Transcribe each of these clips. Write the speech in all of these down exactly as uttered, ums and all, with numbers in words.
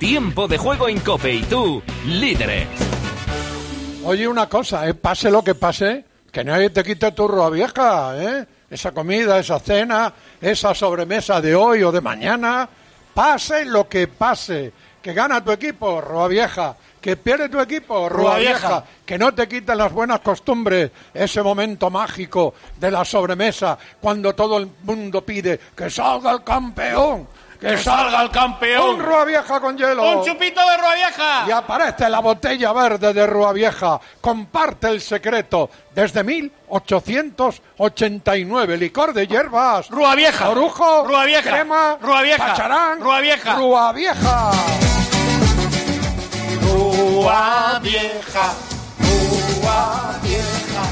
Tiempo de juego en COPE y tú, líderes. Oye, una cosa, ¿eh? Pase lo que pase, que nadie te quite tu rúa vieja, ¿eh? Esa comida, esa cena, esa sobremesa de hoy o de mañana, pase lo que pase, que gana tu equipo, rúa vieja, que pierde tu equipo, rúa vieja, que no te quiten las buenas costumbres, ese momento mágico de la sobremesa, cuando todo el mundo pide que salga el campeón. ¡Que, que salga el campeón! ¡Un Rúa Vieja con hielo! ¡Un chupito de Rúa Vieja! Y aparece la botella verde de Rúa Vieja. Comparte el secreto. Desde mil ochocientos ochenta y nueve. Licor de hierbas. ¡Rúa Vieja! Orujo. ¡Rúa Vieja! Crema. ¡Rúa Vieja! Pacharán. ¡Rúa Vieja! ¡Rúa Vieja! ¡Rúa Vieja! ¡Rúa Vieja!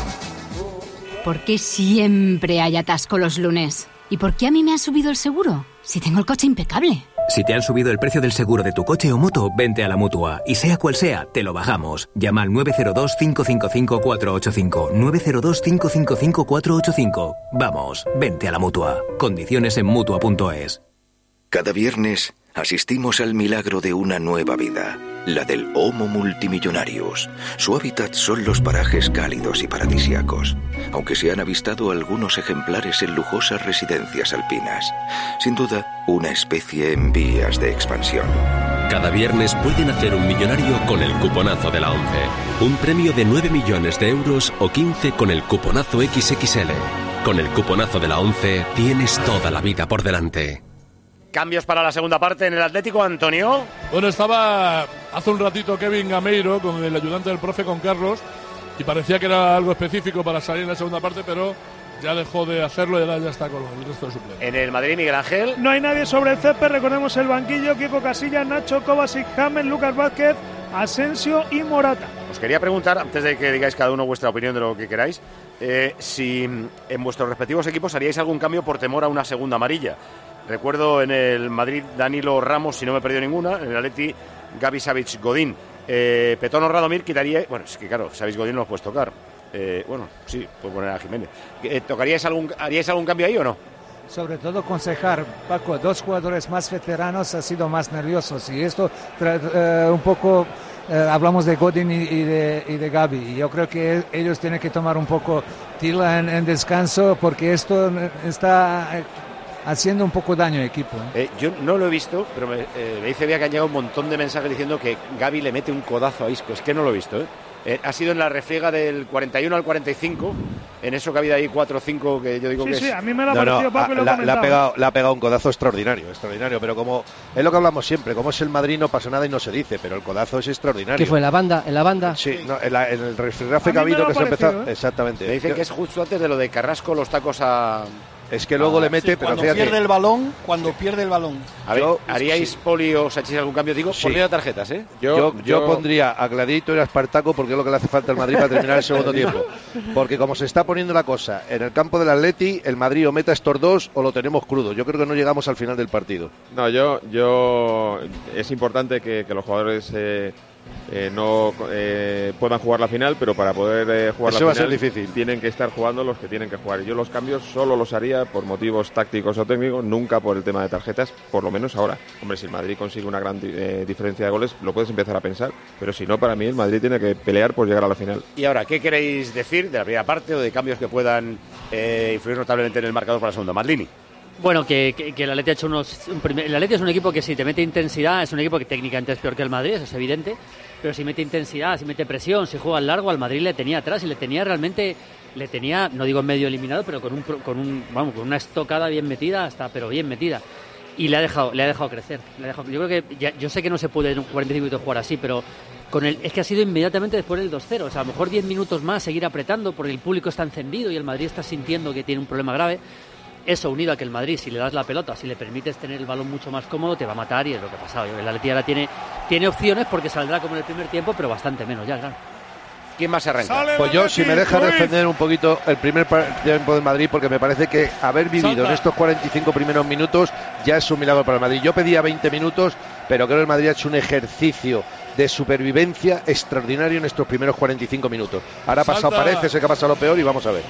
¿Por qué siempre hay atasco los lunes? ¿Y por qué a mí me ha subido el seguro? Si tengo el coche impecable. Si te han subido el precio del seguro de tu coche o moto, vente a la Mutua. Y sea cual sea, te lo bajamos. Llama al nueve cero dos, cinco cinco cinco, cuatro ocho cinco. nueve cero dos, cinco cinco cinco, cuatro ocho cinco. Vamos, vente a la Mutua. Condiciones en Mutua punto es. Cada viernes asistimos al milagro de una nueva vida, la del Homo multimillonarius. Su hábitat son los parajes cálidos y paradisíacos, aunque se han avistado algunos ejemplares en lujosas residencias alpinas. Sin duda, una especie en vías de expansión. Cada viernes pueden hacer un millonario con el cuponazo de la ONCE. Un premio de nueve millones de euros o quince con el cuponazo equis equis ele. Con el cuponazo de la ONCE tienes toda la vida por delante. Cambios para la segunda parte en el Atlético, Antonio. Bueno, estaba hace un ratito Kevin Gameiro con el ayudante del profe, con Carlos, y parecía que era algo específico para salir en la segunda parte, pero ya dejó de hacerlo y ahora ya está con el resto de suplentes. En el Madrid, Miguel Ángel. No hay nadie sobre el césped, recordemos el banquillo: Kiko Casillas, Nacho, Kovacic, James, Lucas Vázquez, Asensio y Morata. Os quería preguntar, antes de que digáis cada uno vuestra opinión de lo que queráis, eh, si en vuestros respectivos equipos haríais algún cambio por temor a una segunda amarilla. Recuerdo en el Madrid Danilo Ramos, si no me he perdido ninguna. En el Atleti Gavi, Savic, Godín. Eh, Petón o Radomir quitaría... Bueno, es que claro, Savic, Godín no los puedes tocar. Eh, bueno, sí, puedes poner a Jiménez. Eh, ¿Tocaríais algún, ¿Haríais algún cambio ahí o no? Sobre todo aconsejar, Paco, dos jugadores más veteranos han sido más nerviosos. Y esto eh, un poco... Eh, hablamos de Godín y, y, de, y de Gavi. Y yo creo que ellos tienen que tomar un poco tila en, en descanso, porque esto está... Eh, haciendo un poco daño al equipo. ¿eh? Eh, yo no lo he visto, pero me, eh, me dice Bea que han llegado un montón de mensajes diciendo que Gavi le mete un codazo a Isco. Es que no lo he visto. ¿eh? Eh, ha sido en la refriega del cuarenta y uno al cuarenta y cinco, en eso que ha habido ahí cuatro o cinco que yo digo sí, que sí, es... a mí me lo ha no, parecido, no, Paco, a, y lo he la, comentado. le, ha pegado, le ha pegado un codazo extraordinario, extraordinario, pero como es lo que hablamos siempre, como es el Madrid no pasa nada y no se dice, pero el codazo es extraordinario. ¿Qué fue, en la banda? ¿En la banda? Sí, no, en, la, en el refrigerio que ha habido que se ha empezado... ¿eh? Exactamente. Me dicen yo, que es justo antes de lo de Carrasco, los tacos a... Es que luego ah, le mete, sí, pero cuando fíjate, pierde el balón, cuando pierde el balón. A ver, yo, ¿haríais, sí. Poli o Sánchez, algún cambio? Digo, Sí. por medio de tarjetas, ¿eh? Yo, yo, yo pondría a Gladiator y a Espartaco, porque es lo que le hace falta al Madrid para terminar el segundo tiempo. Porque como se está poniendo la cosa en el campo del Atleti, el Madrid o meta estos dos o lo tenemos crudo. Yo creo que no llegamos al final del partido. No, yo, yo es importante que, que los jugadores eh, eh, no eh, puedan jugar la final, pero para poder eh, jugar Eso la va final a ser difícil. Tienen que estar jugando los que tienen que jugar. Yo los cambios solo los haría por motivos tácticos o técnicos, nunca por el tema de tarjetas, por lo menos ahora. Hombre, si el Madrid consigue una gran eh, diferencia de goles, lo puedes empezar a pensar, pero si no, para mí el Madrid tiene que pelear por llegar a la final. Y ahora, ¿qué queréis decir de la primera parte o de cambios que puedan eh, influir notablemente en el marcador para la segunda? Madlini. Bueno, que, que, que el Atleti ha hecho unos... Un primer, el Atleti es un equipo que si te mete intensidad, es un equipo que técnicamente es peor que el Madrid, eso es evidente, pero si mete intensidad, si mete presión, si juega al largo, al Madrid le tenía atrás y le tenía realmente, le tenía, no digo medio eliminado, pero con un, con un, vamos, con una estocada bien metida, hasta, pero bien metida. Y le ha dejado, le ha dejado crecer. Le ha dejado, yo creo que, ya, yo sé que no se puede en un cuarenta y cinco minutos jugar así, pero con el, es que ha sido inmediatamente después del dos cero. O sea, a lo mejor diez minutos más seguir apretando porque el público está encendido y el Madrid está sintiendo que tiene un problema grave. Eso unido a que el Madrid, si le das la pelota, si le permites tener el balón mucho más cómodo, te va a matar y es lo que ha pasado. El Atleti ahora tiene, tiene opciones porque saldrá como en el primer tiempo, pero bastante menos ya, claro. ¿Quién más se arranca? Pues yo, si me dejas defender un poquito el primer tiempo del Madrid, porque me parece que haber vivido Salta. en estos cuarenta y cinco primeros minutos ya es un milagro para el Madrid. Yo pedía veinte minutos, pero creo que el Madrid ha hecho un ejercicio de supervivencia extraordinario en estos primeros cuarenta y cinco minutos. Ahora ha pasado, parece ser que ha pasado lo peor y vamos a ver.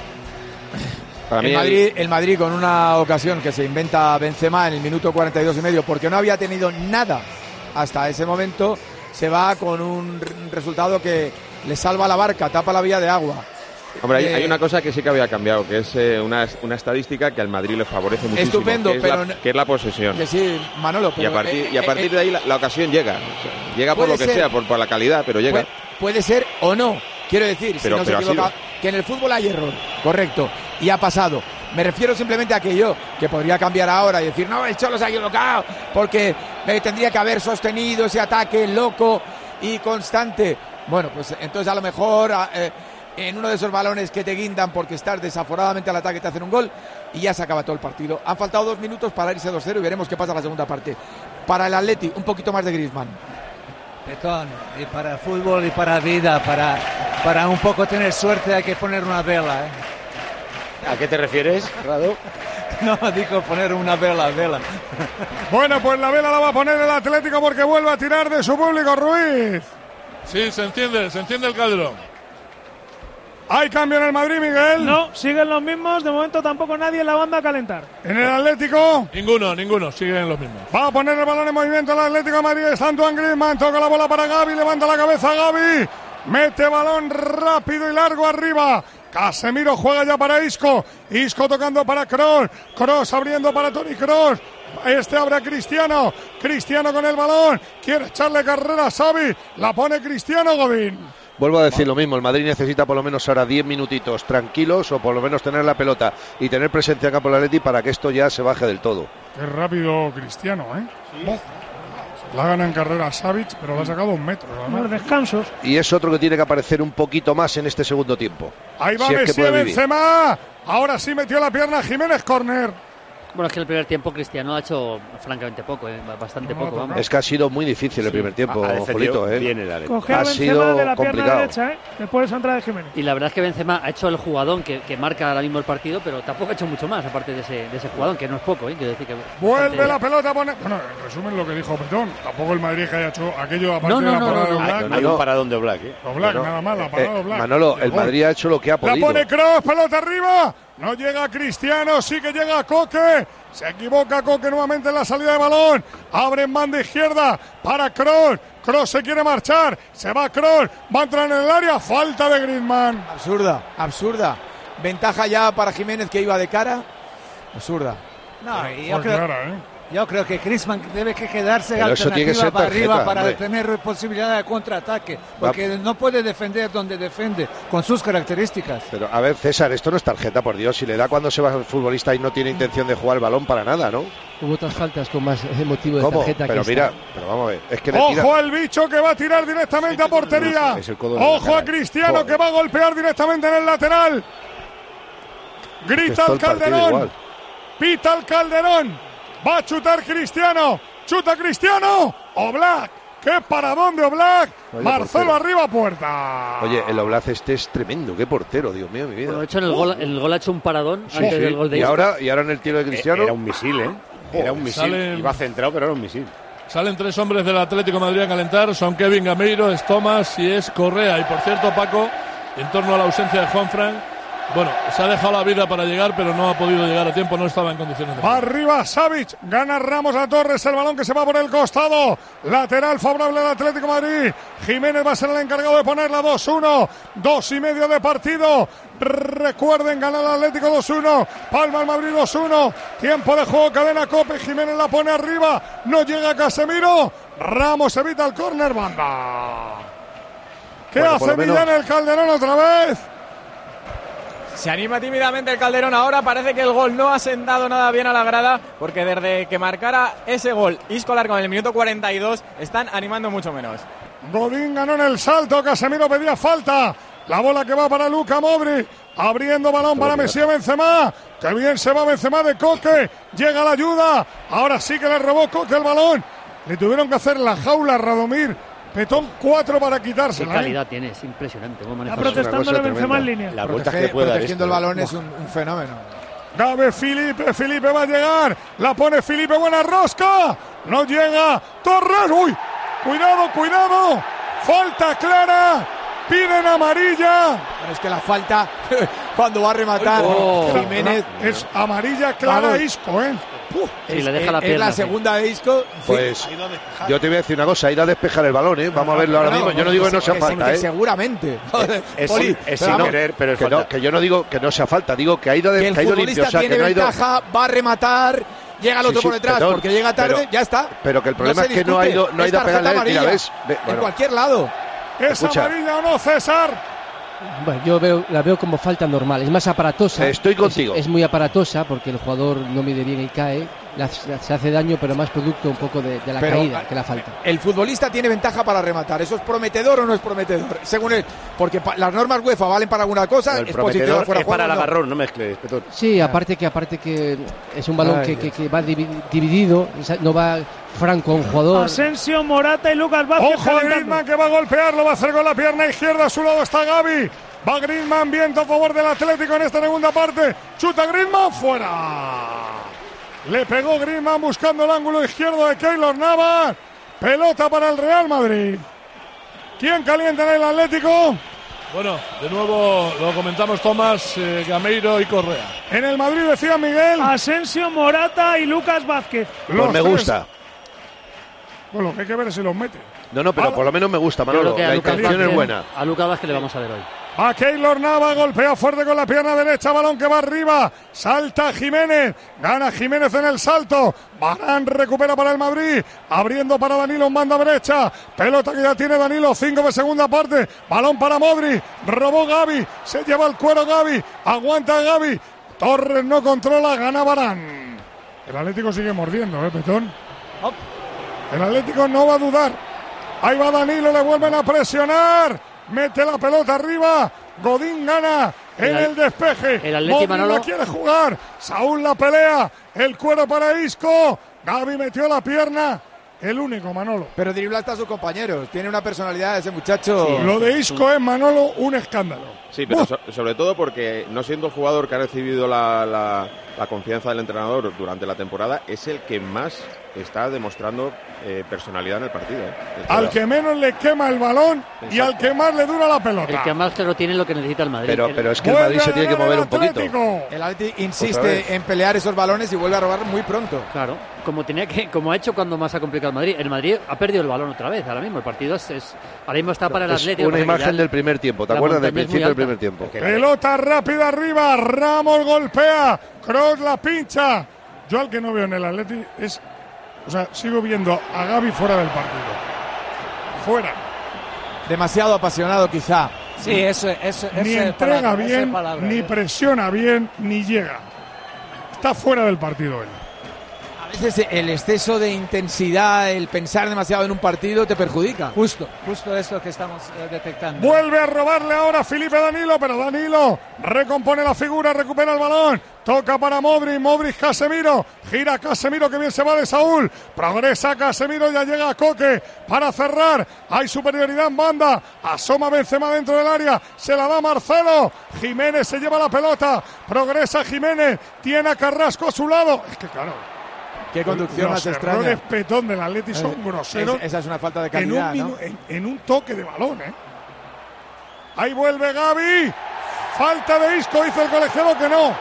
Para el, Madrid, el... el Madrid con una ocasión que se inventa Benzema en el minuto cuarenta y dos y medio, porque no había tenido nada hasta ese momento se va con un resultado que le salva la barca, tapa la vía de agua. Hombre, hay, Eh, hay una cosa que sí que había cambiado, que es eh, una, una estadística que al Madrid le favorece muchísimo, Estupendo, que, es pero la, no- que es la posesión. Que sí, Manolo, pero, y a partir, eh, y a eh, partir eh, de ahí la, la ocasión llega. O sea, llega por puede lo que ser. sea, por, por la calidad, pero llega. Puede, puede ser o no, quiero decir, Pero- si no pero se ha equivoca, sido. que en el fútbol hay error, correcto, y ha pasado. Me refiero simplemente a que yo, que podría cambiar ahora y decir, no, el Cholo se ha equivocado, porque me tendría que haber sostenido ese ataque loco y constante. Bueno, pues entonces a lo mejor a- eh, en uno de esos balones que te guindan porque estás desaforadamente al ataque te hacen un gol y ya se acaba todo el partido. Han faltado dos minutos para irse dos cero y veremos qué pasa en la segunda parte. Para el Atleti, un poquito más de Griezmann. Petón, y para el fútbol y para la vida, para, para un poco tener suerte hay que poner una vela, ¿eh? ¿A qué te refieres, Rado? No, digo poner una vela, vela. Bueno, pues la vela la va a poner el Atlético porque vuelve a tirar de su público, Ruiz. Sí, se enciende, se enciende el Calderón. ¿Hay cambio en el Madrid, Miguel? No, siguen los mismos. De momento tampoco nadie en la banda a calentar. ¿En el No. Atlético? Ninguno, ninguno, siguen los mismos. Va a poner el balón en movimiento el Atlético de Madrid. Está Antoine Griezmann, toca la bola para Gavi, levanta la cabeza Gavi. Mete balón rápido y largo arriba. Casemiro juega ya para Isco. Isco tocando para Kroos. Kroos abriendo para Toni Kroos. Este abre a Cristiano. Cristiano con el balón. Quiere echarle carrera a Xavi. La pone Cristiano Godín. Vuelvo a decir lo mismo, el Madrid necesita por lo menos ahora diez minutitos tranquilos o por lo menos tener la pelota y tener presencia en campo del Atleti para que esto ya se baje del todo. Qué rápido Cristiano, ¿eh? La gana en carrera a Savic, pero la ha sacado un metro. Los descansos. Y es otro que tiene que aparecer un poquito más en este segundo tiempo. Ahí va si es que Messi, puede vivir. Benzema. Ahora sí metió la pierna Jiménez, córner. Bueno, es que el primer tiempo Cristiano ha hecho francamente poco, ¿eh? bastante poco. Vamos. Es que ha sido muy difícil el primer tiempo, Ha defendido Julito. ¿eh? bien el Atleti. Coge a Ha Benzema sido de la pierna complicado. derecha, ¿eh? Después de esa entrada de Jiménez. Y la verdad es que Benzema ha hecho el jugadón que, que marca ahora mismo el partido, pero tampoco ha hecho mucho más, aparte de ese, de ese jugadón, que no es poco, ¿eh? Quiero decir que Vuelve bastante- la pelota a poner. Bueno, en resumen lo que dijo Petón. Tampoco el Madrid que haya hecho aquello aparte No, no, de la no, parada no, de no. Oblak. No hay un paradón de Oblak, ¿eh? Oblak, Bueno, nada más, la eh, parada de Oblak. Manolo, el Gol. Madrid ha hecho lo que ha La podido. pone Kroos, pelota arriba. No llega Cristiano, sí que llega Coque. Se equivoca Coque nuevamente en la salida de balón. Abre en banda izquierda para Kroos. Kroos se quiere marchar. Se va Kroos. Va a entrar en el área. Falta de Griezmann. Absurda, absurda. Ventaja ya para Jiménez que iba de cara. Absurda. No, y yo Fue creo, clara, ¿eh? yo creo que Griezmann debe que quedarse Pero eso tiene que alternativa ser para tarjeta, arriba para hombre. tener posibilidad de contraataque, porque no puede defender donde defiende con sus características. Pero a ver, César, esto no es tarjeta, por Dios. Si le da cuando se va el futbolista y no tiene intención de jugar el balón para nada, ¿no? Hubo otras faltas con más eh, motivo de ¿Cómo? tarjeta Pero que mira, esta. pero vamos a ver. Es que le tira... Ojo al bicho que va a tirar directamente a portería. Es el codo de la Ojo a cara. Cristiano Joder. que va a golpear directamente en el lateral. Grita Todo el el partido Calderón. igual. Pita el Calderón. Va a chutar Cristiano. Chuta Cristiano. Oblak. ¡Qué paradón de Oblak! Vaya Marcelo portero. arriba puerta. Oye, el Oblak este es tremendo. Qué portero, Dios mío, mi vida. Bueno, de hecho, en el gol, el gol ha hecho un paradón Sí, antes sí. del gol de y Isco. ahora y ahora en el tiro de Cristiano. Era un misil, ¿eh? Era un misil. Salen- Iba centrado, pero era un misil. Salen tres hombres del Atlético de Madrid a calentar. Son Kevin Gameiro, es Tomás y es Correa. Y por cierto, Paco, en torno a la ausencia de Juanfran, bueno, se ha dejado la vida para llegar, pero no ha podido llegar a tiempo, no estaba en condiciones de Va arriba Savic, gana Ramos a Torres, el balón que se va por el costado, lateral favorable al Atlético de Madrid. Jiménez va a ser el encargado de ponerla dos uno, dos y medio de partido. Recuerden, gana el Atlético dos uno, palma el Madrid dos uno, tiempo de juego, cadena Cope, Jiménez la pone arriba, no llega Casemiro, Ramos evita el córner, banda. ¿Qué Bueno, por hace lo menos- Millán el Calderón otra vez? Se anima tímidamente el Calderón ahora, parece que el gol no ha sentado nada bien a la grada, porque desde que marcara ese gol Isco Largo en el minuto cuarenta y dos están animando mucho menos. Godín ganó en el salto, Casemiro pedía falta. La bola que va para Luka Modric, abriendo balón para Messi y Benzema. Que bien se va Benzema de Coque, llega la ayuda. Ahora sí que le robó Coque el balón. Le tuvieron que hacer la jaula a Radomir. Petón cuatro para Qué quitársela. ¿eh? calidad tiene, es impresionante. cómo maneja Está el- protestándole Benzema en línea. La vuelta Protege- que puede dar protegiendo esto, el ¿eh? balón es un, un fenómeno. Gabe Felipe, Felipe va a llegar. La pone Felipe, buena rosca. No llega. Torres, uy. Cuidado, cuidado. Falta clara. Piden amarilla. Pero es que la falta cuando va a rematar Oh. Jiménez. Es amarilla clara Vamos. Isco, ¿eh? ¡Puf! Sí, es, le deja la es pierna, la sí. segunda de Isco. Pues Sí. yo te voy a decir una cosa, ha ido a despejar el balón, ¿eh? Vamos a verlo ahora No, mismo. Yo no digo que no sea que- falta, que ¿eh? seguramente. Joder, Es, Poli, es pero sin vamos, querer, pero es Que, falta. no, que yo no digo que no sea falta, digo que ha ido, de, que el que ha ido limpio, futbolista o sea, que tiene no ha ido... ventaja, va a rematar, llega el Sí, otro sí, por detrás perdón, porque llega tarde, pero- ya está. Pero que el problema se es que no ha discute, ido, no ha es ido a tarjeta pegarle, mira, amarilla, ¿ves? Ve- en bueno. cualquier lado. ¿Es Escucha. amarilla o no, César? Bueno, yo veo, la veo como falta normal. Es más aparatosa. Estoy contigo. Es, es muy aparatosa porque el jugador no mide bien y cae. La- se hace daño, pero más producto un poco de, de la Pero, caída que la falta. El futbolista tiene ventaja para rematar. ¿Eso es prometedor o no es prometedor? Según él. Porque pa- las normas UEFA valen para alguna cosa. El es prometedor positiva fuera es para el juego, no. agarrón, no mezcles, Petón. Sí, aparte que aparte que es un balón Ay, que, que- Dios. que va divi- dividido, esa- no va franco a un jugador. Asensio, Morata y Lucas Vázquez Ojo a calentando. Griezmann que va a golpear, lo va a hacer con la pierna izquierda. A su lado está Gavi. Va Griezmann, viento a favor del Atlético en esta segunda parte. Chuta Griezmann, fuera. Le pegó Griezmann buscando el ángulo izquierdo de Keylor Navas. Pelota para el Real Madrid. ¿Quién calienta en el Atlético? Bueno, de nuevo lo comentamos Tomás, eh, Gameiro y Correa. En el Madrid decía Miguel. Asensio, Morata y Lucas Vázquez. Pues Los me tres. gusta. Bueno, que hay que ver si los mete. No, no, pero Ah, por lo menos me gusta, Yo creo Manolo. que a La Lucas intención es Vázquez- buena. A Lucas Vázquez le vamos a ver hoy. A Keylor Navas, golpea fuerte con la pierna derecha, balón que va arriba, salta Jiménez, gana Jiménez en el salto, Varane recupera para el Madrid, abriendo para Danilo en banda derecha, pelota que ya tiene Danilo, cinco de segunda parte, balón para Modri, robó Gavi, se lleva el cuero Gavi, aguanta Gavi, Torres no controla, gana Varane. El Atlético sigue mordiendo, ¿eh, Petón? El Atlético no va a dudar, ahí va Danilo, le vuelven a presionar. Mete la pelota arriba. Godín gana en el, El- despeje. el Atleti, Modric Manolo. la quiere jugar. Saúl la pelea. El cuero para Isco. Gavi metió la pierna. El único, Manolo. Pero dribla hasta a sus compañeros. Tiene una personalidad ese muchacho. Lo de Isco es, Manolo, un escándalo. Sí, pero so- sobre todo porque no siendo el jugador que ha recibido la, la- la confianza del entrenador durante la temporada, es el que más está demostrando eh, personalidad en el partido. ¿eh? De Al todas. que menos le quema el balón y al que más le dura la pelota. El que más claro tiene lo que necesita el Madrid. Pero, El- pero es que el Vuelve Madrid se a tiene que ganar mover el un poquito. Atlético. El Atleti Otra insiste vez. en pelear esos balones y vuelve a robar muy pronto. Claro, como tenía que, como ha hecho cuando más ha complicado el Madrid. El Madrid ha perdido el balón otra vez. Ahora mismo el partido es, es- ahora mismo está para el Es Atlético. una pasa que imagen ya del primer tiempo. ¿Te la acuerdas del montaña es muy principio del alta. primer tiempo? Pelota rápida arriba. Ramos golpea. Kroos la pincha. Yo al que no veo en el Atleti es. O sea, sigo viendo a Gavi fuera del partido. Fuera. Demasiado apasionado quizá. Sí, eso, eso, Ni esa entrega palabra, esa bien, palabra, ni ¿eh? presiona bien, ni llega. Está fuera del partido él. A veces el exceso de intensidad, el pensar demasiado en un partido te perjudica. Justo, justo es lo que estamos eh, detectando. Vuelve a robarle ahora Felipe Danilo, pero Danilo recompone la figura, recupera el balón, toca para Modric, Modric Casemiro, gira Casemiro que bien se va de Saúl, progresa Casemiro, ya llega a Coque para cerrar, hay superioridad en banda, asoma Benzema dentro del área, se la da Marcelo, Jiménez se lleva la pelota, progresa Jiménez, tiene a Carrasco a su lado, es que claro, Qué conducción los más extraña. errores Petón del Atleti son Eh, groseros. es- esa es una falta de en un, calidad, ¿no? minu- en, en un toque de balón, ¿eh? Ahí vuelve Gavi. Falta de Isco, dice el colegiado que no.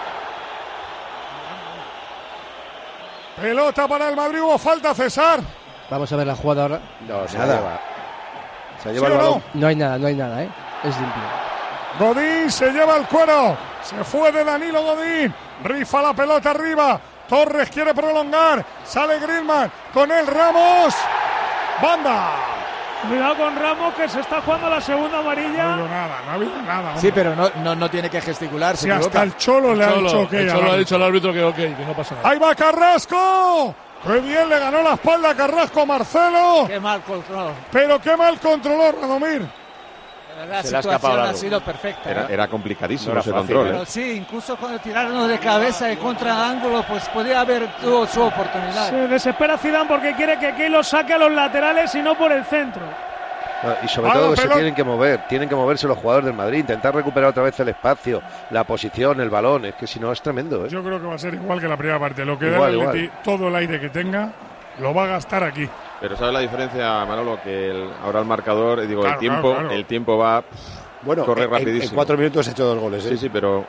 Pelota para el Madrid, hubo falta, César. Vamos a ver la jugada ahora. No, se Nada. la lleva. Se lleva ¿Sí el o no? balón. No hay nada, no hay nada, ¿eh? Es limpio. Godín se lleva el cuero. Se fue de Danilo Godín. Rifa la pelota arriba. Torres quiere prolongar. Sale Griezmann. Con él Ramos. Banda. Cuidado con Ramos que se está jugando la segunda No ha amarilla. habido nada, no ha habido nada. hombre. Sí, pero no, no, no tiene que gesticular. se Si hasta equivoca. el Cholo le ha Cholo, dicho que el Cholo ha dicho al árbitro que ok, que no pasa nada. Ahí va Carrasco. ¡Qué bien le ganó la espalda a Carrasco a Marcelo! Qué mal control. Pero qué mal controló Radomir. La Se le ha escapado situación la- ha sido perfecta. Era, ¿eh? era complicadísimo No era ese fácil, control. Pero ¿eh? sí, incluso cuando tiraron de cabeza y contra ángulo, pues podía haber tuvo su oportunidad. Se desespera Zidane porque quiere que Keylor saque a los laterales y no por el centro. No, y sobre Ah, todo la que se pelota. tienen que mover, tienen que moverse los jugadores del Madrid, intentar recuperar otra vez el espacio, la posición, el balón, es que si no es tremendo, ¿eh? Yo creo que va a ser igual que la primera parte. Lo que da Igual, el Atleti, igual. todo el aire que tenga, lo va a gastar aquí. Pero ¿sabes la diferencia, Manolo? Que el- ahora el marcador, digo, Claro, el tiempo claro, claro. el tiempo va Bueno, correr en- en, rapidísimo. cuatro minutos he hecho dos goles. ¿eh? Sí, sí, pero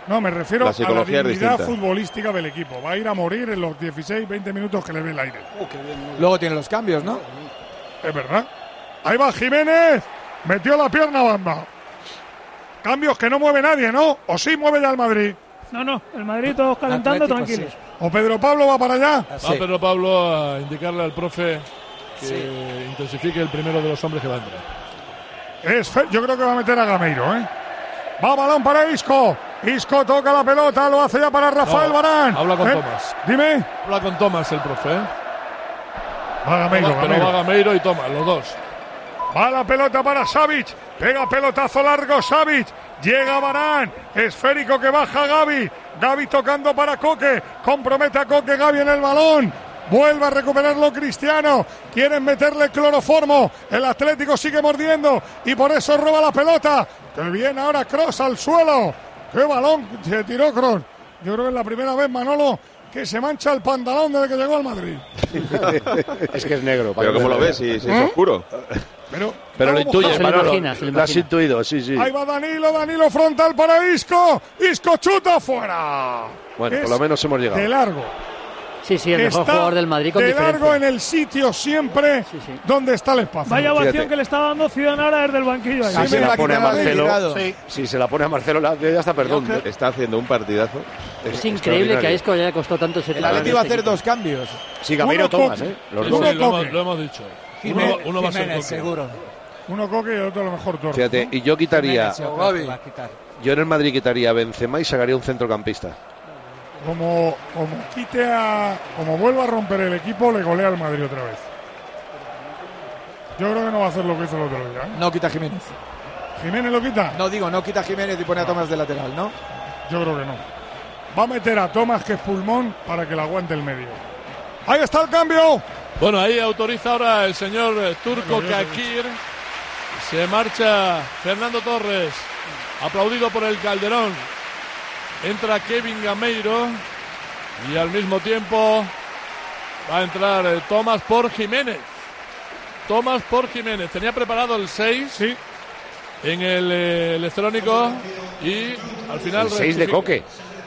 No, me refiero La a la psicología es dignidad distinta. futbolística del equipo. Va a ir a morir en los dieciséis veinte minutos que le dé el aire. Luego tiene los cambios, ¿no? Es verdad. Ahí va Jiménez. Metió la pierna banda. Cambios que no mueve nadie, ¿no? ¿O sí mueve ya el Madrid? No, no, el Madrid todos calentando, Atlético, tranquilos. sí. ¿O Pedro Pablo va para allá? Va Pedro Pablo a indicarle al profe que Sí. intensifique el primero de los hombres que va a entrar. Es fe- Yo creo que va a meter a Gameiro, ¿eh? Va balón para Isco. Isco toca la pelota, lo hace ya para Rafael No, Varane. habla con ¿Eh? Tomás. Dime. Habla con Tomás el profe, ¿eh? Va Gameiro, Pero Gameiro. va Gameiro y Tomás, los dos. Va la pelota para Savic. Pega pelotazo largo Savic. Llega Varane. Esférico que baja Gavi. Gavi tocando para Coque. Compromete a Coque. Gavi en el balón. Vuelve a recuperarlo Cristiano. Quieren meterle cloroformo. El Atlético sigue mordiendo. Y por eso roba la pelota. Que viene ahora Kroos al suelo. ¡Qué balón se tiró Kroos! Yo creo que es la primera vez, Manolo, que se mancha el pantalón desde que llegó al Madrid. Es que es negro. Pero ¿cómo lo ves? Si, si es oscuro. Pero, Pero lo ¿cómo intuyes, se lo Manolo. imagina, se lo Lo has imagina. intuido, sí, sí. Ahí va Danilo, Danilo frontal para Isco. Isco chuta fuera. Bueno, Es por lo menos hemos llegado. De largo. Sí, sí, el mejor Está jugador del Madrid con de diferencia. largo en el sitio siempre donde está el espacio. Vaya ovación Fíjate. que le está dando Zidane ahora desde el banquillo. ahí. Si Casi se me la la pone a quitaba de Marcelo, tirado. sí. Si se la pone a Marcelo, la- ya está perdón. Está haciendo un partidazo. Es increíble que a Isco le haya costado tanto ese El titular Atleti va a de este hacer equipo. dos cambios. Sí, Gameiro Uno Tomás, Coque. ¿eh? Los Sí, dos. sí, Uno lo, hemos, Coque. lo hemos dicho. Jiménez, uno, uno va a ser Jiménez, Coque. seguro. Uno Coque y otro a lo mejor Torres. Fíjate, y yo quitaría, Jiménez, yo creo que va a quitar. yo en el Madrid quitaría a Benzema y sacaría un centrocampista. Como, como quite a. Como vuelva a romper el equipo, le golea al Madrid otra vez. Yo creo que no va a hacer lo que hizo el otro día. ¿eh? No quita Jiménez. ¿Jiménez lo quita? No digo, no quita Jiménez y pone a Tomás de lateral, ¿no? Yo creo que no. Va a meter a Tomás, que es pulmón, para que le aguante el medio. Ahí está el cambio. Bueno, ahí autoriza ahora el señor eh, Turco Kakir. Se marcha Fernando Torres, aplaudido por el Calderón. Entra Kevin Gameiro y al mismo tiempo va a entrar eh, Tomás por Jiménez. Tomás por Jiménez. Tenía preparado el seis Sí. en el eh, electrónico y al final... El seis de rectifica. Coque.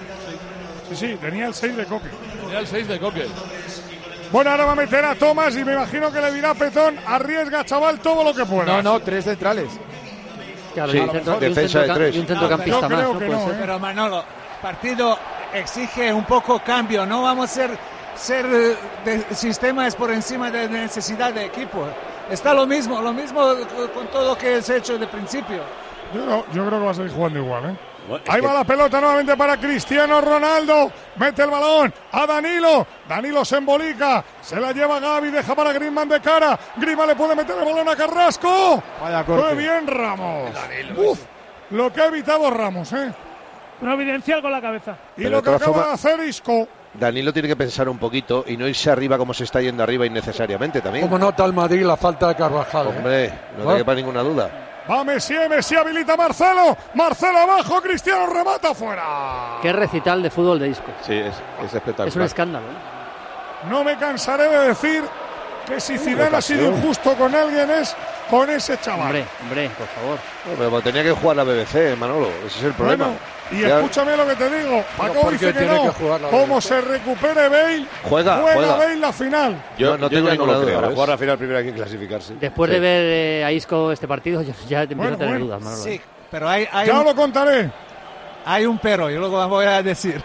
Sí, sí, tenía el seis de Coque. Tenía el seis de Coque. Bueno, ahora va a meter a Tomás y me imagino que le dirá Petón, arriesga, chaval, todo lo que pueda. No, no, tres centrales. Claro, Sí, y un centro- y un defensa de centrocam- tres. y un centrocampista Yo creo más, ¿no? que Puede no, ser. ¿eh? Pero Manolo, partido exige un poco cambio, no vamos a ser, ser eh, de sistemas por encima de necesidad de equipo. Está lo mismo, lo mismo con todo lo que se ha hecho de principio. Yo, no- yo creo que va a seguir jugando igual, ¿eh? Ahí va la pelota nuevamente para Cristiano Ronaldo. Mete el balón a Danilo. Danilo se embolica. Se la lleva Gavi. Deja para Griezmann de cara. Griezmann le puede meter el balón a Carrasco. Vaya corte. ¡Qué bien, Ramos! Uf, lo que ha evitado Ramos, ¿eh? Providencial con la cabeza. Y Pero lo de que todas acaba de formas- hacer Isco. Danilo tiene que pensar un poquito y no irse arriba como se está yendo arriba innecesariamente también. ¿Cómo nota el Madrid la falta de Carvajal? eh? Hombre, no te ¿Eh? quepa ninguna duda. Va Messi, Messi habilita a Marcelo. Marcelo abajo. Cristiano remata fuera. Qué recital de fútbol de Isco. Sí, es, es espectacular. Es un escándalo. ¿eh? No me cansaré de decir que si Zidane ha sido ocasión. injusto con alguien es con ese chaval. Hombre, hombre, por favor. Pero pues tenía que jugar la B B C, Manolo. Ese es el problema. Bueno, y Ya- escúchame lo que te digo. Paco ¿por dice qué que tiene no. que jugar la Como B B C? se recupere Bale, Juega, juega juega. Bale la final. Yo No, no yo tengo ya ninguna lo duda. creo, Para ¿ves? jugar la final primero hay que clasificarse. Después Sí. de ver eh, a Isco este partido, yo ya te empiezo Bueno, a tener bueno. dudas, Manolo. Sí, ¿eh? pero hay, hay, Ya un, lo contaré. hay un pero, y luego voy a decir.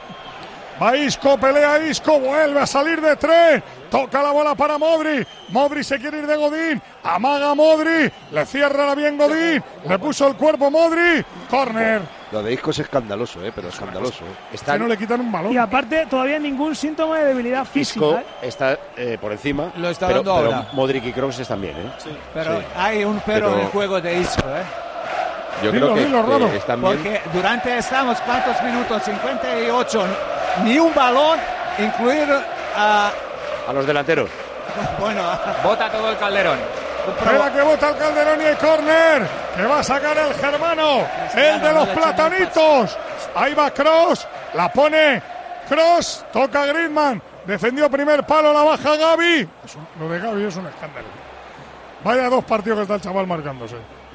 Va Isco, pelea Isco, vuelve a salir de tres. Toca la bola para Modri. Modri se quiere ir de Godín. Amaga Modri. Le cierra bien Godín. Le puso el cuerpo Modri. Corner. Lo de Isco es escandaloso, ¿eh? Pero escandaloso. ¿eh? Está Que no le quitan un balón. Y aparte, todavía ningún síntoma de debilidad física. Isco ¿eh? está eh, por encima. Lo está pero, dando pero ahora. Modric y Kroos están bien, ¿eh? Pero Sí. hay un pero, Pero- en el juego de Isco, ¿eh? Yo Dilo, creo que, dilo, que Rolo. están bien. Porque durante estamos, ¿cuántos minutos? cincuenta y ocho. Ni un balón, incluir a... A los delanteros. Bueno, Bota todo el Calderón. Espera que bota el Calderón y el córner. Que va a sacar el germano. El de los platanitos. Ahí va Kroos. La pone Kroos. Toca Griezmann. Defendió primer palo. La baja Gavi. Es un- lo de Gavi es un escándalo. Vaya dos partidos que está el chaval marcándose.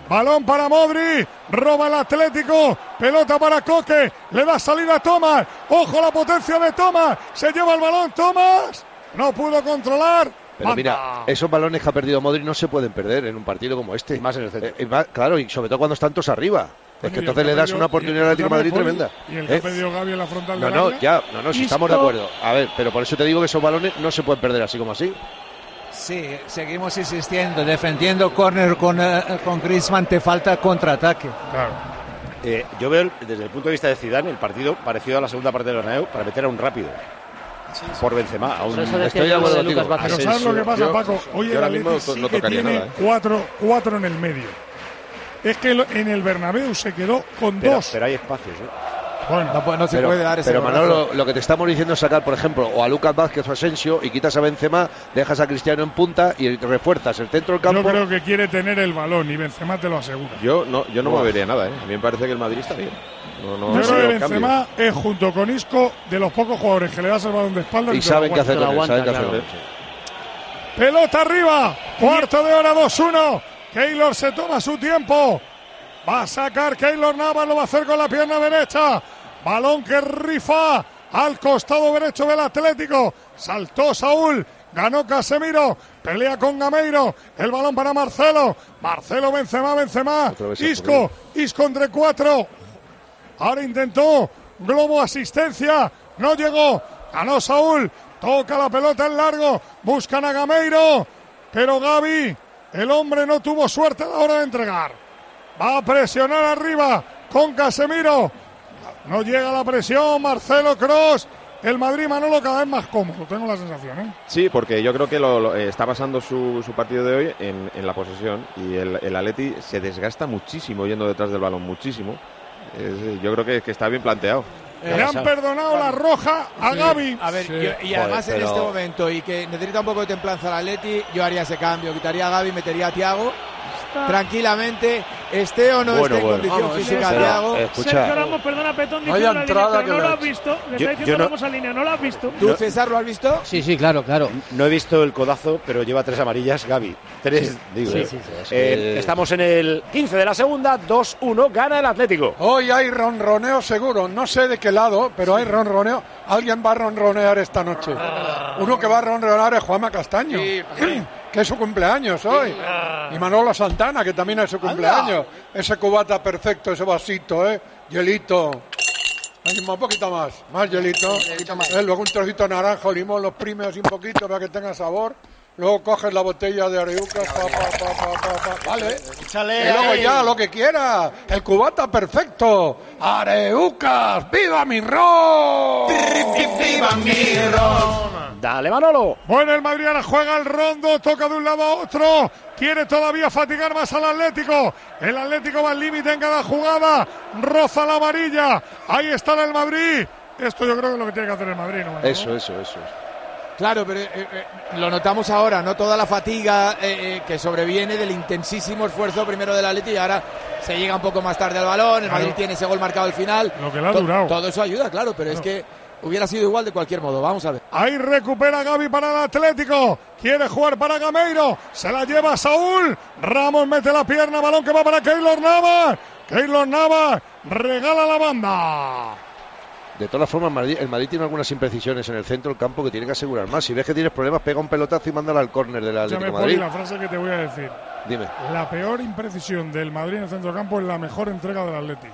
Balón para Modri, roba el Atlético, pelota para Coque, le da salida a Thomas, ojo la potencia de Thomas, se lleva el balón Thomas, no pudo controlar. Pero Manda. mira, esos balones que ha perdido Modric no se pueden perder en un partido como este. Más en el centro. Eh, y más, claro, y sobre todo cuando están todos arriba. Es que entonces le das una oportunidad al Atlético de Madrid tremenda. Y el que ¿Eh? ha pedido Gavi en la frontal No, del no, área. ya, no, no, si estamos de acuerdo. A ver, pero por eso te digo que esos balones no se pueden perder así como así. Sí, seguimos insistiendo, defendiendo córner con, uh, con Griezmann, te falta contraataque. Claro. Eh, yo veo desde el punto de vista de Zidane el partido parecido a la segunda parte del Bernabéu para meter a un rápido. Sí, sí. Por Benzema, a un... Estoy de acuerdo contigo. Pero ¿sabes lo que pasa, yo, Paco? Hoy el Atleti sí no que tocaría tiene nada, ¿eh? cuatro, cuatro en el medio. Es que en el Bernabéu se quedó con pero, dos. Pero hay espacios, ¿eh? Bueno, no, pues no se pero, puede dar ese Pero brazo. Manolo, lo que te estamos diciendo es sacar, por ejemplo, o a Lucas Vázquez o a Asensio y quitas a Benzema, dejas a Cristiano en punta y refuerzas el centro del campo. Yo creo que quiere tener el balón y Benzema te lo asegura. Yo no, yo no me vería nada, ¿eh? A mí me parece que el Madrid está bien. No, no, Yo no creo que veo Benzema cambios. es, junto con Isco, de los pocos jugadores que le das el balón de espalda Y saben qué hacer con él, saben qué hacer con él. Pelota arriba, cuarto de hora, dos uno. Keylor se toma su tiempo. Va a sacar Keylor Navas, lo va a hacer con la pierna derecha. Balón que rifa al costado derecho del Atlético. Saltó Saúl, ganó Casemiro, pelea con Gameiro. El balón para Marcelo. Marcelo, Benzema, Benzema. Isco, Isco entre cuatro. Ahora intentó Globo, asistencia. No llegó. Ganó Saúl. Toca la pelota en largo. Buscan a Gameiro. Pero Gavi, el hombre no tuvo suerte a la hora de entregar. Va a presionar arriba con Casemiro. No llega la presión. Marcelo, Kroos. El Madrid, Manolo, cada vez más cómodo. Tengo la sensación, ¿eh? Sí, porque yo creo que lo, lo, eh, está basando su, su partido de hoy en, en la posesión. Y el, el Atleti se desgasta muchísimo yendo detrás del balón. Muchísimo. Es, yo creo que, que está bien planteado. Le han perdonado la roja a Sí. Gavi. A ver, Sí. yo- y además Joder, en pero- este momento, y que necesita un poco de templanza el Atleti, yo haría ese cambio. Quitaría a Gavi, metería a Thiago. Tranquilamente, esté o no Bueno, esté en bueno. condición Vamos, física, pero, Thiago. eh, escucha. Sergio Ramos, perdona, Petón, Vaya diciendo la entrada línea, que pero no le lo ha has hecho. visto. Le Yo- está yo diciendo no- Ramos a línea, no lo has visto. ¿Tú, César, lo has visto? Sí, sí, claro, claro. No he visto el codazo, pero lleva tres amarillas Gavi. Tres, digo. Sí, eh. sí, sí, es Eh, que- Estamos en el quince de la segunda, dos uno, gana el Atlético. Hoy hay ronroneo seguro, no sé de qué lado, pero hay ronroneo. Alguien va a ronronear esta noche. Uno que va a ronronear es Juanma Castaño, que es su cumpleaños hoy. Y Manolo Santana, que también es su cumpleaños. Ese cubata perfecto, ese vasito, ¿eh? Hielito. Ay, un poquito más, más hielito. Eh, luego un trocito de naranja o limón, los primes así un poquito para que tenga sabor. Luego coges la botella de Areucas, pa, pa, pa, pa, pa, pa, vale. Y luego ya, lo que quiera. El cubata perfecto. Areucas, ¡viva mi ron! ¡Viva mi ron! Dale, Manolo. Bueno, el Madrid ahora juega el rondo, toca de un lado a otro. Quiere todavía fatigar más al Atlético. El Atlético va al límite en cada jugada. Roza la amarilla. Ahí está el Madrid. Esto yo creo que es lo que tiene que hacer el Madrid, ¿no? Eso, eso, eso. Claro, pero eh, eh, lo notamos ahora, no toda la fatiga eh, eh, que sobreviene del intensísimo esfuerzo primero del Atleti y ahora se llega un poco más tarde al balón, el Claro. Madrid tiene ese gol marcado al final. Lo que le ha To- durado. Todo eso ayuda, claro, pero es que hubiera sido igual de cualquier modo. Vamos a ver. Ahí recupera Gavi para el Atlético. Quiere jugar para Gameiro. Se la lleva Saúl. Ramos mete la pierna. Balón que va para Keylor Navas. Keylor Navas regala la banda. De todas formas, Madrid- el Madrid tiene algunas imprecisiones en el centro del campo que tiene que asegurar más. Si ves que tienes problemas, pega un pelotazo y mándala al córner del Atlético Escúchame, de Poli, Madrid. la frase que te voy a decir. Dime. La peor imprecisión del Madrid en el centro del campo es la mejor entrega del Atleti.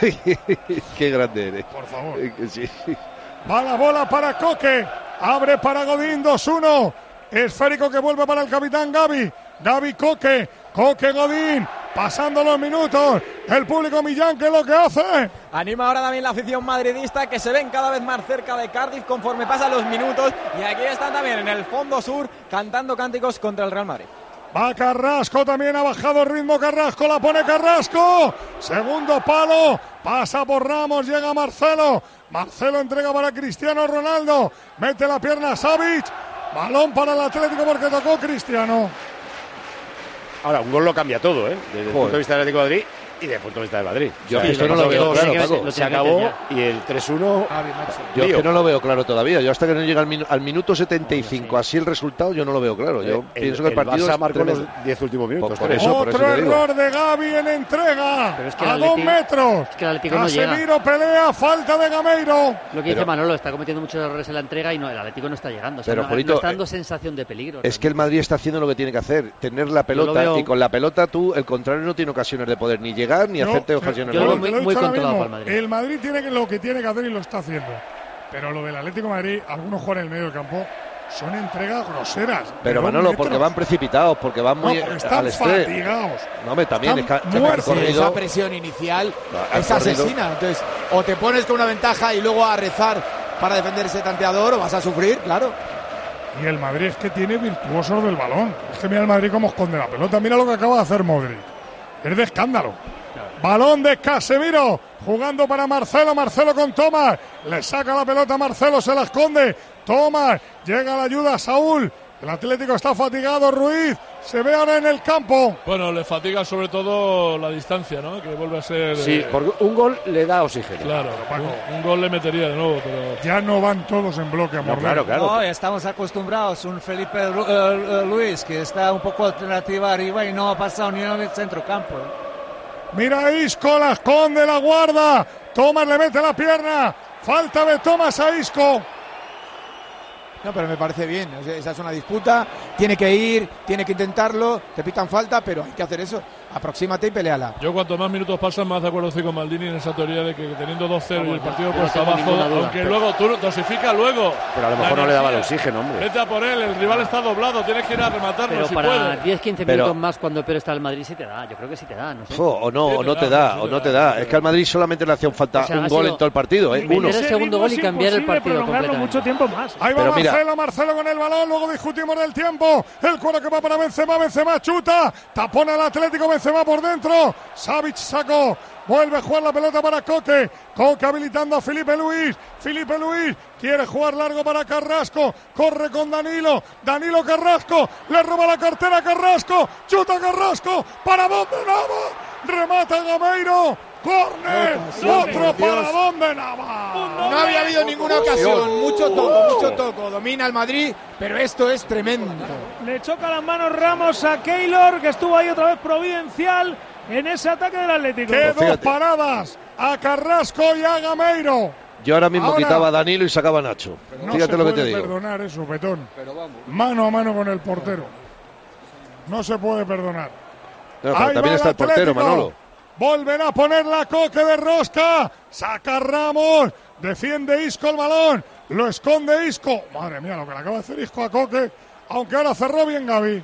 Qué grande eres. Por favor. Eh, que sí. Va la bola para Coque. Abre para Godín, dos uno. Esférico que vuelve para el capitán Gavi. Gavi Coque. Coque Godín. Pasando los minutos. El público Millán, ¿qué es lo que hace? Anima ahora también la afición madridista, que se ven cada vez más cerca de Cardiff conforme pasan los minutos. Y aquí están también en el fondo sur cantando cánticos contra el Real Madrid. Va Carrasco, también ha bajado el ritmo Carrasco, la pone Carrasco. Segundo palo, pasa por Ramos, llega Marcelo. Marcelo entrega para Cristiano Ronaldo. Mete la pierna a Savic. Balón para el Atlético porque tocó Cristiano. Ahora, un gol lo cambia todo, ¿eh? Desde el punto de vista del Atlético de Madrid, y desde el punto de vista de Madrid. Yo o sea, esto no lo veo claro, Paco. Se acabó y el tres uno... Yo es que no lo veo claro todavía. Yo hasta que no llega al, minu al minuto setenta y cinco, así el resultado, yo no lo veo claro. Yo el, pienso que el, el partido Barça es marcó los diez últimos minutos. Por, por eso, por Otro eso te digo. error de Gavi en entrega. Pero es que a el dos Atleti- metros. es que el Atlético no llega. Casemiro pelea, falta de Gameiro. Lo que dice Pero- Manolo, está cometiendo muchos errores en la entrega y no, el Atlético no está llegando. O sea, Pero, no, Polito, no está dando sensación de peligro. Es que el Madrid está haciendo lo que tiene que hacer, tener la pelota, veo- y con la pelota tú, el contrario, no tiene ocasiones de poder ni llegar ni Yo- hacerte yo- ocasiones yo de lo- gol. te lo he dicho ahora mismo, El Madrid tiene que- lo que tiene que hacer y lo está haciendo. Pero lo del Atlético de Madrid, algunos jugadores en el medio del campo, son entregas groseras. Pero de dos Manolo, porque metros. van precipitados, porque van muy No, porque están al estrés. fatigados. No, hombre, también es que, Están que han muertos. corrido. Esa presión inicial Ha es corrido. asesina. Entonces, o te pones con una ventaja y luego a rezar para defender ese tanteador, o vas a sufrir, claro. Y el Madrid es que tiene virtuosos del balón. Es que mira el Madrid cómo esconde la pelota. Mira lo que acaba de hacer Modric. Es de escándalo. Balón de Casemiro. Jugando para Marcelo. Marcelo con Tomás. Le saca la pelota a Marcelo. Se la esconde. Tomás. Llega la ayuda a Saúl. El Atlético está fatigado. Ruiz. Se ve ahora en el campo. Bueno, le fatiga sobre todo la distancia, ¿no? Que vuelve a ser... Sí, eh, porque un gol le da oxígeno. Claro, un, un gol le metería de nuevo, pero... Ya no van todos en bloque a morder. No, estamos acostumbrados. Un Felipe Ru- eh, eh, Luis que está un poco alternativa arriba y no ha pasado ni en el centrocampo. Mira Isco, la esconde, la guarda. Tomás le mete la pierna. Falta de Tomás a Isco. No, pero me parece bien. O sea, esa es una disputa. Tiene que ir, tiene que intentarlo. Te pitan falta, pero hay que hacer eso. Aproxímate y peleala. Yo cuanto más minutos pasan, más de acuerdo estoy con Maldini en esa teoría de que teniendo dos cero y el partido yo no puesto tengo abajo, ninguna duda. aunque Pero- luego tú dosifica luego. Pero a lo la mejor no le daba el energía. oxígeno, hombre. Vete a por él, el rival está doblado, tienes que ir a rematarlo Pero si para puede. diez quince Pero- minutos más cuando peor está el Madrid sí te da. Yo creo que sí te da, no sé. Fo, o no, o no te da, o no te da. Es que al Madrid solamente le hacía falta O sea, un ha gol sido- en todo el partido, ¿eh? Uno. Meter el segundo gol y Es cambiar el imposible partido prolongarlo completamente. mucho tiempo más. Ahí va Pero mira- Marcelo, Marcelo con el balón, luego discutimos del tiempo. El cuero que va para Benzema, Benzema chuta, tapona el Atlético, Benzema por dentro. Savic sacó, vuelve a jugar la pelota para Coque. Coque habilitando a Felipe Luis. Felipe Luis quiere jugar largo para Carrasco. Corre con Danilo. Danilo Carrasco. Le roba la cartera a Carrasco. Chuta Carrasco. ¿Para dónde Nava? Remata Gameiro. Corner. Otro para dónde Nava. No había habido ninguna ocasión. Mucho toco, mucho toco. Domina el Madrid, pero esto es tremendo. Le choca las manos Ramos a Keylor, que estuvo ahí otra vez providencial en ese ataque del Atlético. Que dos fíjate. paradas a Carrasco y a Gameiro. Yo ahora mismo Ahora- quitaba a Danilo y sacaba a Nacho. No Fíjate se lo que puede te digo. perdonar eso, Betón. Mano a mano con el portero. No se puede perdonar. No, pero Ahí también va está el portero, Atlético. Manolo. Volverá a poner la Coque de rosca. Saca Ramos. Defiende Isco el balón. Lo esconde Isco. Madre mía, lo que le acaba de hacer Isco a Coque. Aunque ahora cerró bien Gavi.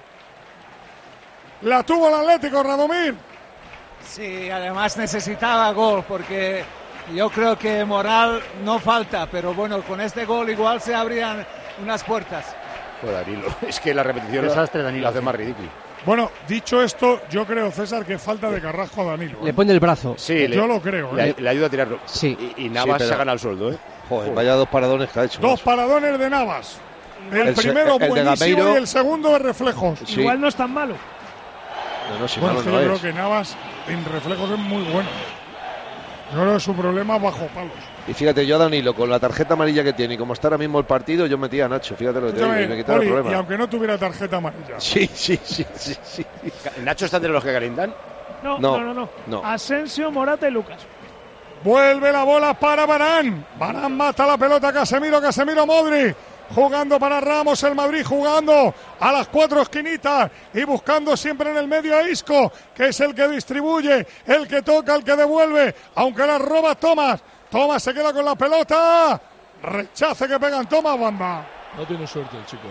La tuvo el Atlético, Radomir. Sí, además necesitaba gol porque yo creo que moral no falta, pero bueno, con este gol igual se abrían unas puertas. Pues Danilo. Es que la repetición Desastre, la, Danilo, la hace sí. más ridículo. Bueno, dicho esto, yo creo, César, que falta de Carrasco a Danilo. Le ¿eh? pone el brazo. Sí, Yo le, lo creo. Le, ¿eh? le ayuda a tirarlo. Sí. Y, y Navas Sí, pero- se gana el sueldo, ¿eh? Joder, vaya dos paradones que ha hecho. Dos macho. paradones de Navas. El, El se- primero el de buenísimo Gameiro- y el segundo de reflejos. Sí. Igual no es tan malo. No, no, si Bueno, malo es que no yo es. creo que Navas en reflejos es muy bueno. Yo creo que su problema es bajo palos. Y fíjate, yo a Danilo, con la tarjeta amarilla que tiene y como está ahora mismo el partido, yo metía a Nacho. Fíjate lo que te digo, y me Escúchame, quitaba el Poli, y problema. aunque no tuviera tarjeta amarilla. Sí, sí, sí, sí, sí. Nacho está entre los que calientan. No, No, no, no. no. no. Asensio, Morata y Lucas. Vuelve la bola para Varane. Varane mata la pelota a Casemiro, Casemiro Modric. Jugando para Ramos, el Madrid jugando a las cuatro esquinitas y buscando siempre en el medio a Isco, que es el que distribuye, el que toca, el que devuelve, aunque la roba Tomás. Tomás se queda con la pelota. Rechace que pegan Tomás, banda. No tiene suerte el chico.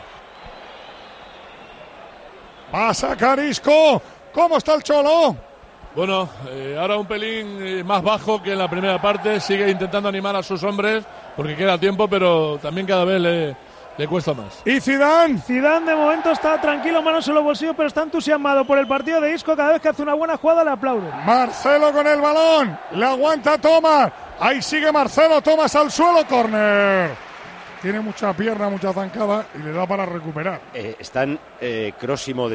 Va a sacar Isco. ¿Cómo está el Cholo? Bueno, eh, ahora un pelín eh, más bajo que en la primera parte. Sigue intentando animar a sus hombres porque queda tiempo, pero también cada vez le, le cuesta más. ¿Y Zidane? Zidane de momento está tranquilo, manos en los bolsillos, pero está entusiasmado por el partido de Isco. Cada vez que hace una buena jugada le aplauden. Marcelo con el balón. Le aguanta Tomás. Ahí sigue Marcelo. Tomás al suelo. Córner. Tiene mucha pierna, mucha zancada y le da para recuperar. Eh, están eh, Kroos y Modric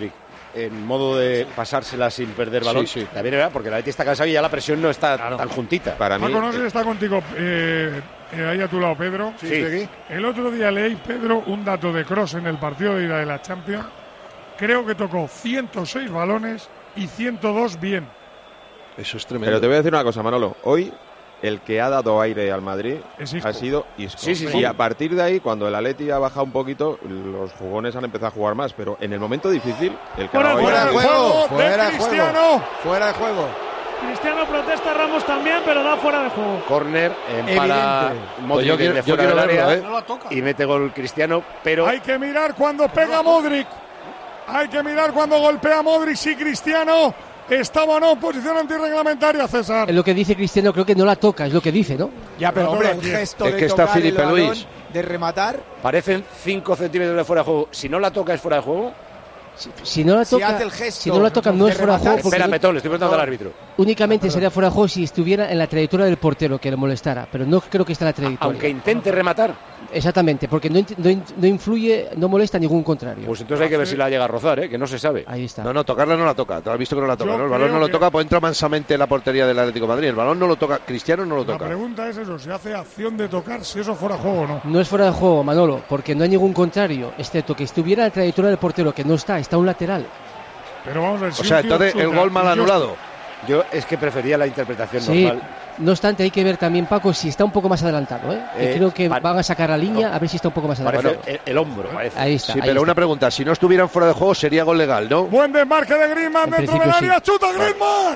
en modo de pasársela sin perder balón. Sí, sí. También era porque el Atleti está cansado y ya la presión no está claro. tan juntita. Para mí, Paco, no sé si está contigo eh, eh, ahí a tu lado, Pedro. Sí. sí. El otro día leí, Pedro, un dato de Kroos en el partido de ida de la Champions. Creo que tocó ciento seis balones y ciento dos bien. Eso es tremendo. Pero te voy a decir una cosa, Manolo. Hoy el que ha dado aire al Madrid ha sido Isco. Sí, sí, y sí. a partir de ahí, cuando el Atleti ha bajado un poquito, los jugones han empezado a jugar más. Pero en el momento difícil, el que ha dado Fuera aire... de juego, fuera de Cristiano. juego. Fuera de juego. Cristiano protesta, Ramos también, pero da fuera de juego. Córner eh, para Modric yo quiero- desde yo fuera del quiero área verlo, ¿eh? No la toca. y mete gol Cristiano, pero Hay que mirar cuando pega Modric. Hay que mirar cuando golpea Modric si Cristiano estaba o no en posición antirreglamentaria, César. Es lo que dice Cristiano, creo que no la toca, es lo que dice, ¿no? Ya, pero No, hombre, no, el aquí. gesto Es de que está tocar el Felipe balón, Luis. de rematar. parecen cinco centímetros de fuera de juego. Si no la toca es fuera de juego. Si, si no la Si toca, hace el gesto si no la toca no de es fuera de juego rematar, porque Espera, no- Petón, le estoy preguntando al árbitro. únicamente sería fuera de juego si estuviera en la trayectoria del portero que le molestara, pero no creo que esté en la trayectoria. Aunque intente rematar, Exactamente, porque no, int- no in- no influye, no molesta a ningún contrario. pues entonces hay que ver si la llega a rozar, ¿eh? Que no se sabe. Ahí está. No, no, tocarla no la toca. Te has visto que no la toca, Yo ¿no? El balón creo no lo que- toca, pues entra mansamente en la portería del Atlético de Madrid. El balón no lo toca, Cristiano no lo La toca. pregunta es eso, si hace acción de tocar, si eso fuera juego o no. No es fuera de juego, Manolo, porque no hay ningún contrario, excepto que estuviera en la trayectoria del portero, que no está, está un lateral. Pero vamos a ver si O sea, un tío entonces el chuta gol mal y yo- anulado. Yo es que prefería la interpretación Sí, normal. no obstante, hay que ver también, Paco, si está un poco más adelantado, ¿eh? Que Eh, creo que pa- van a sacar la línea, no. a ver si está un poco más Parece adelantado. el, el hombro, parece. Ahí está. Sí, ahí pero está. una pregunta, si no estuvieran fuera de juego sería gol legal, ¿no? Buen desmarque de Griezmann En dentro del principio área, chuta Griezmann.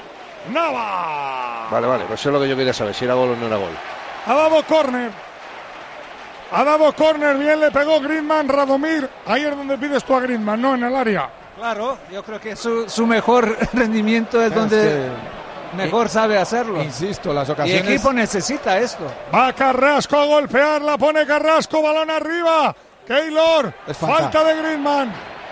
Nava. Vale, vale, pues eso es lo que yo quería saber, si era gol o no era gol. Ha dado córner. Ha dado córner, bien le pegó Griezmann, Radomir. Ahí es donde pides tú a Griezmann, no en el área. Claro, yo creo que su, su mejor rendimiento es Claro, donde es mejor sabe hacerlo. Insisto, las Y ocasiones... el equipo necesita esto. Va Carrasco a golpear, la pone Carrasco, balón arriba. Keylor, Es falta. falta de Griezmann.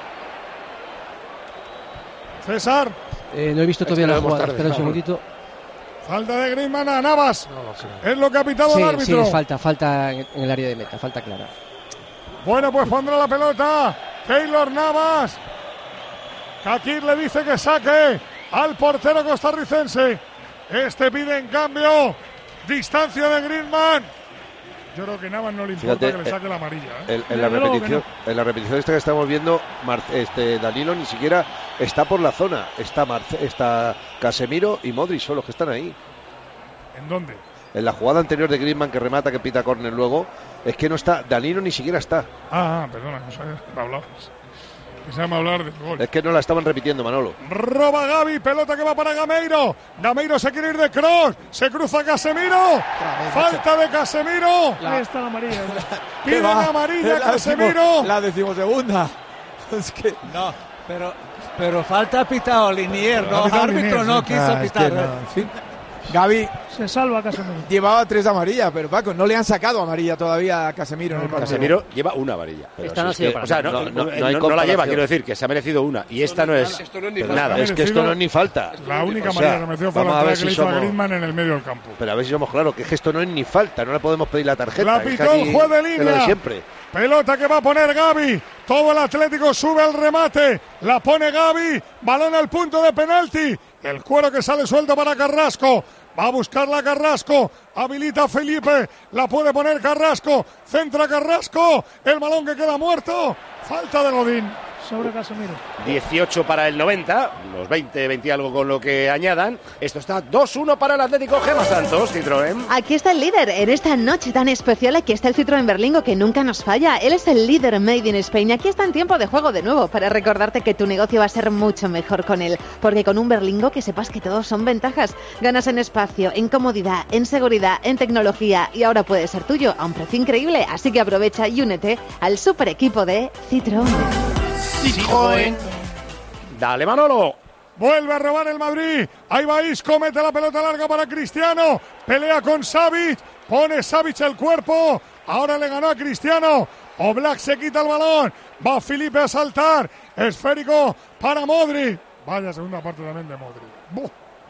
César, Eh, no he visto todavía Es que la lo vemos jugada, tarde, espera un claro. segundito. falta de Griezmann a Navas. Es lo que ha pitado Sí, el sí, árbitro. es falta, falta en en el área de meta, falta clara. Bueno, pues pondrá la pelota Keylor Navas. Kakir le dice que saque al portero costarricense. Este pide en cambio distancia de Griezmann. Yo creo que Navas no le importa Fíjate, que le saque eh, la amarilla. ¿eh? El- en, la Desde luego que repetición, en la repetición esta que estamos viendo, Mar- este Danilo ni siquiera está por la zona. Está, Marce- está Casemiro y Modric son los que están ahí. no. ¿En dónde? En la jugada anterior de Griezmann que remata, que pita córner luego, es que no está, Danilo ni siquiera está. Ah, ah, perdona, no sabía que hablabas. Quisiera hablar del gol. Es que no la estaban repitiendo, Manolo. Roba Gavi, pelota que va para Gameiro. Gameiro se quiere ir de cross. Se cruza Casemiro. Falta de Casemiro. Ahí está la amarilla. Piden va? amarilla La Casemiro. decimo- La decimosegunda. Es que... No, pero, pero falta ha pitado Linier, Ha ¿no? pitado Árbitro Linier, no sí. quiso Ah, es que pitar. no, en fin. Gavi Se salva Casemiro. llevaba tres amarillas, pero Paco, no le han sacado amarilla todavía a Casemiro en el partido. Casemiro lleva una avarilla. Esta no ha sido para O sea, nada. no, No, no- no- eh, no hay no- no la lleva, comparación. quiero decir, que se ha merecido una. Y esta no es Esto no es ni pero falta. nada. Es que esto no es ni falta. La única O sea, amarilla que metió fue vamos la a ver entrada que si le hizo a somos- Griezmann en el medio del campo. Pero a ver si somos claros, que es que esto no es ni falta, no le podemos pedir la tarjeta. La es que pitó aquí el juez de es lo línea. de siempre. Pelota que va a poner Gavi. Todo el Atlético sube al remate. La pone Gavi. Balón al punto de penalti. El cuero que sale suelto para Carrasco. Va a buscarla Carrasco. Habilita a Felipe. La puede poner Carrasco. Centra Carrasco. El balón que queda muerto. Falta de Godín. Sobre Casemiro. dieciocho para el noventa, los veinte, veinte y algo con lo que añadan. Esto está dos uno para el Atlético. Gemma Santos, Citroën. Aquí está el líder. En esta noche tan especial, aquí está el Citroën Berlingo que nunca nos falla. Él es el líder Made in Spain. Aquí está en tiempo de juego de nuevo para recordarte que tu negocio va a ser mucho mejor con él. Porque con un Berlingo que sepas que todos son ventajas. Ganas en espacio, en comodidad, en seguridad, en tecnología y ahora puede ser tuyo a un precio increíble. Así que aprovecha y únete al super equipo de Citroën. Citroën. Dale, Manolo. Vuelve a robar el Madrid. Ahí va Isco, mete la pelota larga para Cristiano. Pelea con Savic. Pone Savic el cuerpo. Ahora le ganó a Cristiano. Oblak se quita el balón. Va Felipe a saltar. Esférico para Modric. Vaya segunda parte también de Modric. ¡Buh!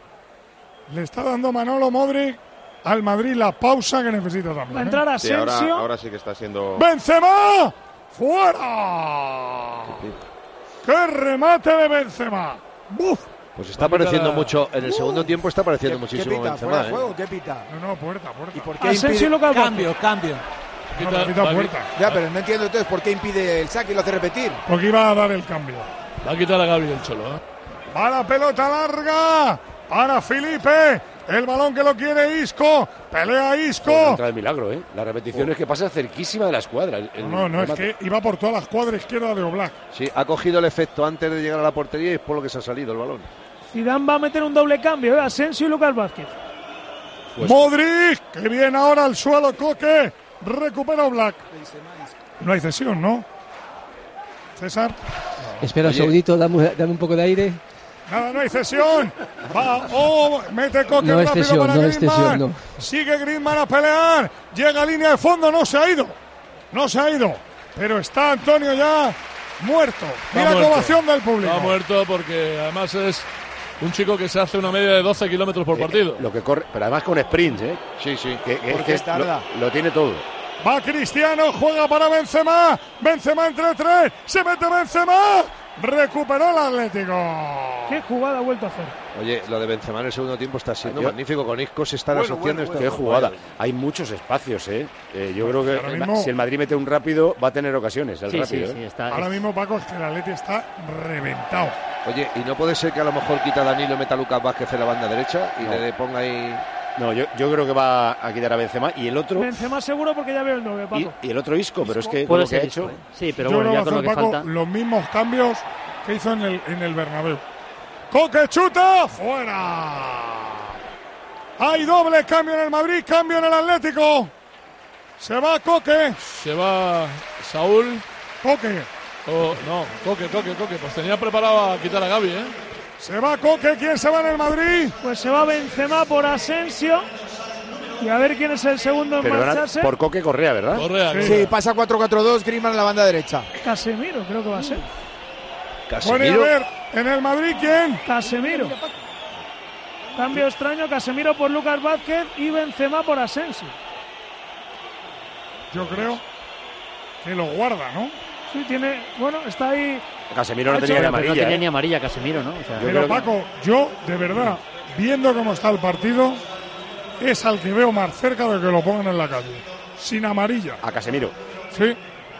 Le está dando Manolo Modric al Madrid la pausa que necesita también. Va a entrar ¿eh? Sí, ahora, Asensio. ahora sí que está siendo... ¡Benzema! ¡Fuera! ¡Qué remate de Benzema! ¡Buf! Pues está apareciendo la... mucho, en el uh, segundo tiempo está apareciendo ¿qué, muchísimo ¿qué pita? Benzema. ¿Fuera de ¿eh? juego? ¿Qué pita? No, no, puerta, puerta. ¿Y por qué impide? Local Cambio, cambio. No, no, quita puerta. Ya, pero no entiendo entonces por qué impide el saque y lo hace repetir. Porque iba a dar el cambio. Va a quitar a Gavi el Cholo, ¿eh? Va la pelota larga para Felipe. El balón que lo quiere Isco. Pelea Isco. Contra el milagro, ¿eh? La repetición oh. es que pasa cerquísima de la escuadra. El, el no, no, remate. es que iba por toda la escuadra izquierda de Oblak. Sí, ha cogido el efecto antes de llegar a la portería y es por lo que se ha salido el balón. Zidane va a meter un doble cambio, ¿eh? Asensio y Lucas Vázquez. Pues Modric, que viene ahora al suelo, Coque. Recupera Oblak. No hay cesión, ¿no? César. No. Espera un segundito, dame, dame un poco de aire. Nada, no hay cesión. Va, oh, mete Coque no rápido cesión, para no Griezmann. No. Sigue Griezmann a pelear. Llega a línea de fondo, no se ha ido. No se ha ido. Pero está Antonio ya muerto. Mira la ovación del público. Está muerto porque además es un chico que se hace una media de doce kilómetros por partido. Eh, lo que corre, pero además con sprints, ¿eh? Sí, sí. Que, que, que es, lo, lo tiene todo. Va Cristiano, juega para Benzema. Benzema entre tres. Se mete Benzema. Recuperó el Atlético. ¿Qué jugada ha vuelto a hacer? Oye, lo de Benzema en el segundo tiempo está siendo yo, magnífico. Con Isco se están bueno, asociando. Bueno, bueno. Qué jugada. Hay muchos espacios, ¿eh? eh yo bueno, creo que mismo, si el Madrid mete un rápido, va a tener ocasiones. El sí, rápido, sí, ¿eh? sí, está, ahora es... mismo, Paco, es que el Atleti está reventado. Oye, ¿y no puede ser que a lo mejor quita a Danilo y meta a Lucas Vázquez en la banda derecha y no. le ponga ahí...? No, yo, yo creo que va a quitar a Benzema y el otro... Benzema seguro porque ya veo el nueve, Paco. Y, y el otro Isco, pero es que con lo que ha hecho... Isco, ¿eh? Sí, pero yo bueno, ya con lo que Paco, falta... los mismos cambios que hizo en el, en el Bernabéu. Coque chuta, fuera. Hay doble cambio en el Madrid, cambio en el Atlético. Se va Coque. Se va Saúl. Coque. Oh, no, Coque, Coque, Coque. Pues tenía preparado a quitar a Gavi, ¿eh? Se va Coque, ¿quién se va en el Madrid? Pues se va Benzema por Asensio. Y a ver quién es el segundo en pero marcharse. Por Coque Correa, ¿verdad? Correa, sí, sí, pasa cuatro cuatro dos, Griezmann en la banda derecha. Casemiro, creo que va a ser. Bueno, a ver, en el Madrid, ¿quién? Casemiro. Cambio extraño, Casemiro por Lucas Vázquez y Benzema por Asensio. Yo creo que lo guarda, ¿no? Sí, tiene, bueno, está ahí. Casemiro no tenía ni amarilla. No tenía ¿eh? ni amarilla Casemiro, ¿no? O sea, pero Paco, que... yo, de verdad, viendo cómo está el partido, es al que veo más cerca de que lo pongan en la calle. Sin amarilla. A Casemiro. Sí.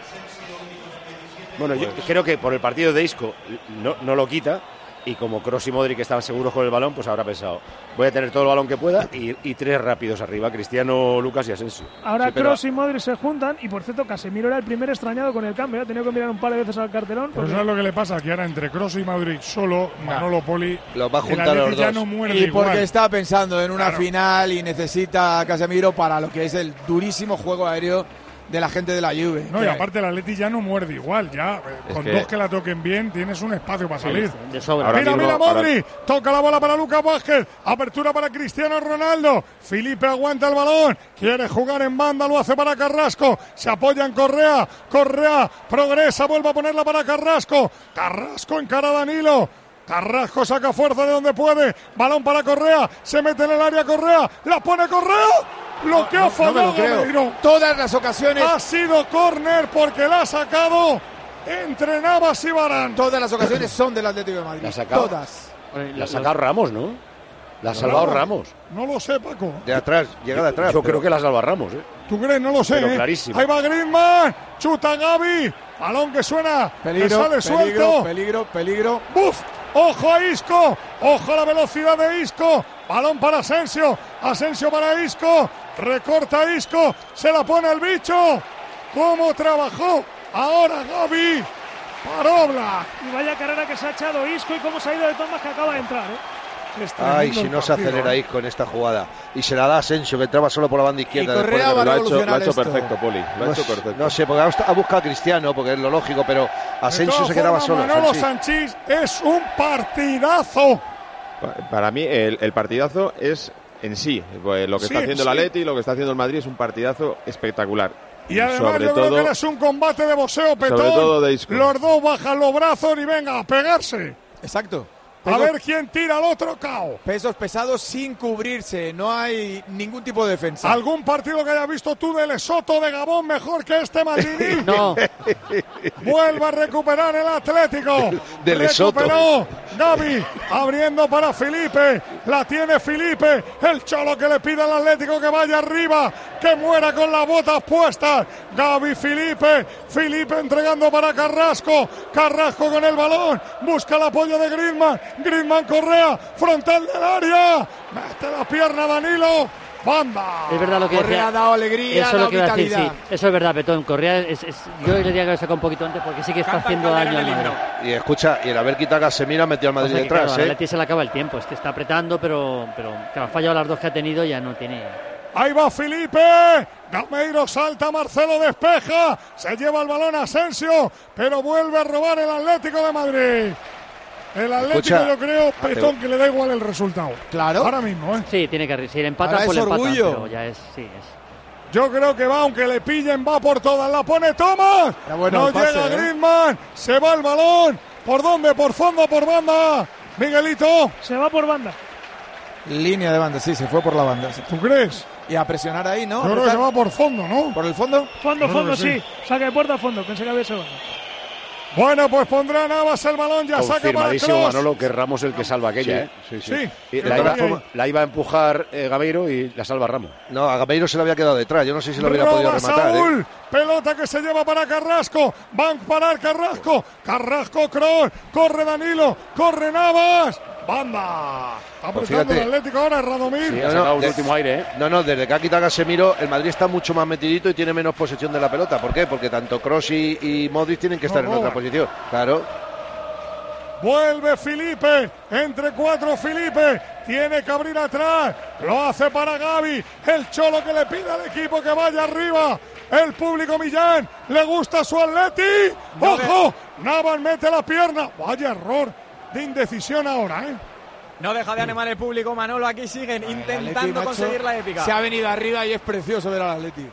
Bueno, yo creo que por el partido de Isco no, no lo quita. Y como Kroos y Modric estaban seguros con el balón, pues habrá pensado, voy a tener todo el balón que pueda y, y tres rápidos arriba, Cristiano, Lucas y Asensio. Ahora sí, pero... Kroos y Modric se juntan y por cierto Casemiro era el primer extrañado con el cambio, ha tenido que mirar un par de veces al cartelón. Pero ¿sabes lo que le pasa? Que ahora entre Kroos y Modric solo, Manolo Poli, los va a juntar a los dos. Ya no muerde y porque igual. está pensando en una claro. final y necesita a Casemiro para lo que es el durísimo juego aéreo de la gente de la Juve. No, y aparte el Atleti ya no muerde igual, ya eh, con que... dos que la toquen bien tienes un espacio para salir. Sí, de sobra. Mira, mismo, mira Modric, ahora... toca la bola para Lucas Vázquez, apertura para Cristiano Ronaldo, Felipe aguanta el balón, quiere jugar en banda, lo hace para Carrasco, se apoya en Correa, Correa progresa, vuelve a ponerla para Carrasco, Carrasco encara a Danilo, Carrasco saca fuerza de donde puede, balón para Correa, se mete en el área Correa, la pone Correa. Lo que ha fallado, no no todas las ocasiones ha sido córner porque la ha sacado entre Navas y Varane. Todas las ocasiones son del Atlético de Madrid. La ha sacado, todas. La ha sacado Ramos, ¿no? La ha salvado Ramos. No lo sé, Paco. De atrás, llega de atrás. Yo pero... creo que la salva Ramos, ¿eh? ¿Tú crees? No lo sé. Pero ¿eh? clarísimo. Ahí va Griezmann, chuta Gavi, balón que suena, peligro, que sale peligro, suelto. Peligro, peligro. ¡Buf! ¡Ojo a Isco! ¡Ojo a la velocidad de Isco! Balón para Asensio. Asensio para Isco. Recorta Isco. Se la pone el bicho. ¿Cómo trabajó? Ahora Gavi. Parobla. Y vaya carrera que se ha echado Isco y cómo se ha ido de tomas que acaba de entrar, ¿eh? Ay, si no se acelera Isco en esta jugada. Y se la da a Asensio, que entraba solo por la banda izquierda. Y Correa después de... va a lo ha hecho, lo ha hecho esto. perfecto, Poli. Lo no, ha hecho perfecto. No sé, porque ha buscado a Cristiano, porque es lo lógico, pero Asensio se quedaba formas, solo. Manolo Sanchís es un partidazo. Para mí, el, el partidazo es en sí. Pues lo que Sí, está haciendo sí. el Atleti y lo que está haciendo el Madrid es un partidazo espectacular. Y además sobre yo todo, creo que es un combate de boxeo, Petón. sobre todo de Isco. Los dos bajan los brazos y venga a pegarse. Exacto. A ver quién tira al otro cao. Pesos pesados sin cubrirse, no hay ningún tipo de defensa. ¿Algún partido que hayas visto tú de Lesoto de Gabón mejor que este madridí? No. Vuelve a recuperar el Atlético. De Lesoto. Recuperó Gavi, abriendo para Felipe. La tiene Felipe. El Cholo que le pide al Atlético que vaya arriba, que muera con las botas puestas. Gavi, Felipe. Felipe entregando para Carrasco. Carrasco con el balón. Busca el apoyo de Griezmann. Griezmann, Correa, frontal del área. Mete la pierna Danilo. Banda. Es verdad lo que Correa decía. ha dado alegría, eso ha es lo dado que iba a decir, vitalidad. sí. Eso es verdad, Petón. Correa, es, es, yo le diría que lo saca un poquito antes porque sí que está Canta haciendo Calderón daño al el himno. Madrid. Y escucha, y el haber quitado a Casemiro ha metido al Madrid O sea que, detrás, claro, ¿eh? al Atleti se le acaba el tiempo. Es que está apretando, pero, pero que ha fallado las dos que ha tenido, ya no tiene. Ahí va Felipe. Gameiro salta, Marcelo despeja. Se lleva el balón Asensio, pero vuelve a robar el Atlético de Madrid. El Atlético, Escucha, yo creo, Petón, te- que le da igual el resultado. Claro. Ahora mismo, ¿eh? Sí, tiene que. Si le empatan, Ahora pues es le empatan. orgullo. Pero ya es. Sí, es. Yo creo que va, aunque le pillen, va por todas. La pone Tomás. Está bueno no el pase, llega ¿eh? Griezmann. Se va el balón. ¿Por dónde? Por fondo, por banda. Miguelito. Se va por banda. Línea de banda, sí, se fue por la banda. ¿Tú crees? Y a presionar ahí, ¿no? Yo creo que se va por fondo, ¿no? ¿Por el fondo? Fondo, Yo creo fondo, que sí. sí. Saque de puerta a fondo. Pensé que había segundo. Bueno, pues pondrá Navas el balón. Ya saca para Confirmadísimo, Kroos. Manolo, que Ramos es el que salva aquella, ¿eh? Sí, sí. Sí. Y sí, la, sí. iba, la iba a empujar eh, Gameiro y la salva Ramos. No, a Gameiro se le había quedado detrás. Yo no sé si lo hubiera podido Roba rematar, Saúl. ¿eh? Pelota que se lleva para Carrasco. Van a parar Carrasco. Carrasco, Kroos. Corre Danilo. Corre Navas. Banda. Está Pues apretando el fíjate. Atlético ahora, Radomir. Sí, No, ha no, sacado un de- último aire, ¿eh? No, no, desde que ha quitado a Casemiro, el Madrid está mucho más metidito y tiene menos posesión de la pelota. ¿Por qué? Porque tanto Kroos y, y Modric tienen que estar No en otra roban. posición. Claro. Vuelve Felipe, entre cuatro Felipe, tiene que abrir atrás, lo hace para Gavi, el Cholo que le pide al equipo que vaya arriba, el público Millán, le gusta su Atleti, ojo, Navas mete la pierna, vaya error de indecisión ahora, ¿eh? No deja de animar el público, Manolo. Aquí siguen intentando Atleti, macho, conseguir la épica. Se ha venido arriba y es precioso ver al Atleti.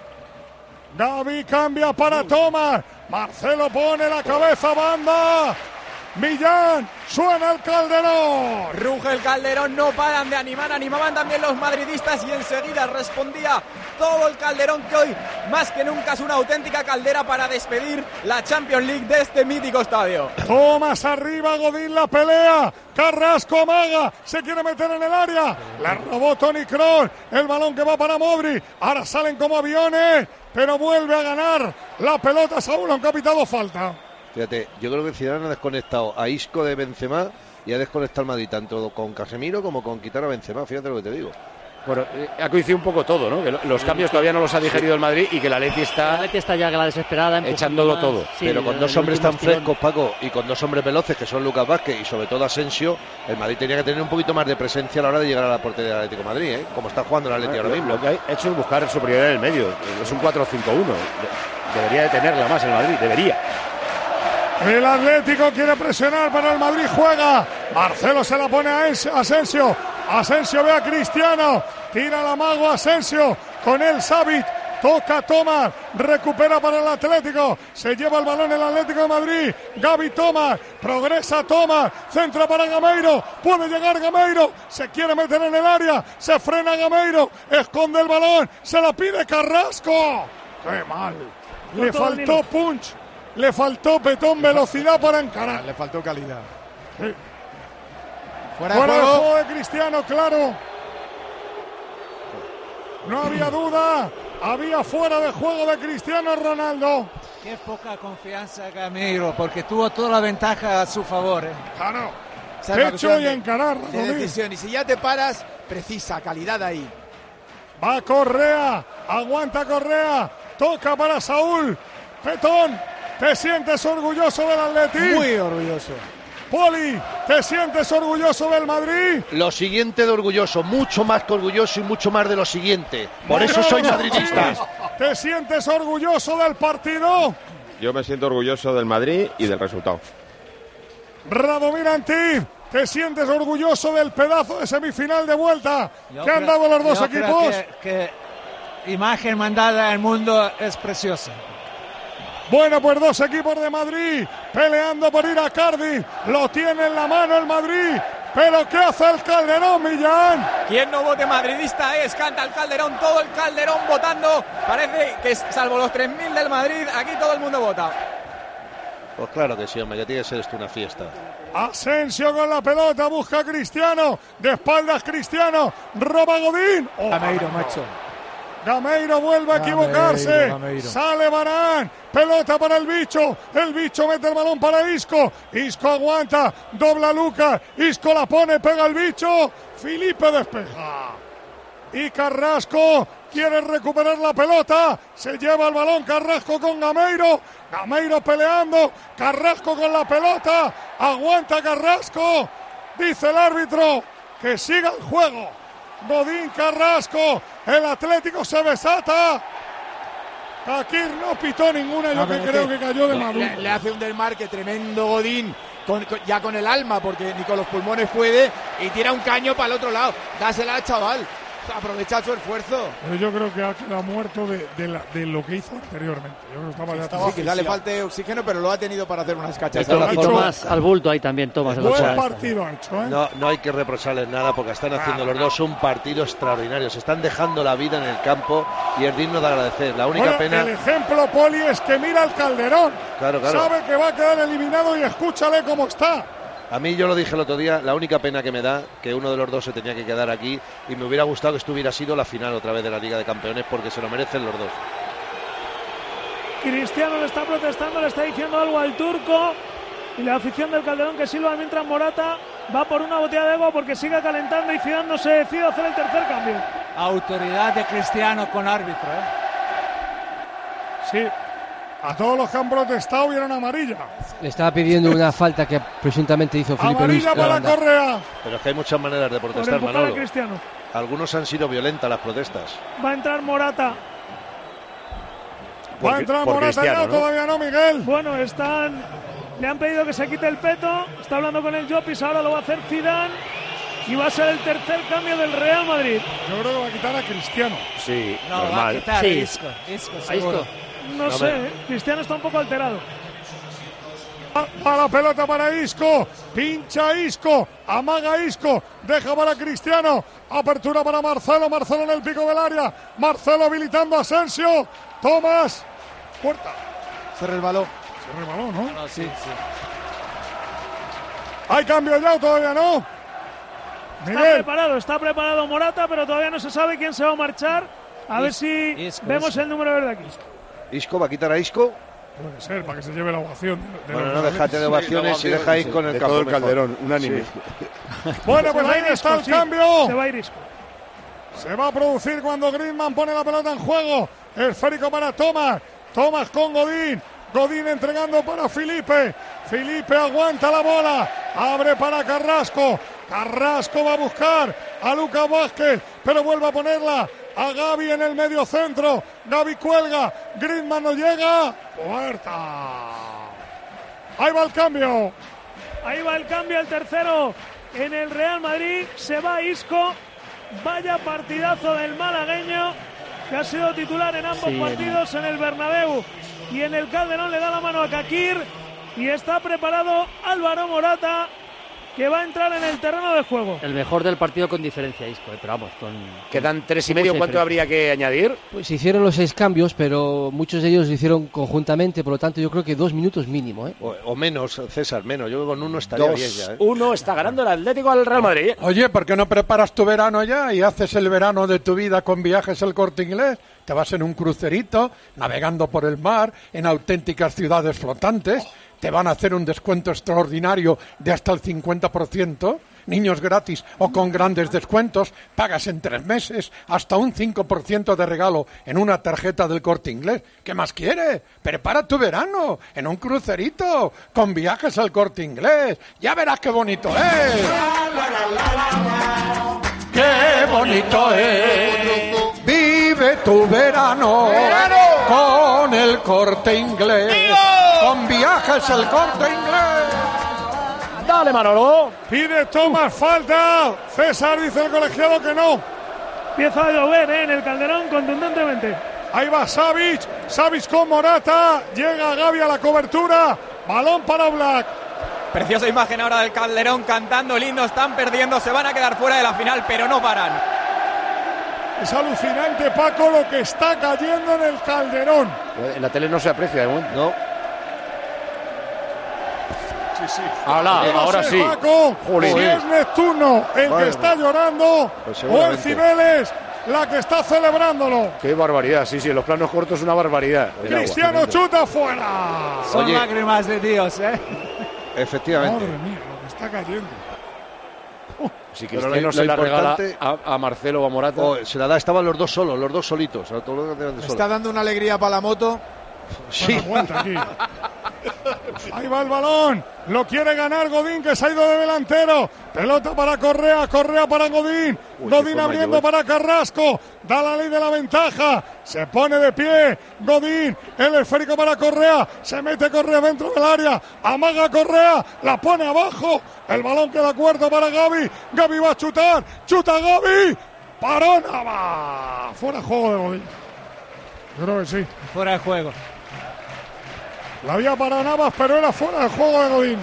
Gavi cambia para Tomás, Marcelo pone la cabeza, banda, Millán, suena el Calderón. Ruge el Calderón, no paran de animar, animaban también los madridistas y enseguida respondía todo el Calderón, que hoy más que nunca es una auténtica caldera para despedir la Champions League de este mítico estadio. Tomás arriba, Godín la pelea, Carrasco amaga, se quiere meter en el área, le robó Toni Kroos, el balón que va para Modric, ahora salen como aviones, pero vuelve a ganar la pelota Saúl, aunque ha pitado falta. Fíjate, yo creo que Zidane ha desconectado a Isco de Benzema y ha desconectado al Madrid tanto con Casemiro como con quitar a Benzema. Fíjate lo que te digo. Bueno, eh, ha coincidido un poco todo, ¿no? Que lo- los cambios todavía no los ha digerido el Madrid y que la Atleti La está Atleti está ya la desesperada. empujando echándolo más. todo. Sí, Pero con el- dos el hombres último tan estirón. frescos, Paco, y con dos hombres veloces que son Lucas Vázquez y sobre todo Asensio, el Madrid tenía que tener un poquito más de presencia a la hora de llegar a la portería del Atlético de Madrid, ¿eh? Como está jugando el Atlético ahora Lo, mismo. lo que ha hecho es buscar superioridad en el medio. Es un cuatro cinco uno. De- Debería de tenerla más el Madrid, debería. El Atlético quiere presionar, pero el Madrid juega. Marcelo se la pone a Es- Asensio. Asensio ve a Cristiano. Tira la mago Asensio. Con él Savic. Toca Tomás. Recupera para el Atlético. Se lleva el balón el Atlético de Madrid. Gavi Tomás. Progresa Tomás. Centra para Gameiro. Puede llegar Gameiro. Se quiere meter en el área. Se frena Gameiro. Esconde el balón. Se la pide Carrasco. ¡Qué mal! Le Con todo el faltó hilo. punch. Le faltó Petón velocidad para encarar. Le faltó calidad. Sí. Fuera, Fuera de de juego. juego de Cristiano, claro. No había duda. Había fuera de juego de Cristiano Ronaldo. Qué poca confianza Gameiro, porque tuvo toda la ventaja a su favor. ¿eh? Claro. Esa es una Pecho cuestión y de- encarar. de Radomir. decisión. Y si ya te paras, precisa, calidad ahí. Va Correa. Aguanta Correa. Toca para Saúl. Petón. ¿Te sientes orgulloso del Atleti? Muy orgulloso. Poli, ¿te sientes orgulloso del Madrid? Lo siguiente de orgulloso, mucho más que orgulloso y mucho más de lo siguiente. Por eso soy madridista. ¿Te sientes orgulloso del partido? Yo me siento orgulloso del Madrid y del resultado. Radomir Antib, ¿te sientes orgulloso del pedazo de semifinal de vuelta Yo que han creo- dado los dos yo creo equipos? Que, que imagen mandada al mundo es preciosa. Bueno, pues dos equipos de Madrid peleando por ir a Cardiff. Lo tiene en la mano el Madrid. ¿Pero qué hace el Calderón, Millán? Quien no vote madridista es, canta el Calderón, todo el Calderón votando. Parece que salvo los tres mil del Madrid, aquí todo el mundo vota. Pues claro que sí, hombre, que tiene que ser esto una fiesta. Asensio con la pelota, busca a Cristiano. De espaldas Cristiano, roba Godín. Oh, Gameiro, macho. Gameiro vuelve a equivocarse. Gameiro, Gameiro. Sale Varane. Pelota para el bicho. El bicho mete el balón para Isco. Isco aguanta. Dobla Lucas. Isco la pone, pega el bicho. Filipe despeja. Y Carrasco quiere recuperar la pelota. Se lleva el balón Carrasco con Gameiro. Gameiro peleando. Carrasco con la pelota. Aguanta Carrasco. Dice el árbitro que siga el juego. Godín, Carrasco, el Atlético se desata. Kakir no pitó ninguna, yo No, que pero creo es que cayó de le, Madrid. le, le hace un desmarque tremendo Godín, con, con, ya con el alma, porque ni con los pulmones puede, y tira un caño para el otro lado. Dásela al chaval, aprovecha su esfuerzo. Pero yo creo que ha quedado muerto de, de, la, de lo que hizo anteriormente. Yo creo que estaba ya Estaba sí, quizá le falte oxígeno, pero lo ha tenido para hacer unas cachas. Y Tomás al bulto ahí también, Tomás. Buen partido ha hecho, ¿eh? No, no hay que reprocharles nada porque están haciendo los dos un partido extraordinario. Se están dejando la vida en el campo y es digno de agradecer. La única Bueno, pena... el ejemplo, Poli, es que mira al Calderón. Claro, claro. Sabe que va a quedar eliminado y escúchale cómo está. A mí, yo lo dije el otro día, la única pena que me da que uno de los dos se tenía que quedar aquí y me hubiera gustado que esto hubiera sido la final otra vez de la Liga de Campeones porque se lo merecen los dos. Cristiano le está protestando, le está diciendo algo al turco y la afición del Calderón que silba mientras Morata va por una botella de agua porque sigue calentando y Zidane no se decide hacer el tercer cambio. Autoridad de Cristiano con árbitro, ¿eh? Sí. A todos los que han protestado vieron amarilla. Le estaba pidiendo una falta que presuntamente hizo Felipe Luis. Amarilla para Anda. Correa. Pero es que hay muchas maneras de Por protestar, empujar a Manolo. Cristiano. Algunos han sido violentas las protestas. Va a entrar Morata. Va a entrar Morata ya, ¿no? Todavía no, Miguel. Bueno, están... Le han pedido que se quite el peto. Está hablando con el Llopis, ahora lo va a hacer Zidane. Y va a ser el tercer cambio del Real Madrid. Yo creo que va a quitar a Cristiano. Sí, No, va a normal. quitar Sí. Isco, Isco, A seguro. Isco. No, No, sé, me- ¿eh? Cristiano está un poco alterado. Va la pelota para Isco, pincha Isco, amaga Isco, deja para Cristiano, apertura para Marcelo, Marcelo en el pico del área, Marcelo habilitando a Asensio, Tomás, puerta. Se resbaló. Se resbaló, ¿no? No, sí, sí. ¿Hay cambio ya o todavía no? Está Miguel. preparado, está preparado Morata, pero todavía no se sabe quién se va a marchar. A ver si Isco, vemos Isco. el número verde aquí. ¿Isco va a quitar a Isco? Puede ser, para que se lleve la ovación. de- de Bueno, los no, déjate de ovaciones y deja ir con el de campo todo el mejor. Calderón, unánime. Sí. Bueno, pues Se va ahí Isco, está el sí, cambio. Se va a ir Isco. Se va a producir cuando Griezmann pone la pelota en juego. Esférico para Tomás. Tomás con Godín. Godín entregando para Felipe. Felipe aguanta la bola. Abre para Carrasco. Carrasco va a buscar a Lucas Vázquez, pero vuelve a ponerla a Gavi en el medio centro. Gavi cuelga. Griezmann no llega. Puerta. Ahí va el cambio. Ahí va el cambio, el tercero en el Real Madrid. Se va Isco. Vaya partidazo del malagueño, que ha sido titular en ambos Sí, partidos, en el Bernabéu y en el Calderón. Le da la mano a Kakir y está preparado Álvaro Morata, que va a entrar en el terreno de juego. El mejor del partido con diferencia, Isco, eh, pero vamos, con... Quedan tres y con medio. mucha ¿Cuánto diferencia. habría que añadir? Pues se hicieron los seis cambios, pero muchos de ellos lo hicieron conjuntamente, por lo tanto yo creo que dos minutos mínimo, ¿eh? O, o menos, César, menos. Yo con uno estaría bien ya, ¿eh? dos uno está ganando el Atlético al Real Madrid. Oye, ¿por qué no preparas tu verano ya y haces el verano de tu vida con Viajes El Corte Inglés? Te vas en un crucerito, navegando por el mar, en auténticas ciudades flotantes. Te van a hacer un descuento extraordinario de hasta el cincuenta por ciento. Niños gratis o con grandes descuentos. Pagas en tres meses hasta un cinco por ciento de regalo en una tarjeta del Corte Inglés. ¿Qué más quieres? Prepara tu verano en un crucerito con Viajes al Corte Inglés. Ya verás qué bonito es. ¡Qué bonito es! Vive tu verano, con el Corte Inglés. Con Viajes el Corte Inglés. Dale, Manolo. Pide Tomás falta. César dice el colegiado que no. Empieza a llover, ¿eh? En el Calderón contundentemente. Ahí va Savic, Savic con Morata, llega Gavi a la cobertura, balón para Oblak. Preciosa imagen ahora del Calderón cantando lindo, están perdiendo, se van a quedar fuera de la final, pero no paran. Es alucinante, Paco, lo que está cayendo en el Calderón. En la tele no se aprecia de momento. No. Sí, sí. Ahora, no ahora sé, sí. Paco, Jolín. si es Neptuno el Madre que está mía. llorando Pues o el seguramente. Cibeles la que está celebrándolo. Qué barbaridad, sí, sí, en los planos cortos es una barbaridad. El Cristiano agua. chuta fuera. Son Oye. lágrimas de Dios, ¿eh? Efectivamente. Madre mía, lo que está cayendo. Si Pero Cristiano lo- se lo la regala importante- a, a Marcelo o a Morata. Oh, se la da, estaban los dos solos, los dos solitos. a todos los que eran de Está solos. dando una alegría para la moto. Sí. Bueno, aguanta aquí. Ahí va el balón. Lo quiere ganar Godín, que se ha ido de delantero. Pelota para Correa, Correa para Godín. Uy, Godín qué forma abriendo llevó. para Carrasco. Da la ley de la ventaja. Se pone de pie. Godín, el esférico para Correa. Se mete Correa dentro del área. Amaga Correa. La pone abajo. El balón queda cuarto para Gavi. Gavi va a chutar. Chuta Gavi. Paró Nava. Fuera de juego de Godín. Yo creo que sí. Fuera de juego. La había para Navas, pero era fuera del juego de Godín.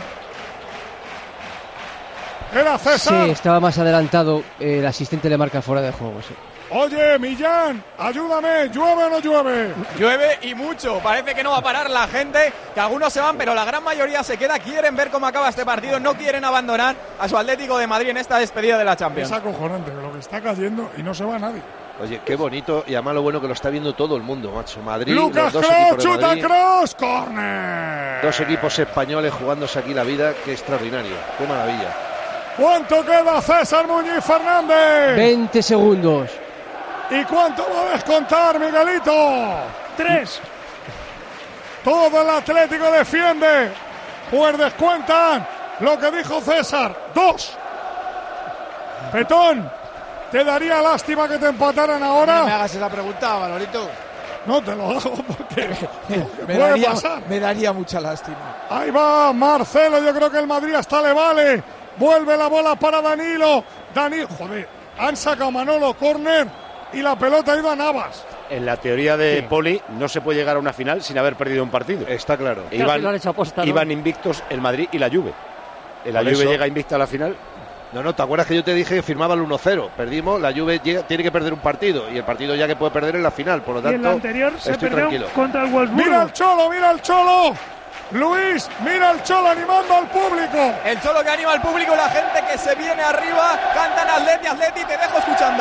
Era César. Sí, estaba más adelantado. eh, el asistente le marca fuera de juego. Sí. Oye, Millán, ayúdame. ¿Llueve o no llueve? Llueve y mucho, parece que no va a parar la gente, que algunos se van, pero la gran mayoría se queda, quieren ver cómo acaba este partido, no quieren abandonar a su Atlético de Madrid en esta despedida de la Champions. Es acojonante lo que está cayendo y no se va nadie. Oye, qué bonito y además lo bueno que lo está viendo todo el mundo, macho. Madrid, Lucas los dos Kroos, equipos de chuta Madrid, Kroos, córner. dos equipos españoles jugándose aquí la vida, qué extraordinario, qué maravilla. ¿Cuánto queda César Muñiz Fernández? veinte segundos. ¿Y cuánto va a descontar, Miguelito? Tres. Todo el Atlético defiende. Pues descuentan lo que dijo César. Dos. Petón, ¿te daría lástima que te empataran ahora? No me hagas esa pregunta, Manolito. No te lo hago porque, porque Me puede daría, pasar. me daría mucha lástima. Ahí va Marcelo, yo creo que el Madrid hasta le vale. Vuelve la bola para Danilo. Danilo, joder, han sacado Manolo córner y la pelota ha ido a Navas. En la teoría de Poli no se puede llegar a una final sin haber perdido un partido. Está claro. Casi Iban, lo han hecho aposta, ¿no? iban invictos el Madrid y la Juve. La Por Juve eso. llega invicta a la final. No, no, ¿te acuerdas que yo te dije que firmaba el uno cero? Perdimos, la Juve llega- tiene que perder un partido y el partido ya que puede perder es la final, por lo Y tanto en la anterior se estoy perdió tranquilo. contra el Wolfsburgo. Mira el Cholo, mira el Cholo. Luis, mira el Cholo animando al público. El Cholo que anima al público, la gente que se viene arriba, cantan Atleti, Atleti, te dejo escuchando.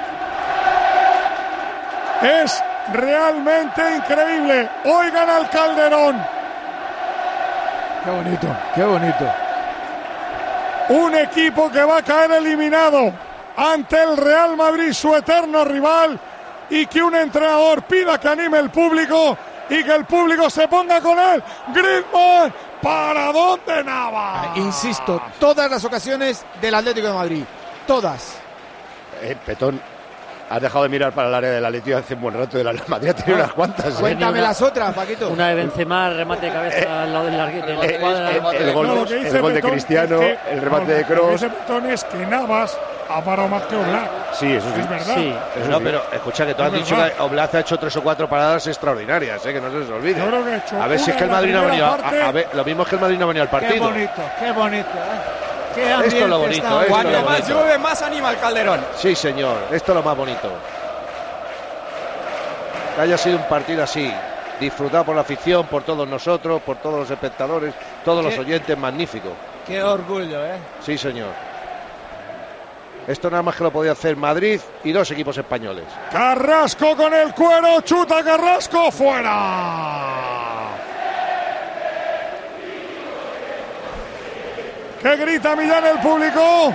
Es realmente increíble. Hoy gana el Calderón. Qué bonito, qué bonito. Un equipo que va a caer eliminado ante el Real Madrid, su eterno rival, y que un entrenador pida que anime el público y que el público se ponga con él. Griezmann, ¿para dónde Nava? Insisto, todas las ocasiones del Atlético de Madrid. Todas. Eh, Petón, has dejado de mirar para el área del Atlético hace un buen rato. De la Madrid ha tenido unas cuantas. ¿eh? Cuéntame una- las otras, Paquito. Una de Benzema, remate de cabeza al lado del larguero. de la Eh, escuadra. eh, el gol, No, lo que dice el gol de Petón Cristiano, es que- el remate no, de Lo que Kroos. dice Petón es que Navas ha parado más que Oblak. Sí, eso sí. Es verdad. Sí. Pero no, pero escucha que tú has Es dicho verdad. que Oblak ha hecho tres o cuatro paradas extraordinarias, ¿eh? Que no se les olvide. Yo creo que ha hecho A ver si una es que el en la Madrid no ha primera venido. a- parte. A, a ver, lo mismo es que el Madrid no ha venido al Qué partido. bonito, qué bonito. ¿eh? Qué Esto es lo ambiente bonito, está esto hoy. es Cuanto lo más bonito. llueve, más anima el Calderón. Sí, señor, esto es lo más bonito. Que haya sido un partido así, disfrutado por la afición, por todos nosotros, por todos los espectadores, todos los ¿Qué? oyentes, magnífico. Qué orgullo, ¿eh? Sí, señor. Esto nada más que lo podía hacer Madrid y dos equipos españoles. Carrasco con el cuero, chuta Carrasco, fuera. ¿Qué grita Millán el público?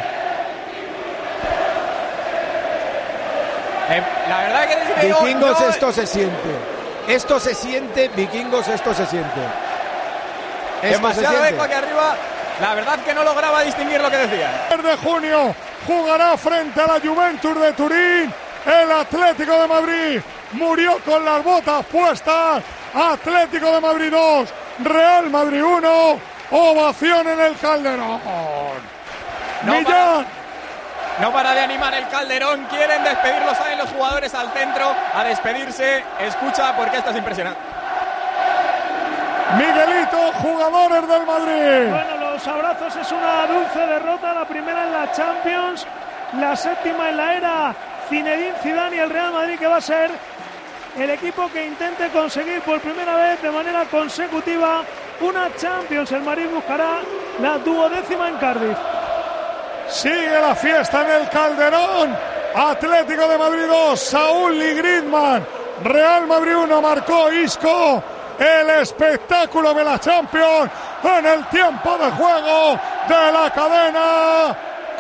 Eh, la verdad que les digo, Vikingos, yo- esto se siente. Esto se siente, vikingos, esto se siente. Esto se demasiado siente. eco aquí arriba. La verdad que no lograba distinguir lo que decían. El de junio jugará frente a la Juventus de Turín. El Atlético de Madrid murió con las botas puestas. Atlético de Madrid dos, Real Madrid uno. Ovación en el Calderón. No Millán. No para de animar el Calderón, quieren despedirlo, salen los jugadores al centro a despedirse. Escucha porque esto es impresionante. Miguelito, jugadores del Madrid. Bueno, los abrazos, es una dulce derrota, la primera en la Champions, la séptima en la era Zinedine Zidane y el Real Madrid, que va a ser el equipo que intente conseguir por primera vez de manera consecutiva una Champions. El Madrid buscará la duodécima en Cardiff. Sigue la fiesta en el Calderón. Atlético de Madrid dos, Saúl y Griezmann. Real Madrid uno, marcó Isco. El espectáculo de la Champions en el tiempo de juego de la cadena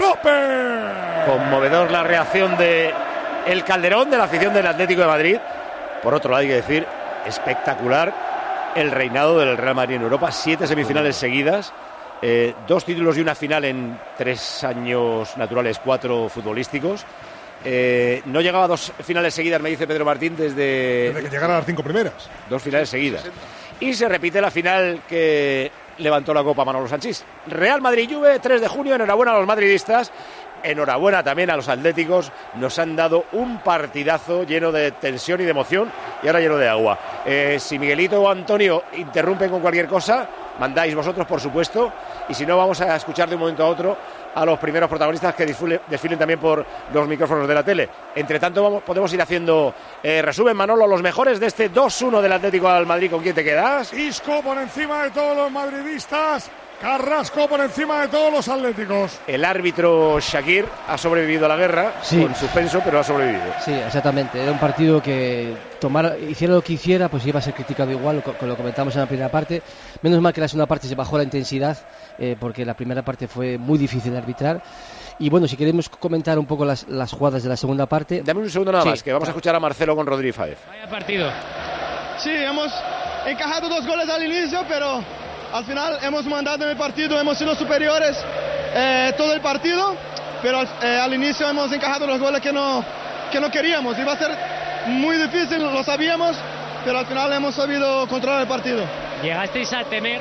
COPE. Conmovedor la reacción de el Calderón, de la afición del Atlético de Madrid. Por otro lado, hay que decir, espectacular el reinado del Real Madrid en Europa. Siete semifinales seguidas, eh, dos títulos y una final en tres años naturales, cuatro futbolísticos. Eh, no llegaba a dos finales seguidas, me dice Pedro Martín, desde... Desde que llegaran a las cinco primeras. Dos finales seguidas. Y se repite la final que levantó la Copa Manolo Sanchís. Real Madrid-Juve, tres de junio, enhorabuena a los madridistas. Enhorabuena también a los atléticos, nos han dado un partidazo lleno de tensión y de emoción y ahora lleno de agua. Eh, si Miguelito o Antonio interrumpen con cualquier cosa, mandáis vosotros, por supuesto, y si no, vamos a escuchar de un momento a otro a los primeros protagonistas que desfilen, desfilen también por los micrófonos de la tele. Entre tanto, vamos, podemos ir haciendo eh, resumen, Manolo, los mejores de este dos uno del Atlético al Madrid. ¿Con quién te quedas? Isco por encima de todos los madridistas, Carrasco por encima de todos los atléticos. El árbitro Shakir ha sobrevivido a la guerra, sí, con suspenso, pero ha sobrevivido. Sí, exactamente. Era un partido que tomara, hiciera lo que hiciera, pues iba a ser criticado igual, con lo que comentamos en la primera parte. Menos mal que en la segunda parte se bajó la intensidad, eh, porque la primera parte fue muy difícil de arbitrar. Y bueno, si queremos comentar un poco las, las jugadas de la segunda parte... Dame un segundo nada sí, más, que vamos a escuchar a Marcelo con Rodríguez Fáez. Vaya partido. Sí, hemos encajado dos goles al inicio, pero... al final hemos mandado en el partido, hemos sido superiores eh, todo el partido, pero al, eh, al inicio hemos encajado los goles que no, que no queríamos. Iba a ser muy difícil, lo sabíamos, pero al final hemos sabido controlar el partido. Llegasteis a temer,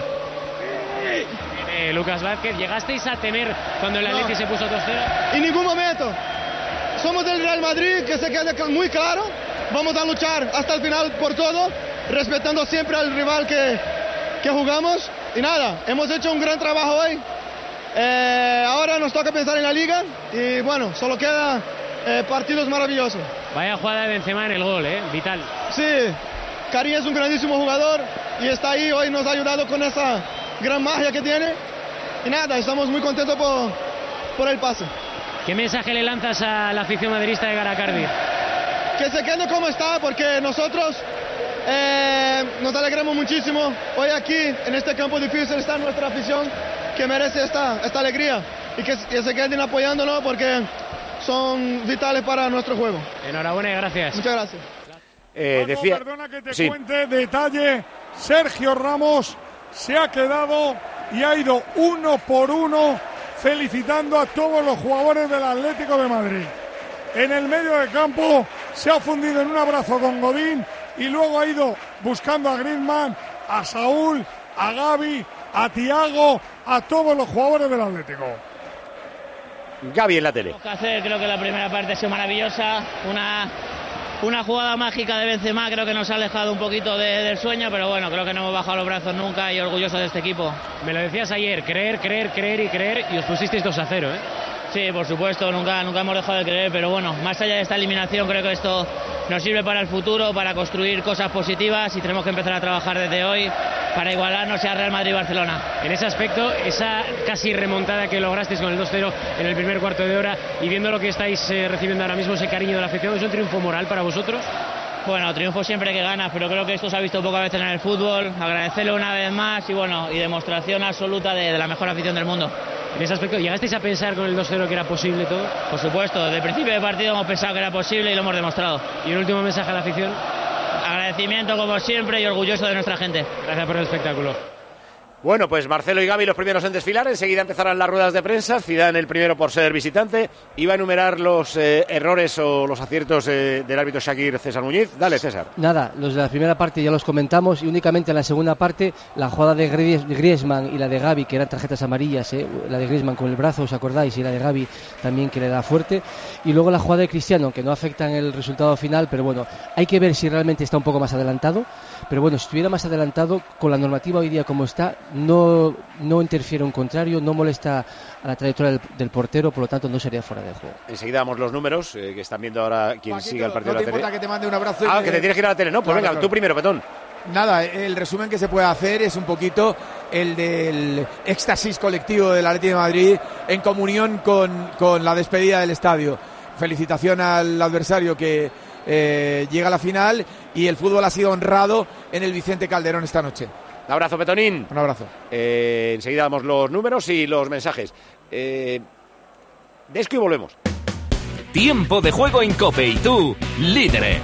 eh, Lucas Vázquez, llegasteis a temer cuando el Atleti no. se puso dos cero. En ningún momento. Somos del Real Madrid, que se quede muy claro. Vamos a luchar hasta el final por todo, respetando siempre al rival que, que jugamos. Y nada, hemos hecho un gran trabajo hoy. Eh, ahora nos toca pensar en la liga y bueno, solo queda eh, partidos maravillosos. Vaya jugada de Benzema en el gol, ¿eh? Vital. Sí, Karim es un grandísimo jugador y está ahí, hoy nos ha ayudado con esa gran magia que tiene. Y nada, estamos muy contentos por, por el pase. ¿Qué mensaje le lanzas a la afición madridista de cara a Cardiff? Que se quede como está, porque nosotros... Eh, nos alegramos muchísimo. Hoy aquí, en este campo difícil, está nuestra afición que merece esta, esta alegría y que, que se queden apoyándonos porque son vitales para nuestro juego. Enhorabuena y gracias. Muchas gracias. Eh, decía... Perdona que te sí. cuente detalle. Sergio Ramos se ha quedado y ha ido uno por uno felicitando a todos los jugadores del Atlético de Madrid. En el medio de campo se ha fundido en un abrazo con Godín y luego ha ido buscando a Griezmann, a Saúl, a Gavi, a Thiago, a todos los jugadores del Atlético. Gavi en la tele. Creo que la primera parte ha sido maravillosa, una, una jugada mágica de Benzema, creo que nos ha alejado un poquito de, del sueño, pero bueno, creo que no hemos bajado los brazos nunca y orgulloso de este equipo. Me lo decías ayer, creer, creer, creer y creer, y os pusisteis dos a cero, ¿eh? Sí, por supuesto, nunca, nunca hemos dejado de creer, pero bueno, más allá de esta eliminación, creo que esto nos sirve para el futuro, para construir cosas positivas y tenemos que empezar a trabajar desde hoy para igualarnos a Real Madrid-Barcelona. En ese aspecto, esa casi remontada que lograsteis con el dos cero en el primer cuarto de hora y viendo lo que estáis eh, recibiendo ahora mismo, ese cariño de la afición, ¿es un triunfo moral para vosotros? Bueno, triunfo siempre que ganas, pero creo que esto se ha visto pocas veces en el fútbol. Agradecerle una vez más y bueno, y demostración absoluta de, de la mejor afición del mundo. En ese aspecto, ¿llegasteis a pensar con el dos cero que era posible todo? Por supuesto, desde el principio del partido hemos pensado que era posible y lo hemos demostrado. ¿Y un último mensaje a la afición? Agradecimiento como siempre y orgulloso de nuestra gente. Gracias por el espectáculo. Bueno, pues Marcelo y Gavi los primeros en desfilar, enseguida empezarán las ruedas de prensa, Zidane el primero por ser visitante, iba a enumerar los eh, errores o los aciertos eh, del árbitro Shakir César Muñiz. Dale, César. Nada, los de la primera parte ya los comentamos y únicamente en la segunda parte la jugada de Griezmann y la de Gavi, que eran tarjetas amarillas, eh, la de Griezmann con el brazo, ¿os acordáis? Y la de Gavi también, que le da fuerte, y luego la jugada de Cristiano, que no afecta en el resultado final, pero bueno, hay que ver si realmente está un poco más adelantado, pero bueno, si estuviera más adelantado, con la normativa hoy día como está, no, no interfiere un contrario, no molesta a la trayectoria del, del portero, por lo tanto no sería fuera de juego. Enseguida damos los números, eh, que están viendo ahora quien Paquito, siga el partido no de te la tele. importa que te mande un abrazo. Ah, y que te tienes que ir a la tele, no, pues claro, venga, claro. tú primero, Petón. Nada, el resumen que se puede hacer es un poquito el del éxtasis colectivo del Atlético de Madrid en comunión con, con la despedida del estadio. Felicitación al adversario que eh, llega a la final, y el fútbol ha sido honrado en el Vicente Calderón esta noche. Un abrazo, Petonín. Un abrazo. Eh, enseguida damos los números y los mensajes. Eh, Desco y volvemos. Tiempo de juego en COPE y tú, líderes.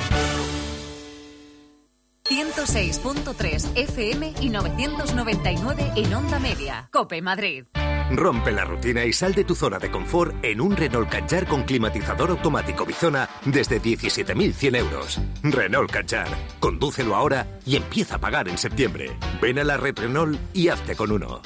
ciento seis punto tres F M y novecientos noventa y nueve en Onda Media. COPE Madrid. Rompe la rutina y sal de tu zona de confort en un Renault Kadjar con climatizador automático Bizona desde diecisiete mil cien euros. Renault Kadjar. Condúcelo ahora y empieza a pagar en septiembre. Ven a la red Renault y hazte con uno.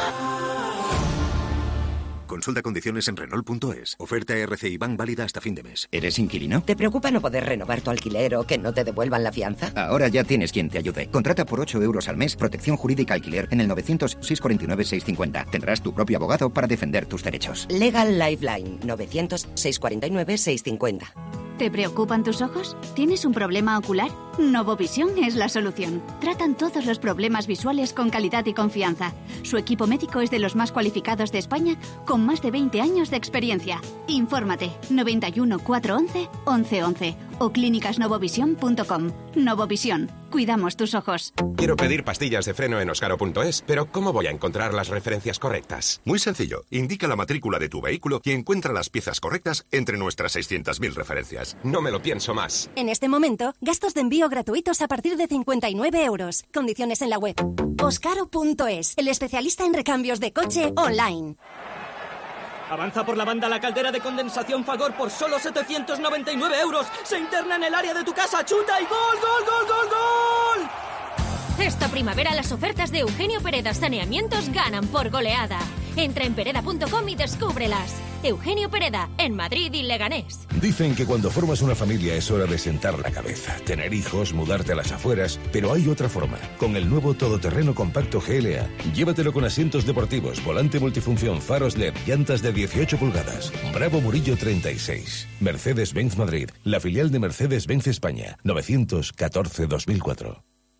Consulta condiciones en Renault punto es. Oferta R C I Bank válida hasta fin de mes. ¿Eres inquilino? ¿Te preocupa no poder renovar tu alquiler o que no te devuelvan la fianza? Ahora ya tienes quien te ayude. Contrata por ocho euros al mes protección jurídica alquiler en el novecientos, seiscientos cuarenta y nueve, seiscientos cincuenta. Tendrás tu propio abogado para defender tus derechos. Legal Lifeline novecientos, seiscientos cuarenta y nueve, seiscientos cincuenta. ¿Te preocupan tus ojos? ¿Tienes un problema ocular? Novovisión es la solución. Tratan todos los problemas visuales con calidad y confianza. Su equipo médico es de los más cualificados de España, con más de veinte años de experiencia. Infórmate noventa y uno, cuatrocientos once, once once o clínicas novovisión punto com. Novovisión. Cuidamos tus ojos. Quiero pedir pastillas de freno en oscaro punto es, pero ¿cómo voy a encontrar las referencias correctas? Muy sencillo. Indica la matrícula de tu vehículo y encuentra las piezas correctas entre nuestras seiscientas mil referencias. No me lo pienso más. En este momento, gastos de envío gratuitos a partir de cincuenta y nueve euros. Condiciones en la web. oscaro punto es, el especialista en recambios de coche online. Avanza por la banda la caldera de condensación Fagor por solo setecientos noventa y nueve euros. Se interna en el área de tu casa, chuta y gol, gol, gol, gol, gol. Esta primavera las ofertas de Eugenio Pereda Saneamientos ganan por goleada. Entra en pereda punto com y descúbrelas. Eugenio Pereda, en Madrid y Leganés. Dicen que cuando formas una familia es hora de sentar la cabeza, tener hijos, mudarte a las afueras, pero hay otra forma, con el nuevo todoterreno compacto G L A. Llévatelo con asientos deportivos, volante multifunción, faros L E D, llantas de dieciocho pulgadas. Bravo Murillo treinta y seis. Mercedes-Benz Madrid, la filial de Mercedes-Benz España, novecientos catorce dos mil cuatro.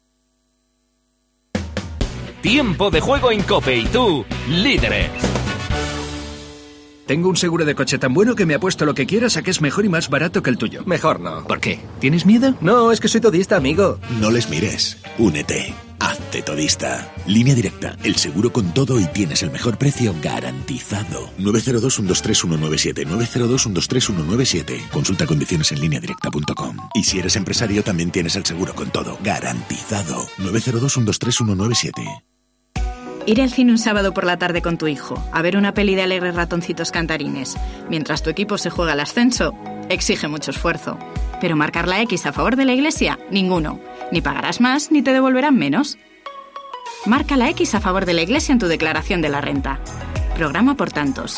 Tiempo de juego en COPE y tú, líderes. Tengo un seguro de coche tan bueno que me apuesto lo que quieras a que es mejor y más barato que el tuyo. Mejor no. ¿Por qué? ¿Tienes miedo? No, es que soy todista, amigo. No les mires. Únete. Hazte todista. Línea Directa. El seguro con todo y tienes el mejor precio garantizado. nueve cero dos, uno dos tres, uno nueve siete. nueve cero dos, uno dos tres, uno nueve siete. Consulta condiciones en línea directa punto com. Y si eres empresario también tienes el seguro con todo garantizado. nueve cero dos, uno dos tres, uno nueve siete. Ir al cine un sábado por la tarde con tu hijo, a ver una peli de alegres ratoncitos cantarines, mientras tu equipo se juega el ascenso, exige mucho esfuerzo. Pero marcar la X a favor de la Iglesia, ninguno. Ni pagarás más, ni te devolverán menos. Marca la X a favor de la Iglesia en tu declaración de la renta. Programa por tantos.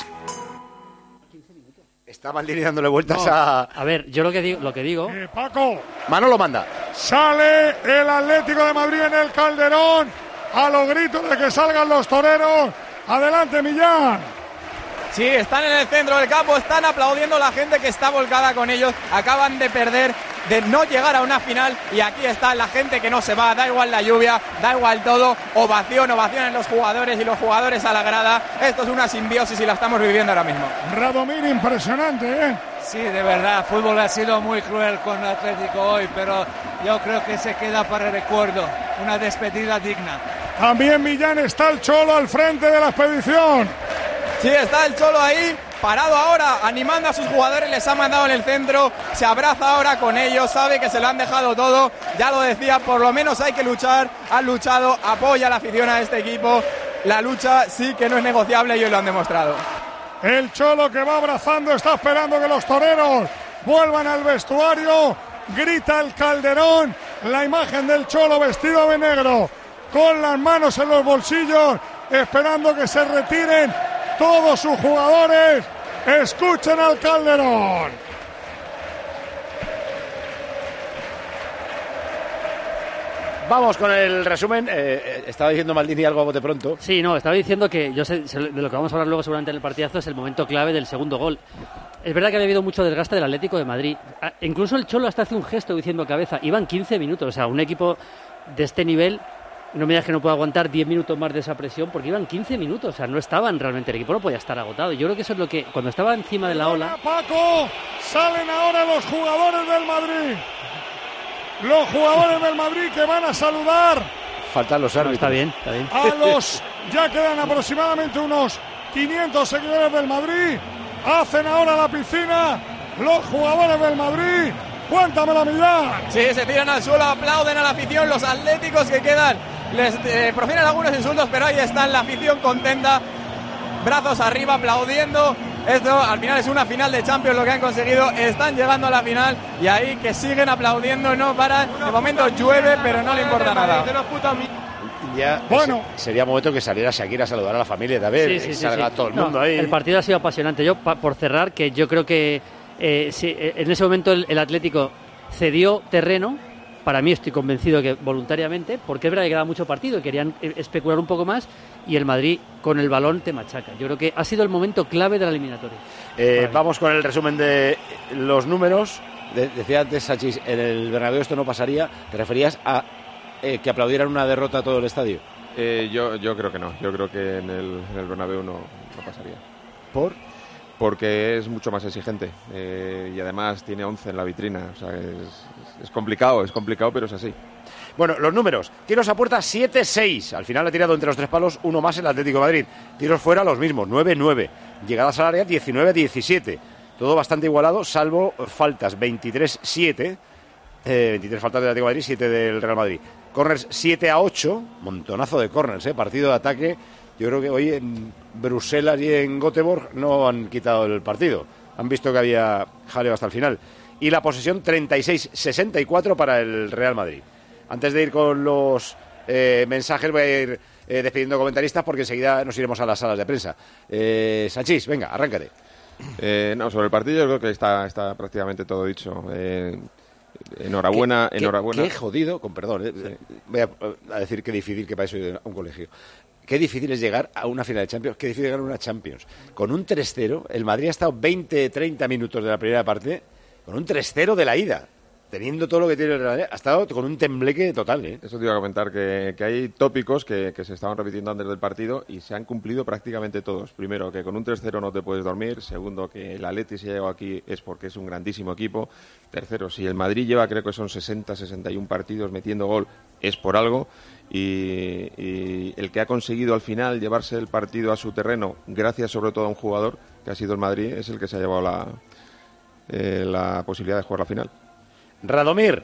Está Maldini dándole vueltas no, a... A ver, yo lo que digo... Lo que digo... Eh, Paco. Manolo manda. Sale el Atlético de Madrid en el Calderón. A los gritos de que salgan los toreros. Adelante, Millán. Sí, están en el centro del campo, están aplaudiendo la gente que está volcada con ellos. Acaban de perder, de no llegar a una final. Y aquí está la gente que no se va. Da igual la lluvia, da igual todo. Ovación, ovación en los jugadores y los jugadores a la grada. Esto es una simbiosis y la estamos viviendo ahora mismo. Radomir, impresionante, ¿eh? Sí, de verdad, fútbol ha sido muy cruel con el Atlético hoy, pero yo creo que se queda para el recuerdo. Una despedida digna. También Millán, está el Cholo al frente de la expedición. Sí, está el Cholo ahí parado ahora, animando a sus jugadores, les ha mandado en el centro, se abraza ahora con ellos, sabe que se lo han dejado todo, ya lo decía, por lo menos hay que luchar, han luchado, apoya a la afición a este equipo, la lucha sí que no es negociable y hoy lo han demostrado. El Cholo que va abrazando, está esperando que los toreros vuelvan al vestuario, grita el Calderón, la imagen del Cholo vestido de negro, con las manos en los bolsillos, esperando que se retiren todos sus jugadores. Escuchen al Calderón. Vamos con el resumen. Eh, estaba diciendo Maldini algo a bote pronto. Sí, no, estaba diciendo que yo sé, de lo que vamos a hablar luego seguramente en el partidazo es el momento clave del segundo gol. Es verdad que había habido mucho desgaste del Atlético de Madrid. Incluso el Cholo hasta hace un gesto diciendo cabeza. Iban quince minutos, o sea, un equipo de este nivel, no me digas que no puede aguantar diez minutos más de esa presión, porque iban quince minutos, o sea, no estaban realmente, el equipo no podía estar agotado. Yo creo que eso es lo que, cuando estaba encima de la ola... Paco, salen ahora los jugadores del Madrid. Los jugadores del Madrid que van a saludar. Faltan los árbitros. No, está bien, está bien. A los, ya quedan aproximadamente unos quinientos seguidores del Madrid. Hacen ahora la piscina los jugadores del Madrid. Cuéntame la mirada. Sí, se tiran al suelo, aplauden a la afición, los atléticos que quedan. Les eh, profieren algunos insultos, pero ahí están, la afición contenta. Brazos arriba, aplaudiendo. Esto al final es una final de Champions lo que han conseguido. Están llegando a la final y ahí que siguen aplaudiendo, no paran. De momento llueve, pero no le importa nada. Ya bueno. Sería momento que saliera Shakira a saludar a la familia también. Sí, sí, salga sí, sí. todo el no, mundo ahí. El partido ha sido apasionante. Yo, pa, por cerrar, que yo creo que eh, sí, en ese momento el, el Atlético cedió terreno. Para mí estoy convencido que voluntariamente, porque es verdad que quedaba mucho partido y querían especular un poco más, y el Madrid con el balón te machaca. Yo creo que ha sido el momento clave de la eliminatoria. Eh, vamos con el resumen de los números. De, decía antes Sachis, en el Bernabéu esto no pasaría. ¿Te referías a eh, que aplaudieran una derrota a todo el estadio? Eh, yo, yo creo que no. Yo creo que en el, en el Bernabéu no, no pasaría. ¿Por? Porque es mucho más exigente eh, y además tiene once en la vitrina. O sea, es, es complicado, es complicado, pero es así. Bueno, los números. Tiros a puerta siete seis. Al final ha tirado entre los tres palos uno más el Atlético de Madrid. Tiros fuera los mismos, nueve nueve. Llegadas al área diecinueve diecisiete. Todo bastante igualado, salvo faltas veintitrés siete. Eh, veintitrés faltas del Atlético de Madrid, siete del Real Madrid. Corners siete a ocho. Montonazo de corners, eh. Partido de ataque. Yo creo que hoy en Bruselas y en Göteborg no han quitado el partido. Han visto que había jaleo hasta el final. Y la posesión treinta y seis sesenta y cuatro para el Real Madrid. Antes de ir con los eh, mensajes, voy a ir eh, despidiendo comentaristas porque enseguida nos iremos a las salas de prensa. Eh, Sanchís, venga, arráncate. Eh, no, sobre el partido yo creo que está, está prácticamente todo dicho. Eh, enhorabuena, ¿Qué, enhorabuena. Qué, qué jodido, con perdón, eh, sí. voy a, a decir qué difícil que para eso ir a un colegio. Qué difícil es llegar a una final de Champions, qué difícil es llegar a una Champions. Con un tres cero, el Madrid ha estado veinte treinta minutos de la primera parte con un tres cero de la ida. Teniendo todo lo que tiene el Real Madrid, ha estado con un tembleque total, ¿eh? Eso te iba a comentar, que, que hay tópicos que, que se estaban repitiendo antes del partido y se han cumplido prácticamente todos. Primero, que con un tres cero no te puedes dormir. Segundo, que el Atleti se ha llegado aquí es porque es un grandísimo equipo. Tercero, si el Madrid lleva, creo que son sesenta, sesenta y uno partidos metiendo gol, es por algo. Y, y el que ha conseguido al final llevarse el partido a su terreno, gracias sobre todo a un jugador, que ha sido el Madrid, es el que se ha llevado la, eh, la posibilidad de jugar la final. Radomir.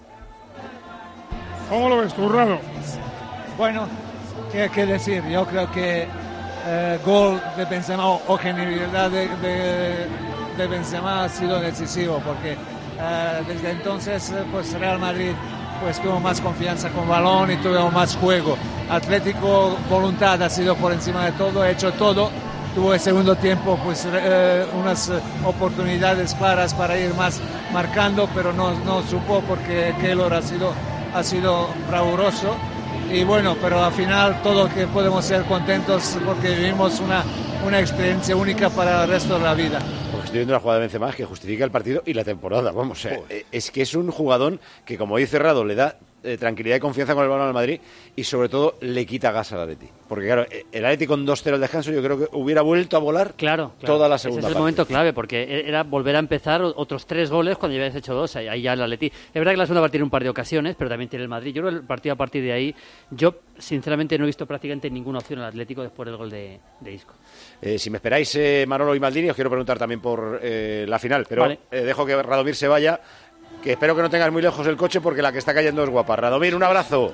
¿Cómo lo ves tú, Rado? Bueno, ¿qué, qué decir? Yo creo que eh, gol de Benzema o genialidad de, de, de Benzema ha sido decisivo porque eh, desde entonces pues Real Madrid pues tuvo más confianza con balón y tuvo más juego. Atlético, voluntad ha sido por encima de todo, ha hecho todo. Tuvo el segundo tiempo pues eh, unas oportunidades claras para ir más marcando, pero no, no supo porque Keylor ha sido, ha sido bravoroso. Y bueno, pero al final todo que podemos ser contentos porque vivimos una, una experiencia única para el resto de la vida. Porque estoy viendo una jugada de Benzema que justifica el partido y la temporada, vamos, eh, es que es un jugador que, como dice Rado, le da eh, tranquilidad y confianza con el balón al Madrid y sobre todo le quita gas al Atleti. Porque claro, el Atleti con dos cero al descanso yo creo que hubiera vuelto a volar claro, claro. toda la segunda Ese es el parte. momento clave porque era volver a empezar otros tres goles cuando ya habías hecho dos, ahí ya el Atleti. Es verdad que la segunda parte tiene un par de ocasiones, pero también tiene el Madrid. Yo creo que el partido a partir de ahí, yo sinceramente no he visto prácticamente ninguna opción al Atlético después del gol de, de Isco. Eh, si me esperáis, eh, Manolo y Maldini, os quiero preguntar también por eh, la final, pero vale. eh, dejo que Radomir se vaya, que espero que no tengas muy lejos el coche porque la que está cayendo es guapa. Radomir, un abrazo.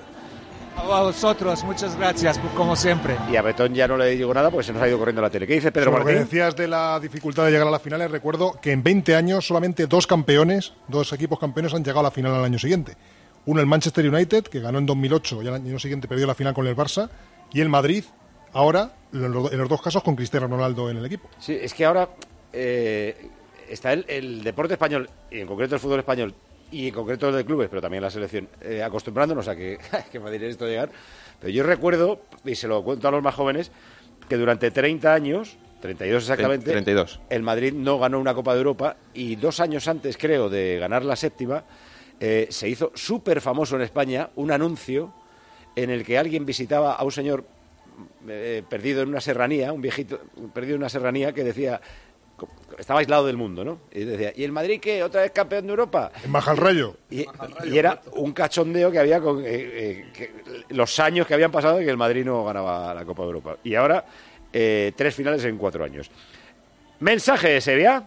A vosotros, muchas gracias, como siempre. Y a Betón ya no le digo nada porque se nos ha ido corriendo la tele. ¿Qué dice Pedro Sobre Martín? Lo que decías de la dificultad de llegar a la final, recuerdo que en veinte años solamente dos campeones, dos equipos campeones han llegado a la final al año siguiente. Uno el Manchester United, que ganó en dos mil ocho y al año siguiente perdió la final con el Barça, y el Madrid, ahora, en los, en los dos casos, con Cristiano Ronaldo en el equipo. Sí, es que ahora eh, está el, el deporte español, y en concreto el fútbol español, y en concreto el de clubes, pero también la selección, eh, acostumbrándonos a que, que Madrid esto llegar. Pero yo recuerdo, y se lo cuento a los más jóvenes, que durante treinta años, treinta y dos exactamente, treinta y dos. El Madrid no ganó una Copa de Europa y dos años antes, creo, de ganar la séptima, eh, se hizo súper famoso en España un anuncio en el que alguien visitaba a un señor eh, perdido en una serranía, un viejito perdido en una serranía que decía... Estaba aislado del mundo, ¿no? Y decía, ¿y el Madrid qué? ¿Otra vez campeón de Europa? En Bajalrayo. Y, y era un cachondeo que había con eh, eh, que, los años que habían pasado de que el Madrid no ganaba la Copa de Europa. Y ahora, eh, tres finales en cuatro años. Mensaje, Sevilla.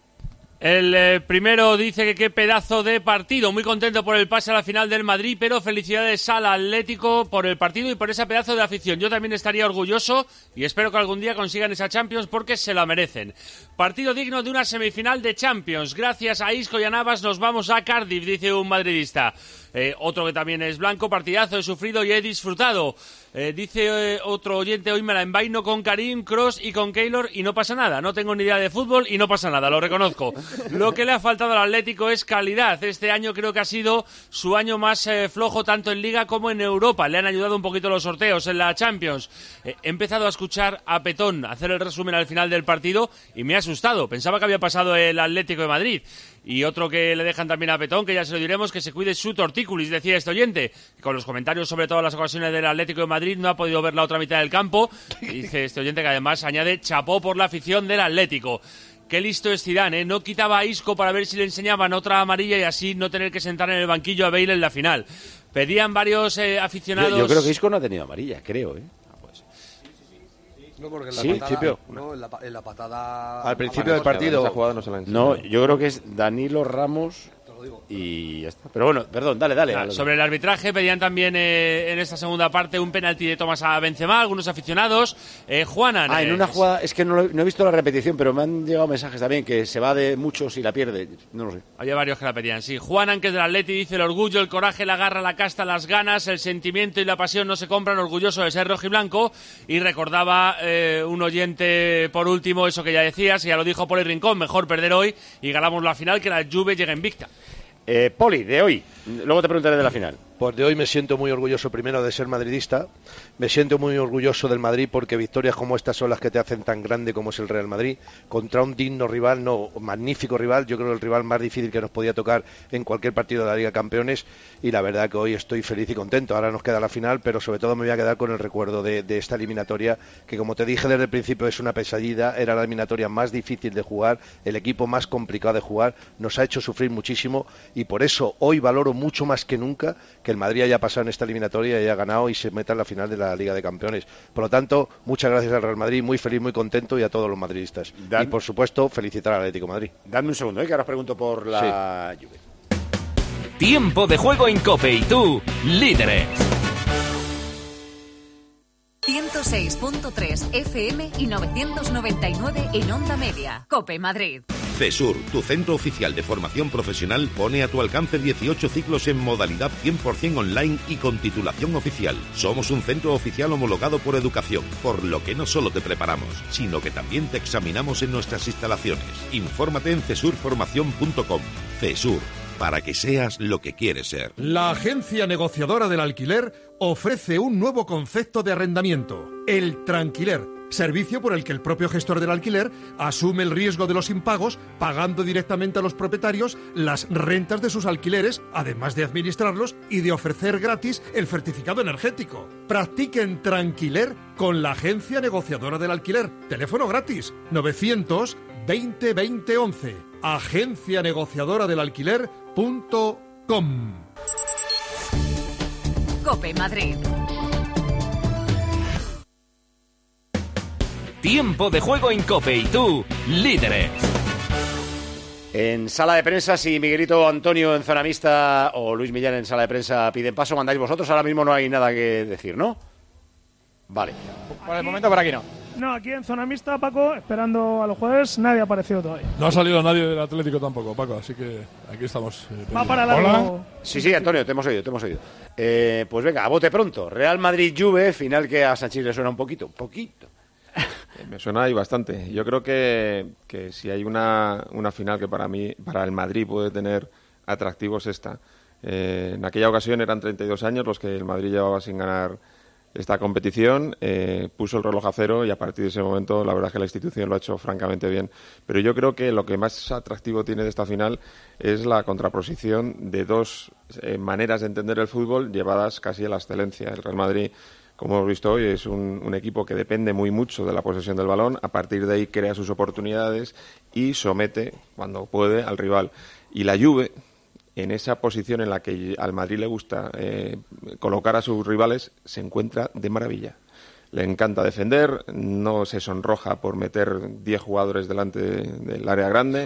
El eh, primero dice que qué pedazo de partido, muy contento por el pase a la final del Madrid, pero felicidades al Atlético por el partido y por ese pedazo de afición. Yo también estaría orgulloso y espero que algún día consigan esa Champions porque se la merecen. Partido digno de una semifinal de Champions. Gracias a Isco y a Navas nos vamos a Cardiff, dice un madridista. Eh, otro que también es blanco, partidazo, he sufrido y he disfrutado. Eh, dice eh, otro oyente, hoy me la envaino con Karim, Kroos y con Keylor y no pasa nada. No tengo ni idea de fútbol y no pasa nada, lo reconozco. Lo que le ha faltado al Atlético es calidad. Este año creo que ha sido su año más eh, flojo tanto en Liga como en Europa. Le han ayudado un poquito los sorteos en la Champions. Eh, he empezado a escuchar a Petón hacer el resumen al final del partido y me ha asustado. Pensaba que había pasado el Atlético de Madrid. Y otro que le dejan también a Petón, que ya se lo diremos, que se cuide su tortícolis, decía este oyente. Con los comentarios sobre todas las ocasiones del Atlético de Madrid no ha podido ver la otra mitad del campo. Y dice este oyente que además añade chapó por la afición del Atlético. Qué listo es Zidane, ¿eh? No quitaba a Isco para ver si le enseñaban otra amarilla y así no tener que sentar en el banquillo a Bale en la final. Pedían varios eh, aficionados... Yo, yo creo que Isco no ha tenido amarilla, creo, ¿eh? No, porque en la sí, patada, principio. No, en la, en la patada... Al principio del partido. No, se no, yo creo que es Danilo Ramos y ya está. Pero bueno, perdón, dale, dale. Ah, sobre el arbitraje pedían también eh, en esta segunda parte un penalti de Tomás a Benzema, algunos aficionados. Eh, Juanan. Ah, en eh, una jugada, es que no, lo, no he visto la repetición, pero me han llegado mensajes también que se va de muchos y la pierde. No lo sé. Había varios que la pedían, sí. Juanan, que es del Atleti, dice: el orgullo, el coraje, la garra, la casta, las ganas, el sentimiento y la pasión no se compran, orgulloso de ser rojiblanco. Y recordaba eh, un oyente, por último, eso que ya decías, y ya lo dijo Poli Rincón: mejor perder hoy y ganamos la final que la Juve llegue invicta. Eh, Poli, de hoy. Luego te preguntaré de la final. Pues de hoy me siento muy orgulloso primero de ser madridista, me siento muy orgulloso del Madrid porque victorias como estas son las que te hacen tan grande como es el Real Madrid, contra un digno rival, no, magnífico rival, yo creo que el rival más difícil que nos podía tocar en cualquier partido de la Liga de Campeones, y la verdad que hoy estoy feliz y contento. Ahora nos queda la final, pero sobre todo me voy a quedar con el recuerdo de, de esta eliminatoria, que como te dije desde el principio es una pesadilla, era la eliminatoria más difícil de jugar, el equipo más complicado de jugar, nos ha hecho sufrir muchísimo, y por eso hoy valoro mucho más que nunca que el Madrid haya pasado en esta eliminatoria y haya ganado y se meta en la final de la Liga de Campeones. Por lo tanto, muchas gracias al Real Madrid, muy feliz, muy contento, y a todos los madridistas. Dan... Y por supuesto, felicitar al Atlético de Madrid. Dame un segundo, ¿eh? Que ahora os pregunto por la sí. Juve. Tiempo de juego en COPE y tú, líderes. ciento seis punto tres F M y novecientos noventa y nueve en Onda Media. COPE Madrid. CESUR, tu centro oficial de formación profesional, pone a tu alcance dieciocho ciclos en modalidad cien por ciento online y con titulación oficial. Somos un centro oficial homologado por Educación, por lo que no solo te preparamos, sino que también te examinamos en nuestras instalaciones. Infórmate en cesur formación punto com. CESUR, para que seas lo que quieres ser. La agencia negociadora del alquiler ofrece un nuevo concepto de arrendamiento, el tranquiler. servicio por el que el propio gestor del alquiler asume el riesgo de los impagos, pagando directamente a los propietarios las rentas de sus alquileres, además de administrarlos y de ofrecer gratis el certificado energético. Practiquen Tranquiler con la agencia negociadora del alquiler. Teléfono gratis novecientos veinte veinte once. agencia negociadora del alquiler punto com. COPE Madrid. Tiempo de juego en COPE y tú, líderes. En sala de prensa, si Miguelito Antonio en zona mixta o Luis Millán en sala de prensa piden paso, mandáis vosotros. Ahora mismo no hay nada que decir, ¿no? Vale. Por el momento, por aquí no. No, aquí en zona mixta, Paco, esperando a los jueves, nadie ha aparecido todavía. No ha salido nadie del Atlético tampoco, Paco, así que aquí estamos. Eh, Va para largo. Hola. Sí, sí, Antonio, te hemos oído, te hemos oído. Eh, pues venga, a bote pronto. Real Madrid-Juve, final que a Sanchís le suena un poquito, un poquito. Me suena ahí bastante. Yo creo que, que si hay una, una final que para mí, para el Madrid puede tener atractivos esta. Eh, en aquella ocasión eran treinta y dos años los que el Madrid llevaba sin ganar esta competición, eh, puso el reloj a cero y a partir de ese momento la verdad es que la institución lo ha hecho francamente bien. Pero yo creo que lo que más atractivo tiene de esta final es la contraposición de dos eh, maneras de entender el fútbol llevadas casi a la excelencia. El Real Madrid, como hemos visto hoy, es un, un equipo que depende muy mucho de la posesión del balón, a partir de ahí crea sus oportunidades y somete, cuando puede, al rival. Y la Juve, en esa posición en la que al Madrid le gusta eh, colocar a sus rivales, se encuentra de maravilla. Le encanta defender, no se sonroja por meter diez jugadores delante del área grande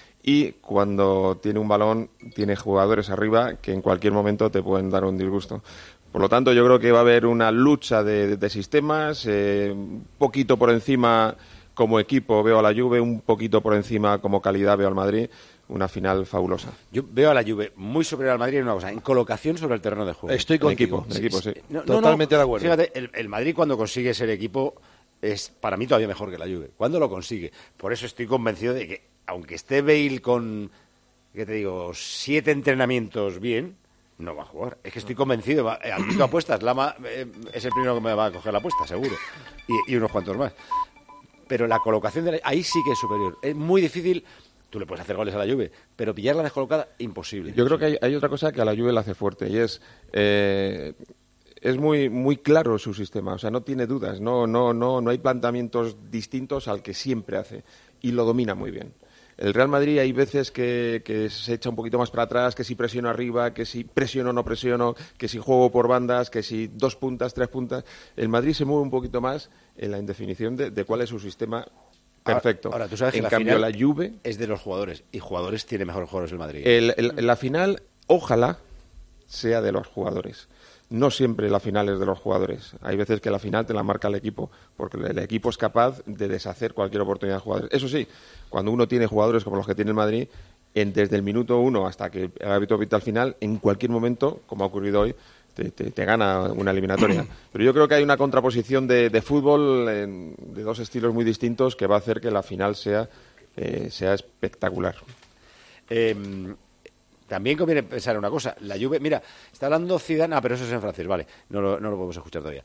y cuando tiene un balón tiene jugadores arriba que en cualquier momento te pueden dar un disgusto. Por lo tanto, yo creo que va a haber una lucha de, de sistemas, eh, un poquito por encima como equipo veo a la Juve, un poquito por encima como calidad veo al Madrid. Una final fabulosa. Yo veo a la Juve muy superior al Madrid en una cosa, en colocación sobre el terreno de juego. Estoy contigo. En equipo, en equipo, sí. No, Totalmente no, no, de acuerdo. Fíjate, el, el Madrid cuando consigue ser equipo es para mí todavía mejor que la Juve. ¿Cuándo lo consigue? Por eso estoy convencido de que, aunque esté Bale con, ¿qué te digo?, siete entrenamientos bien, no va a jugar. Es que estoy convencido. Va, eh, al apuestas, Lama eh, es el primero que me va a coger la apuesta, seguro. Y, y unos cuantos más. Pero la colocación de la, ahí sí que es superior. Es muy difícil. Tú le puedes hacer goles a la Juve, pero pillarla descolocada, imposible. Yo creo que hay, hay otra cosa que a la Juve le hace fuerte y es eh, es muy muy claro su sistema, o sea, no tiene dudas, no no no no hay planteamientos distintos al que siempre hace y lo domina muy bien. El Real Madrid hay veces que, que se echa un poquito más para atrás, que si presiono arriba, que si presiono o no presiono, que si juego por bandas, que si dos puntas, tres puntas. El Madrid se mueve un poquito más en la indefinición de, de cuál es su sistema. Perfecto. Ahora, tú sabes que en la cambio, final la Juve es de los jugadores y jugadores tiene mejores jugadores el Madrid. El, el, la final, ojalá sea de los jugadores. No siempre la final es de los jugadores. Hay veces que la final te la marca el equipo, porque el equipo es capaz de deshacer cualquier oportunidad de jugadores. Eso sí, cuando uno tiene jugadores como los que tiene el Madrid, en, desde el minuto uno hasta que el árbitro pita al final, en cualquier momento, como ha ocurrido hoy, Te, te, te gana una eliminatoria. Pero yo creo que hay una contraposición de, de fútbol en, de dos estilos muy distintos que va a hacer que la final sea, eh, sea espectacular. Eh, también conviene pensar en una cosa. La Juve, mira, está hablando Zidane, ah, pero eso es en francés, vale, no lo, no lo podemos escuchar todavía.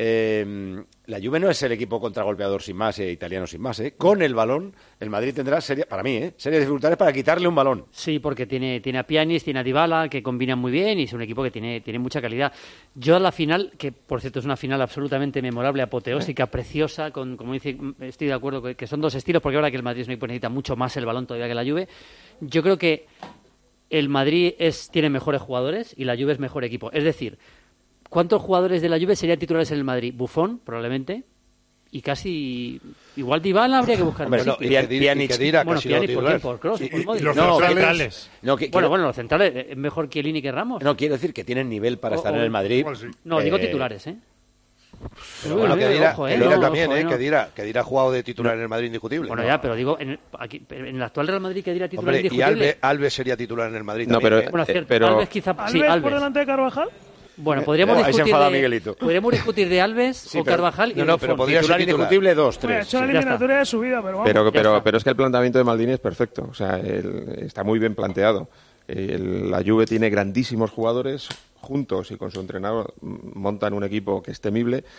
Eh, la Juve no es el equipo contragolpeador sin más, eh, italiano sin más, eh. Con el balón, el Madrid tendrá, seria, para mí, eh, serias dificultades para quitarle un balón. Sí, porque tiene, tiene a Pjanic, tiene a Dybala, que combinan muy bien y es un equipo que tiene, tiene mucha calidad. Yo a la final, que por cierto es una final absolutamente memorable, apoteósica, preciosa, con, como dice, estoy de acuerdo que, que son dos estilos, porque ahora que el Madrid es un equipo que necesita mucho más el balón todavía que la Juve, yo creo que el Madrid es, tiene mejores jugadores y la Juve es mejor equipo. Es decir, ¿cuántos jugadores de la Juve serían titulares en el Madrid? Buffon, probablemente, y casi igual Dybala habría que buscar. Hombre, no, sí. Pjanic, Pjanic, Pjanic, bueno, Pjanic por quién, por Kroos, por Modric. Los no, centrales. No, que, bueno, quiero, bueno, los centrales es mejor Chiellini que Ramos. No, quiero decir que tienen nivel para o, estar o, en el Madrid. Bueno, sí. No, eh, digo titulares, ¿eh? Pero bueno, que dirá, ojo, eh, que dirá no, también, ojo, eh, no. que dirá, que dirá jugado de titular no. en el Madrid indiscutible. Bueno, ¿no? ya, pero digo, en el, aquí, en el actual Real Madrid que dirá titular Hombre, indiscutible. Y Alves, Alves sería titular en el Madrid no, también. Pero, ¿eh? Bueno, cierto, pero... Alves quizá... ¿Alves sí, Alves por delante de Carvajal? Bueno, podríamos no, discutir de, Miguelito. podríamos discutir de Alves sí, o pero, Carvajal y no, no, pero podría titular ser titular. indiscutible dos, tres. Bueno, ha hecho la eliminatoria de su vida, pero vamos. Pero, pero, pero es que el planteamiento de Maldini es perfecto. O sea, el, está muy bien planteado. El, la Juve tiene grandísimos jugadores juntos y con su entrenador montan un equipo que es temible.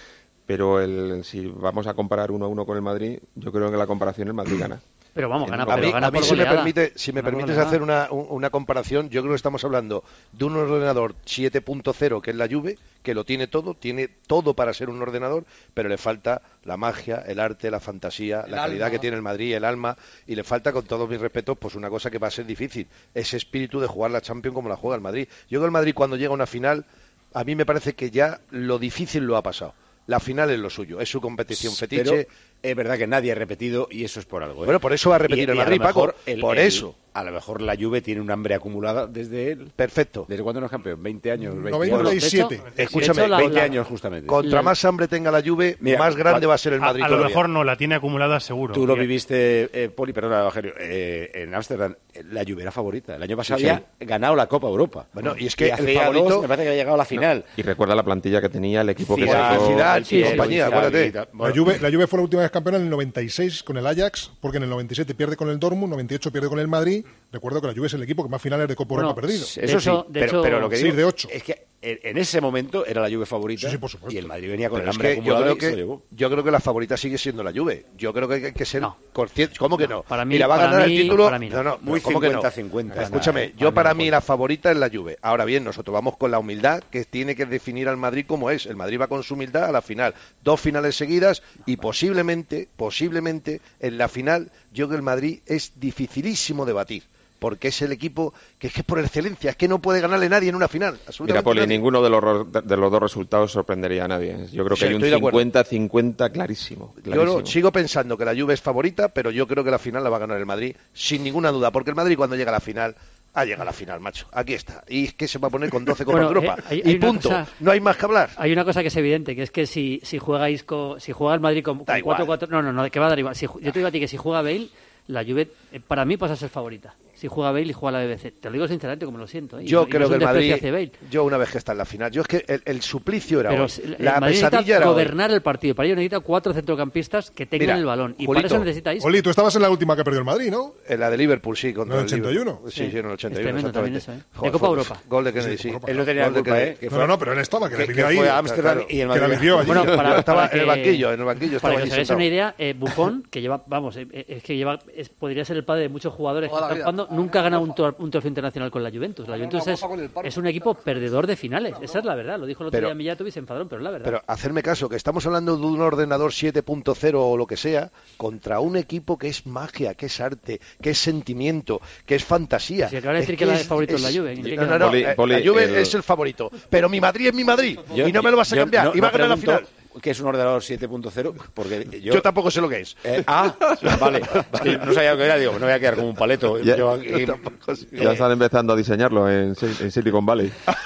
pero el, si vamos a comparar uno a uno con el Madrid, yo creo que la comparación el Madrid gana. Pero vamos, gana, a pero mí, gana a mí por si me, goleada. permite, si me permites hacer una, una comparación, yo creo que estamos hablando de un ordenador siete punto cero que es la Juve, que lo tiene todo, tiene todo para ser un ordenador, pero le falta la magia, el arte, la fantasía, El la calidad alma. que tiene el Madrid, el alma, y le falta, con todos mis respetos, pues una cosa que va a ser difícil, ese espíritu de jugar la Champions como la juega el Madrid. Yo creo que el Madrid, cuando llega a una final, a mí me parece que ya lo difícil lo ha pasado. La final es lo suyo, es su competición fetiche. Pero es verdad que nadie ha repetido y eso es por algo, ¿eh? Bueno, por eso va a repetir Y- el y a Madrid, lo mejor Paco, el- por el- eso. A lo mejor la Juve tiene un hambre acumulada desde él. Perfecto. ¿Desde cuándo no es campeón? ¿veinte años? veinte noventa y siete. años. Escúchame, De hecho, la- veinte la- años justamente. Contra más hambre tenga la Juve, Mira, más grande cuando- va a ser el A, Madrid a lo todavía. mejor no, la tiene acumulada seguro. Tú lo Mira, viviste, eh, Poli, perdona, Evangelio, eh, en Ámsterdam, eh, la Juve era favorita. El año pasado Sí, sí. había ganado la Copa Europa. Bueno, y es que el hacía favorito- dos, me parece que había llegado a la final. Y recuerda la plantilla que tenía, el equipo que Zidane, sacó. Zidane, el sí, Piero, sí, compañía, Zidane, acuérdate. y tal. La Bueno, Juve, la Juve fue la última vez campeona en el noventa y seis con el Ajax, porque en el noventa y siete pierde con el Dortmund, noventa y ocho pierde con el Madrid. Recuerdo que la Juve es el equipo que más finales de Copa Bueno, Europa ha perdido. Eso sí, hecho- de pero, hecho- pero lo que seis digo de ocho. es que en, en ese momento era la Juve favorita Sí, sí, por supuesto. y el Madrid venía con Pero el es hambre que yo acumulado creo y se lo que llevó. yo creo que la favorita sigue siendo la Juve. Yo creo que hay que ser No. consciente. ¿Cómo que no? Para mí- Mira, va a para ganar mí- el título. para mí no. no, no, Muy ¿cómo que no? cincuenta cincuenta. Escúchame, Nada, yo para para mí mí la favorita es la Juve. Ahora bien, nosotros vamos con la humildad que tiene que definir al Madrid como es. El Madrid va con su humildad a la final. Dos finales seguidas y posiblemente, posiblemente en la final, yo creo que el Madrid es dificilísimo de batir. Porque es el equipo que es que es por excelencia, es que no puede ganarle nadie en una final. Mira, Absolutamente Poli, nadie. ninguno de los, ro- de los dos resultados sorprendería a nadie. Yo creo Sí, que hay un estoy de acuerdo. cincuenta cincuenta clarísimo. Yo clarísimo. lo- sigo pensando que la Juve es favorita, pero yo creo que la final la va a ganar el Madrid, sin ninguna duda, porque el Madrid cuando llega a la final, ha llegado a la final, macho. Aquí está. Y es que se va a poner con doce Copas Bueno, de Europa. eh, hay- hay y una punto. cosa- No hay más que hablar. Hay una cosa que es evidente, que es que si, si juega Isco, si juega el Madrid con, con Da igual. cuatro cuatro, no, no, no, que va a dar igual. Si, ju- yo te digo a ti que si juega Bale, la Juve, eh, para mí pasa a ser favorita. Si juega Bale y juega la B B C. Te lo digo sinceramente como lo siento. ¿eh? Y Yo no- y no creo es que un el Madrid, desprecio hacia Bale. yo una vez que está en la final, yo es que el, el suplicio era Pero hoy. si- el La Madrid pesadilla necesita era hoy. gobernar el partido. Para ello necesita cuatro centrocampistas que tengan Mira, el balón. Y Julito, para eso necesita Isco. Oli, tú estabas en la última que perdió el Madrid, ¿no? En la de Liverpool, sí, contra ¿En el ochenta y uno? Liverpool. Sí, sí, en el ochenta y Es uno, tremendo también exactamente. eso, ¿eh? De Copa fue- Europa. Gol de Kennedy, sí. Él no tenía Gol de culpa, Kennedy. ¿eh? Que No, fue- no, no, pero él estaba, que, que- le vivió que ahí. fue a Ámsterdam claro, y el que la Madrid. vivió allí. Bueno, para, Estaba para en el que- banquillo, en el banquillo estaba Para que allí os hagáis sentado. una idea, eh, Buffon, que lleva, vamos, eh, eh, es que lleva, es- podría ser el padre de muchos jugadores que Toda la están vida. jugando, nunca ha ganado un, tor- un trofeo internacional con la Juventus. La Juventus la es, Copa con el Parma. es un equipo perdedor de finales, esa es la verdad. Lo dijo el otro Pero- día Mijatovic, se enfadaron, pero es la verdad. Pero hacerme caso, que estamos hablando de un ordenador siete punto cero o lo que sea, contra un equipo que es magia, que es arte, que es sentimiento, que es fantasía. Si acaban de decir que la favorito es la Juve, ¿en qué No, no, quedamos? no, Poli- eh, Poli, la Juve el- es el favorito. Pero mi Madrid es mi Madrid. Yo- y no me lo vas a yo cambiar. no- y va a no ganar la pregunto final. ¿Qué es un ordenador siete punto cero? Porque yo... Yo, tampoco sé lo que es. Eh, ah, vale. Es que no sabía lo que era, digo, no voy a quedar como un paleto. Ya- Yo aquí- Tampoco sé. Ya están empezando a diseñarlo en, Sil- en Silicon Valley.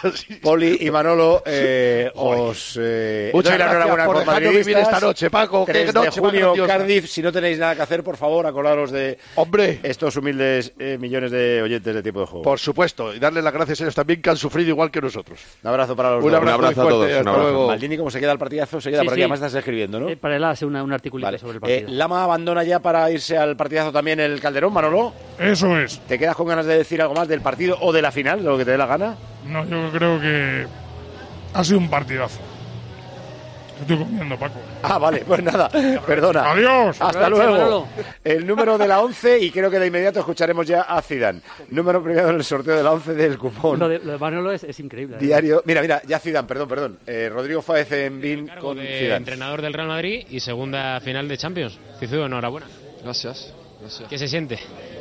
Poli y Manolo, eh, os eh, Muchas doy la gracias enhorabuena por por dejarnos madridistas. vivir esta noche, Paco. Qué tres de noche más junio, grandiosa. Cardiff. Si no tenéis nada que hacer, por favor, acordaros de Hombre, estos humildes eh, millones de oyentes de Tiempo de Juego. por supuesto. Y darle las gracias a ellos también que han sufrido igual que nosotros. Un abrazo para los Un dos. abrazo, Un abrazo muy a fuerte. todos, un Hasta abrazo. luego. Maldini, como se queda el partidazo, se queda Sí, por aquí. sí. Además estás escribiendo, ¿no? Eh, para él hace una, un articulito Vale. sobre el Eh, partido. Lama abandona ya para irse al partidazo también el Calderón, Manolo. Eso es. ¿Te quedas con ganas de decir algo más del partido o de la final, de lo que te dé la gana? No, yo creo que ha sido un partidazo. Estoy comiendo, Paco. Ah, vale, pues nada, perdona. Adiós. Hasta Gracias, luego. Manolo. El número de la once y creo que de inmediato escucharemos ya a Zidane. Número primero en el sorteo de la once del cupón. Lo de, lo de Manolo es, es increíble. ¿eh? Diario. Mira, mira, ya Zidane, perdón, perdón. Eh, Rodrigo Fáez en Bin Cargo con de Zidane. entrenador del Real Madrid y segunda final de Champions. Cizu, enhorabuena. Gracias, gracias. ¿Qué se siente?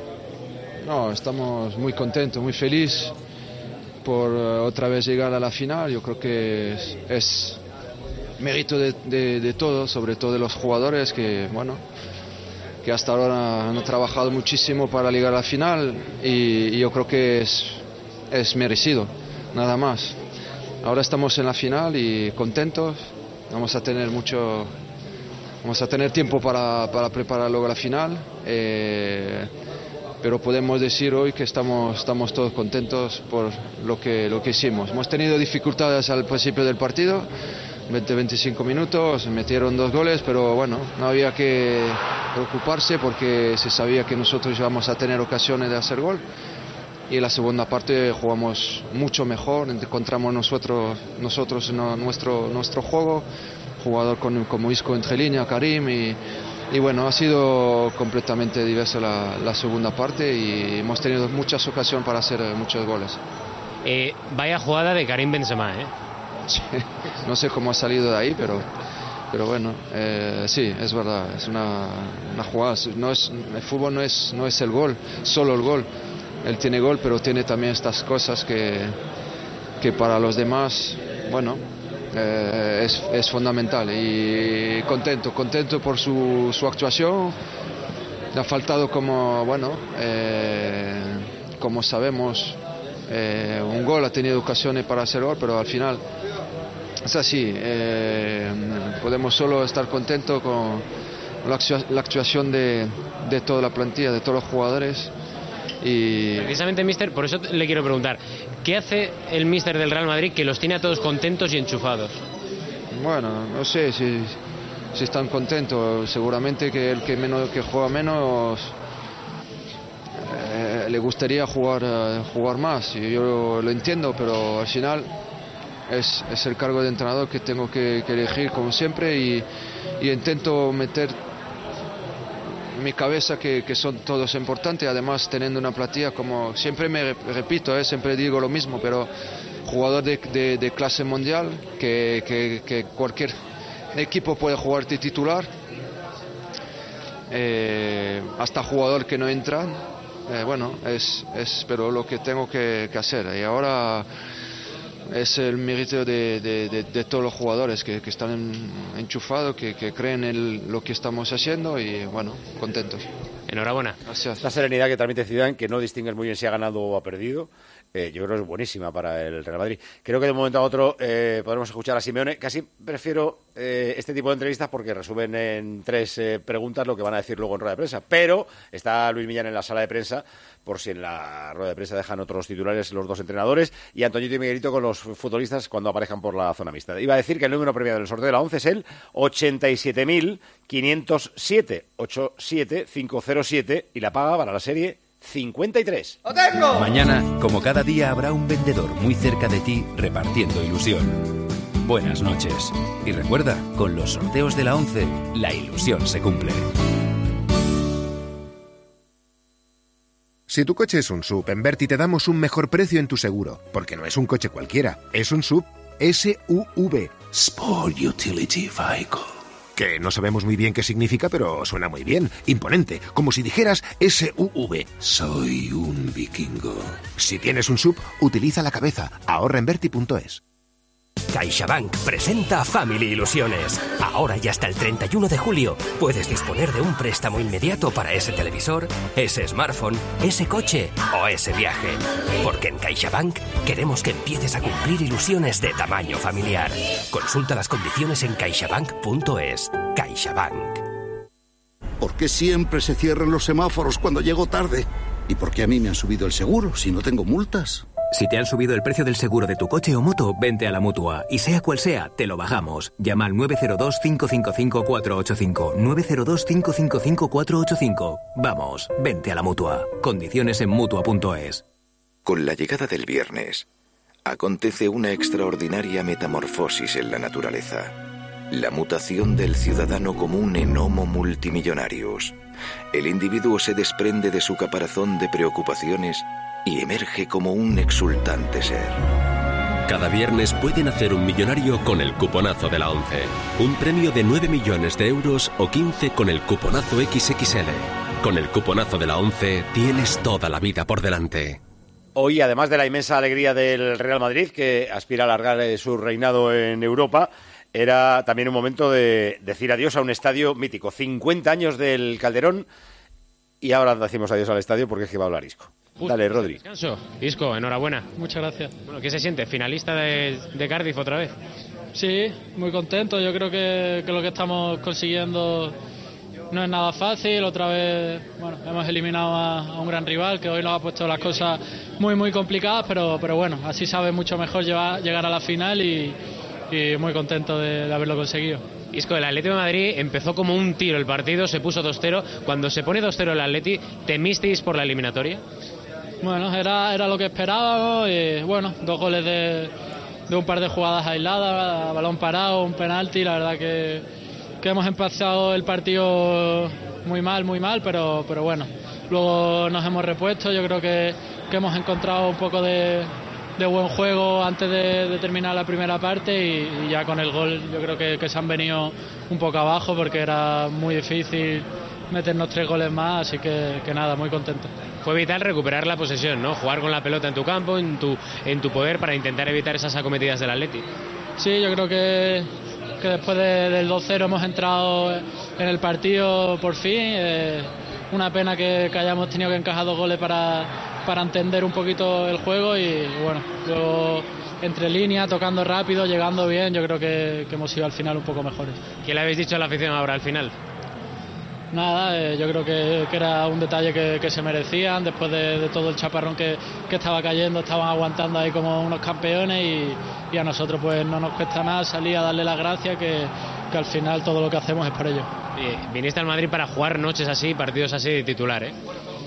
No, estamos muy contentos, muy felices por eh, otra vez llegar a la final. Yo creo que es, es mérito de, de, de todos, sobre todo de los jugadores que, bueno, que hasta ahora han trabajado muchísimo para llegar a la final y, y yo creo que es, es merecido, nada más. Ahora estamos en la final y contentos. Vamos a tener mucho, vamos a tener tiempo para, para preparar luego la final. Eh, pero podemos decir hoy que estamos, estamos todos contentos por lo que, lo que hicimos. Hemos tenido dificultades al principio del partido, veinte a veinticinco minutos, metieron dos goles, pero bueno, no había que preocuparse porque se sabía que nosotros íbamos a tener ocasiones de hacer gol. Y en la segunda parte jugamos mucho mejor, encontramos nosotros, nosotros no- nuestro, nuestro juego, jugador con, como Isco entre línea, Karim, y, y bueno, ha sido completamente diversa la, la segunda parte y hemos tenido muchas ocasiones para hacer muchos goles. Eh, vaya jugada de Karim Benzema, ¿eh? Sí, no sé cómo ha salido de ahí, pero, pero bueno, eh, sí, es verdad, es una, una jugada. No es, el fútbol no es, no es el gol, solo el gol. Él tiene gol, pero tiene también estas cosas que, que para los demás, bueno, eh, es, es fundamental. Y contento, contento por su, su actuación. Le ha faltado como, bueno, eh, como sabemos, eh, un gol, ha tenido ocasiones para hacer gol, pero al final es así. Eh, podemos solo estar contentos con la, la actuación de, de toda la plantilla, de todos los jugadores. Y precisamente, mister, por eso le quiero preguntar, ¿qué hace el mister del Real Madrid que los tiene a todos contentos y enchufados? Bueno, no sé si, si están contentos. Seguramente que el que menos que juega menos eh, le gustaría jugar eh, jugar más. Y yo lo entiendo, pero al final es, es el cargo de entrenador que tengo que, que elegir como siempre, y, y intento meter mi cabeza que, que son todos importantes, además teniendo una plantilla, como siempre me repito, eh, siempre digo lo mismo, pero jugador de, de, de clase mundial, que, que, que cualquier equipo puede jugar de titular, eh, hasta jugador que no entran, eh, bueno, es, es pero lo que tengo que, que hacer, y ahora es el mérito de, de, de, de todos los jugadores que, que están en, enchufados, que, que creen en lo que estamos haciendo, y bueno, contentos. Enhorabuena. Gracias. La serenidad que transmite Zidane, que no distingue muy bien si ha ganado o ha perdido, eh, yo creo que es buenísima para el Real Madrid. Creo que de un momento a otro eh, podremos escuchar a Simeone. Casi prefiero eh, este tipo de entrevistas porque resumen en tres eh, preguntas lo que van a decir luego en rueda de prensa. Pero está Luis Millán en la sala de prensa, por si en la rueda de prensa dejan otros titulares los dos entrenadores, y Antoñito y Miguelito con los futbolistas cuando aparezcan por la zona mixta. Iba a decir que el número premiado del sorteo de la once es el ochenta y siete mil quinientos siete, ochenta y siete mil quinientos siete, y la paga para la serie cincuenta y tres. ¡Lo tengo! Mañana, como cada día, habrá un vendedor muy cerca de ti repartiendo ilusión. Buenas noches. Y recuerda, con los sorteos de la once, la ilusión se cumple. Si tu coche es un S U V, en Berti te damos un mejor precio en tu seguro, porque no es un coche cualquiera, es un S U V, S U V. Sport Utility Vehicle. Que no sabemos muy bien qué significa, pero suena muy bien, imponente, como si dijeras S U V. Soy un vikingo. Si tienes un S U V, utiliza la cabeza, ahorra en Berti punto es. CaixaBank presenta Family Ilusiones. Ahora y hasta el treinta y uno de julio puedes disponer de un préstamo inmediato para ese televisor, ese smartphone, ese coche o ese viaje. Porque en CaixaBank queremos que empieces a cumplir ilusiones de tamaño familiar. Consulta las condiciones en caixabank punto es. CaixaBank. ¿Por qué siempre se cierran los semáforos cuando llego tarde? ¿Y por qué a mí me han subido el seguro si no tengo multas? Si te han subido el precio del seguro de tu coche o moto, vente a la Mutua. Y sea cual sea, te lo bajamos. Llama al nueve cero dos, cinco cinco cinco, cuatro ocho cinco. nueve cero dos, cinco cinco cinco, cuatro ocho cinco. Vamos, vente a la Mutua. Condiciones en Mutua punto es. Con la llegada del viernes, acontece una extraordinaria metamorfosis en la naturaleza. La mutación del ciudadano común en Homo multimillonarius. El individuo se desprende de su caparazón de preocupaciones y emerge como un exultante ser. Cada viernes pueden hacer un millonario con el cuponazo de la once. Un premio de nueve millones de euros o quince con el cuponazo equis equis ele. Con el cuponazo de la once tienes toda la vida por delante. Hoy, además de la inmensa alegría del Real Madrid, que aspira a alargar eh, su reinado en Europa, era también un momento de decir adiós a un estadio mítico. cincuenta años del Calderón, y ahora decimos adiós al estadio porque es que va a hablar Isco. Justo. Dale, Rodri. Descanso. Isco, enhorabuena. Muchas gracias. Bueno, ¿qué se siente? ¿Finalista de, de Cardiff otra vez? Sí, muy contento. Yo creo que, que lo que estamos consiguiendo no es nada fácil. Otra vez, bueno, hemos eliminado a, a un gran rival que hoy nos ha puesto las cosas muy, muy complicadas, pero, pero bueno, así sabe mucho mejor llevar, llegar a la final y, y muy contento de, de haberlo conseguido. Isco, el Atlético de Madrid empezó como un tiro el partido, se puso dos cero. Cuando se pone dos cero el Atleti, ¿temisteis por la eliminatoria? Bueno, era, era lo que esperábamos y bueno, dos goles de, de un par de jugadas aisladas, balón parado, un penalti. La verdad que, que hemos empezado el partido muy mal, muy mal, pero, pero bueno, luego nos hemos repuesto. Yo creo que, que hemos encontrado un poco de, de buen juego antes de, de terminar la primera parte y, y ya con el gol yo creo que, que se han venido un poco abajo porque era muy difícil meternos tres goles más, así que, que nada, muy contento. Fue vital recuperar la posesión, ¿no? Jugar con la pelota en tu campo, en tu, en tu poder, para intentar evitar esas acometidas del Atleti. Sí, yo creo que, que después de, del dos cero hemos entrado en el partido por fin. Eh, una pena que, que hayamos tenido que encajar dos goles para, para entender un poquito el juego y bueno, luego entre líneas, tocando rápido, llegando bien, yo creo que, que hemos ido al final un poco mejores. ¿Qué le habéis dicho a la afición ahora al final? Nada, eh, yo creo que, que era un detalle que, que se merecían después de, de todo el chaparrón que, que estaba cayendo. Estaban aguantando ahí como unos campeones y, y a nosotros pues no nos cuesta nada salir a darle las gracias, que, que al final todo lo que hacemos es por ello. Y viniste al Madrid para jugar noches así, partidos así de titular, ¿eh?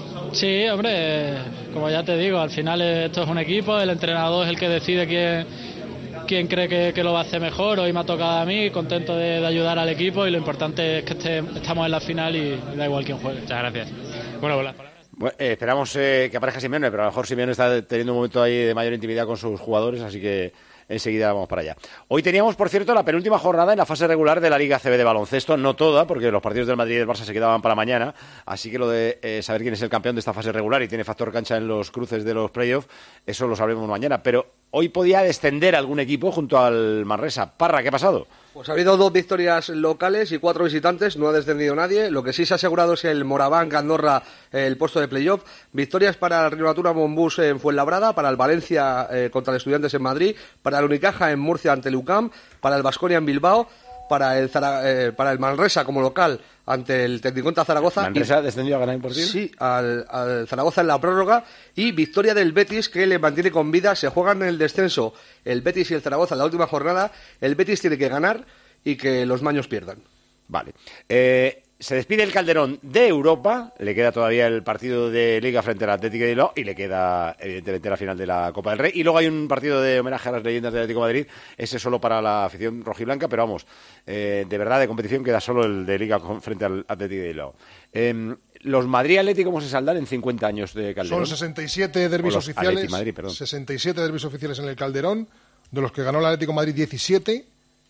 Sí, hombre, eh, como ya te digo, al final esto es un equipo, el entrenador es el que decide quién quién cree que, que lo va a hacer mejor. Hoy me ha tocado a mí, contento de, de ayudar al equipo y lo importante es que este, estamos en la final y, y da igual quién juegue. Muchas gracias. Bueno, las palabras. Bueno, eh, esperamos eh, que aparezca Simeone, pero a lo mejor Simeone está teniendo un momento ahí de mayor intimidad con sus jugadores, así que enseguida vamos para allá. Hoy teníamos, por cierto, la penúltima jornada en la fase regular de la Liga C B de baloncesto, no toda, porque los partidos del Madrid y del Barça se quedaban para mañana, así que lo de eh, saber quién es el campeón de esta fase regular y tiene factor cancha en los cruces de los playoffs, eso lo sabremos mañana, pero hoy podía descender algún equipo junto al Manresa. Parra, ¿qué ha pasado? Pues ha habido dos victorias locales y cuatro visitantes, no ha descendido nadie. Lo que sí se ha asegurado es el Moraván Andorra, el puesto de playoff. Victorias para el Rinovatura Monbus en Fuenlabrada, para el Valencia eh, contra el Estudiantes en Madrid, para el Unicaja en Murcia ante el U C A M, para el Baskonia en Bilbao, para el, Zara, eh, para el Manresa como local ante el Tecniconta Zaragoza. ¿Manresa descendió a ganar un partido? Sí, al, al Zaragoza en la prórroga. Y victoria del Betis, que le mantiene con vida. Se juegan en el descenso el Betis y el Zaragoza en la última jornada. El Betis tiene que ganar y que los maños pierdan. Vale. Eh, se despide el Calderón de Europa, le queda todavía el partido de Liga frente al Atlético de Bilbao y le queda evidentemente la final de la Copa del Rey. Y luego hay un partido de homenaje a las leyendas del Atlético de Madrid, ese solo para la afición rojiblanca, pero vamos, eh, de verdad de competición queda solo el de Liga frente al Atlético de Bilbao. Eh, ¿Los Madrid Atlético cómo se saldan en cincuenta años de Calderón? Son sesenta y siete derbis oficiales, Madrid, sesenta y siete derbis oficiales en el Calderón, de los que ganó el Atlético de Madrid diecisiete,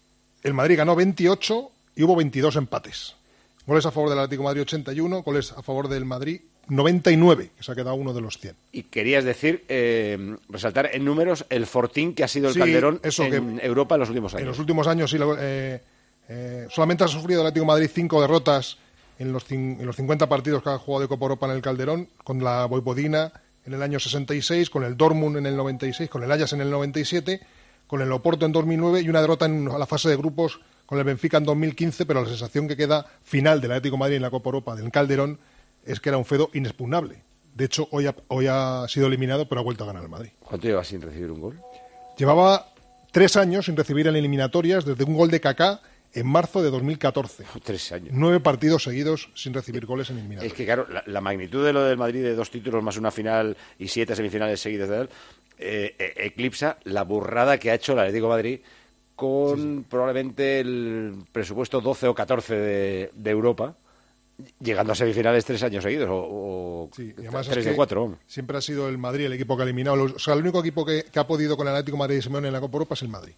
el Madrid ganó veintiocho y hubo veintidós empates. Goles a favor del Atlético de Madrid ochenta y uno, goles a favor del Madrid noventa y nueve, que se ha quedado uno de los cien. Y querías decir, eh, resaltar en números el fortín que ha sido el sí, Calderón eso en que, Europa en los últimos años. En los últimos años, sí. Eh, eh, solamente ha sufrido el Atlético de Madrid cinco derrotas en los, en los cincuenta partidos que ha jugado de Copa Europa en el Calderón, con la Vojvodina en el año sesenta y seis, con el Dortmund en el noventa y seis, con el Ajax en el noventa y siete, con el Oporto en dos mil nueve y una derrota en la fase de grupos con el Benfica en dos mil quince, pero la sensación que queda final del Atlético de Madrid en la Copa Europa del Calderón es que era un feudo inexpugnable. De hecho, hoy ha, hoy ha sido eliminado, pero ha vuelto a ganar el Madrid. ¿Cuánto lleva sin recibir un gol? Llevaba tres años sin recibir en eliminatorias, desde un gol de Kaká en marzo de dos mil catorce. Tres años. Nueve partidos seguidos sin recibir goles en eliminatorias. Es que, claro, la, la magnitud de lo del Madrid, de dos títulos más una final y siete semifinales seguidas de él, eh, eh, eclipsa la burrada que ha hecho el Atlético de Madrid con sí, sí. probablemente el presupuesto doce o catorce de, de Europa, llegando a semifinales tres años seguidos, o, o sí, tres es de cuatro. Vamos. Siempre ha sido el Madrid el equipo que ha eliminado. O sea, el único equipo que, que ha podido con el Atlético de Madrid y Simeone en la Copa Europa es el Madrid.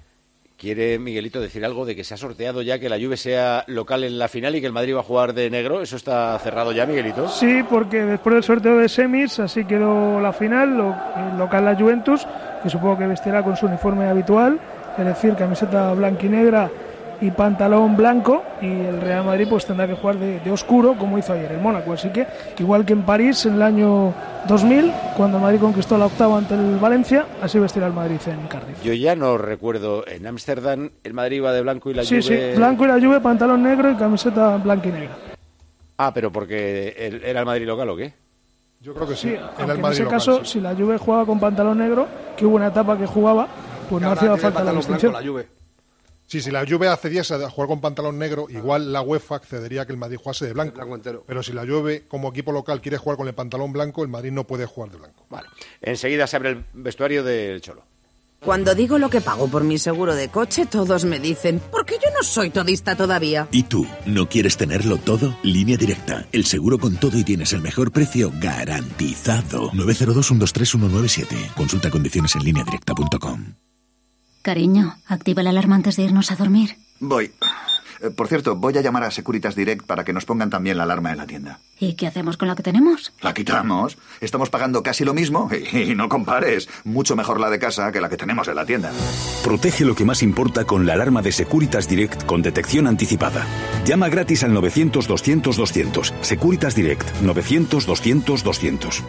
¿Quiere Miguelito decir algo de que se ha sorteado ya que la Juve sea local en la final y que el Madrid va a jugar de negro? ¿Eso está cerrado ya, Miguelito? Sí, porque después del sorteo de semis, así quedó la final, lo, el local la Juventus, que supongo que vestirá con su uniforme habitual, es decir, camiseta blanquinegra y pantalón blanco, y el Real Madrid pues tendrá que jugar de, de oscuro, como hizo ayer el Mónaco. Así que, igual que en París en el año dos mil, cuando el Madrid conquistó la octava ante el Valencia, así vestirá el Madrid en Cardiff. Yo ya no recuerdo, en Ámsterdam el Madrid iba de blanco y la sí, Juve... Sí, sí, blanco y la Juve, pantalón negro y camiseta blanquinegra. Ah, pero porque el, ¿era el Madrid local o qué? Yo creo que sí, sí era el Madrid en ese local, caso, sí. Si la Juve jugaba con pantalón negro, que hubo una etapa que jugaba, pues no hacía falta la distinción. La Juve. Sí, si la Juve accediese a jugar con pantalón negro, igual la UEFA accedería a que el Madrid jugase de blanco. blanco Pero si la Juve, como equipo local, quiere jugar con el pantalón blanco, el Madrid no puede jugar de blanco. Vale. Enseguida se abre el vestuario del Cholo. Cuando digo lo que pago por mi seguro de coche, todos me dicen, porque yo no soy todista todavía. ¿Y tú, no quieres tenerlo todo? Línea Directa, el seguro con todo y tienes el mejor precio garantizado. nueve cero dos, uno dos tres, uno nueve siete. Consulta condiciones en línea directa punto com. Cariño, activa la alarma antes de irnos a dormir. Voy. Por cierto, voy a llamar a Securitas Direct para que nos pongan también la alarma en la tienda. ¿Y qué hacemos con la que tenemos? La quitamos. Estamos pagando casi lo mismo y, y no compares. Mucho mejor la de casa que la que tenemos en la tienda. Protege lo que más importa con la alarma de Securitas Direct con detección anticipada. Llama gratis al novecientos, doscientos, doscientos. Securitas Direct, novecientos, doscientos, doscientos.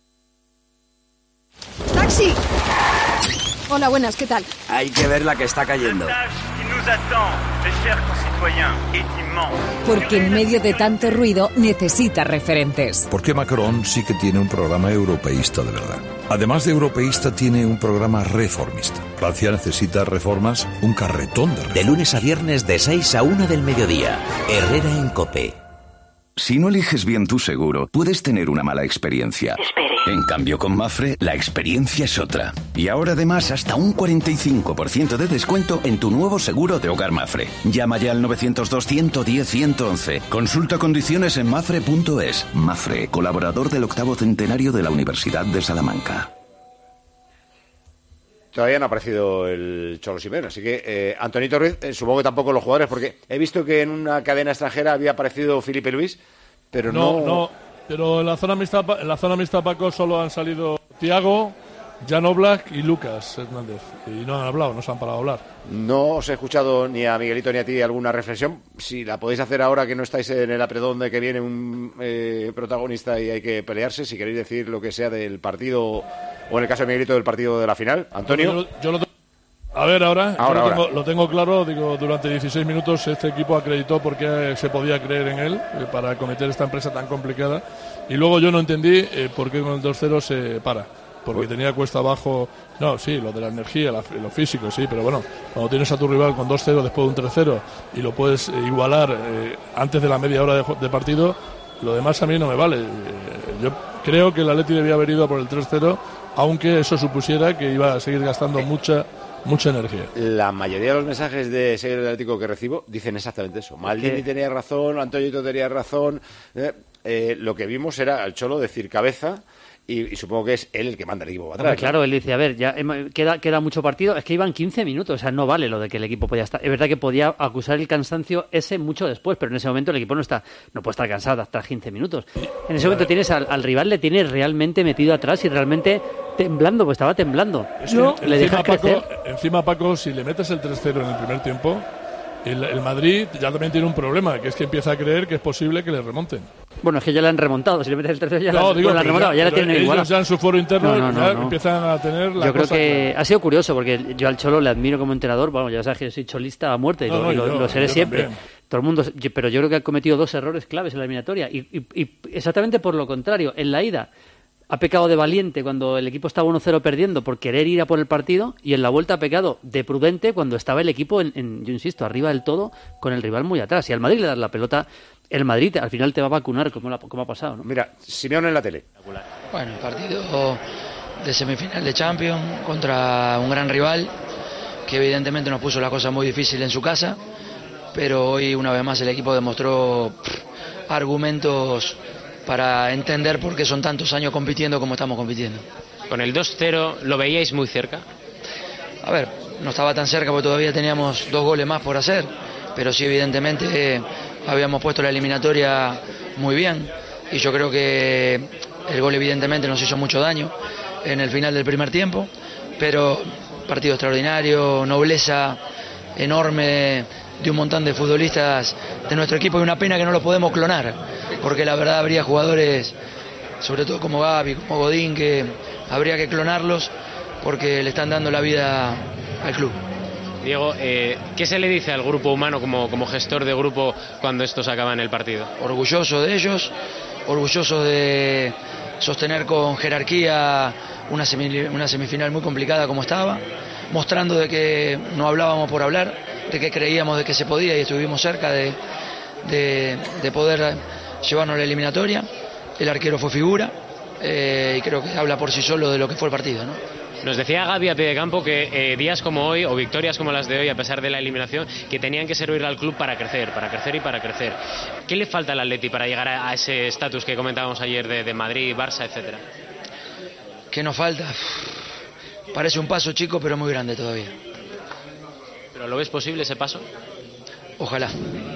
¡Taxi! Hola, buenas, ¿qué tal? Hay que ver la que está cayendo. Porque en medio de tanto ruido necesita referentes. Porque Macron sí que tiene un programa europeísta de verdad. Además de europeísta, tiene un programa reformista. Francia necesita reformas, un carretón de reformas. De lunes a viernes de seis a una del mediodía. Herrera en COPE. Si no eliges bien tu seguro, puedes tener una mala experiencia. Espere. En cambio, con Mafre, la experiencia es otra. Y ahora además, hasta un cuarenta y cinco por ciento de descuento en tu nuevo seguro de hogar Mafre. Llama ya al novecientos dos, ciento diez, ciento once. Consulta condiciones en mafre punto es. Mafre, colaborador del octavo centenario de la Universidad de Salamanca. Todavía no ha aparecido el Cholo Simeone, así que eh, Antonito Ruiz, eh, supongo que tampoco los jugadores, porque he visto que en una cadena extranjera había aparecido Felipe Luis, pero no... No, no, pero en la zona mixta, en la zona mixta, Paco, solo han salido Thiago, Jan Oblak y Lucas Hernández, y no han hablado, no se han parado a hablar. No os he escuchado ni a Miguelito ni a ti alguna reflexión. Si la podéis hacer ahora que no estáis en el apretón de que viene un eh, protagonista y hay que pelearse, si queréis decir lo que sea del partido, o en el caso de Miguelito del partido de la final. Antonio. Yo, yo lo A ver, ahora, ahora, yo lo, tengo, ahora. lo tengo claro, digo, durante dieciséis minutos este equipo acreditó por qué se podía creer en él eh, para acometer esta empresa tan complicada, y luego yo no entendí eh, por qué con el dos cero se para. Porque tenía cuesta abajo, no, sí, lo de la energía, la, lo físico, sí, pero bueno, cuando tienes a tu rival con dos cero después de un tres cero y lo puedes eh, igualar eh, antes de la media hora de, de partido, lo demás a mí no me vale. Eh, yo creo que el Atleti debía haber ido por el tres cero, aunque eso supusiera que iba a seguir gastando mucha mucha energía. La mayoría de los mensajes de seguidores del Atlético que recibo dicen exactamente eso. Maldini tenía razón, Antoñito tenía razón. Eh, eh, lo que vimos era al Cholo decir cabeza. Y, y supongo que es él el que manda el equipo para atrás. Hombre, claro, él dice, a ver, ya queda, queda mucho partido. Es que iban quince minutos, o sea, no vale lo de que el equipo podía estar. Es verdad que podía acusar el cansancio ese mucho después, pero en ese momento el equipo no está no puede estar cansado hasta quince minutos. En ese momento tienes al, al rival, le tienes realmente metido atrás y realmente temblando, pues estaba temblando. Yo, le encima, dejas Paco, crecer. encima, Paco, si le metes el tres cero en el primer tiempo, el, el Madrid ya también tiene un problema, que es que empieza a creer que es posible que le remonten. Bueno, es que ya la han remontado. Si le metes el tercero ya, no, la, digo, bueno, la han remontado, ya, ya la tienen igual. Ellos ya en su foro interno no, no, no, ya no. empiezan a tener la Yo creo cosa que clara. ha sido curioso, porque yo al Cholo le admiro como entrenador. Bueno, ya sabes que yo soy cholista a muerte, y no, lo, no, y lo, yo, lo seré siempre. También. Todo el mundo, pero yo creo que ha cometido dos errores claves en la eliminatoria. Y, y, y exactamente por lo contrario, en la ida ha pecado de valiente cuando el equipo estaba uno cero perdiendo por querer ir a por el partido, y en la vuelta ha pecado de prudente cuando estaba el equipo, en, en, yo insisto, arriba del todo, con el rival muy atrás. Y al Madrid le das la pelota, el Madrid al final te va a vacunar, como, la, como ha pasado, ¿no? Mira, Simeone en la tele. Bueno, partido de semifinal de Champions contra un gran rival que evidentemente nos puso la cosa muy difícil en su casa, pero hoy una vez más el equipo demostró pff, argumentos para entender por qué son tantos años compitiendo como estamos compitiendo. Con el dos cero, ¿lo veíais muy cerca? A ver, no estaba tan cerca porque todavía teníamos dos goles más por hacer, pero sí evidentemente eh, habíamos puesto la eliminatoria muy bien, y yo creo que el gol evidentemente nos hizo mucho daño en el final del primer tiempo, pero partido extraordinario, nobleza enorme de un montón de futbolistas de nuestro equipo, y una pena que no lo podemos clonar, porque la verdad habría jugadores, sobre todo como Gavi, como Godín, que habría que clonarlos porque le están dando la vida al club. Diego, eh, ¿qué se le dice al grupo humano como, como gestor de grupo cuando estos acaban el partido? Orgulloso de ellos, orgulloso de sostener con jerarquía una, semi, una semifinal muy complicada como estaba, mostrando de que no hablábamos por hablar, de que creíamos de que se podía y estuvimos cerca de, de, de poder llevarnos la eliminatoria. El arquero fue figura, eh, y creo que habla por sí solo de lo que fue el partido, ¿no? Nos decía Gaby a pie de campo que eh, días como hoy o victorias como las de hoy, a pesar de la eliminación, que tenían que servir al club para crecer, para crecer y para crecer. ¿Qué le falta al Atleti para llegar a, a ese estatus que comentábamos ayer de, de Madrid, Barça, etcétera? ¿Qué nos falta? Parece un paso chico, pero muy grande todavía. ¿Pero lo ves posible ese paso? Ojalá.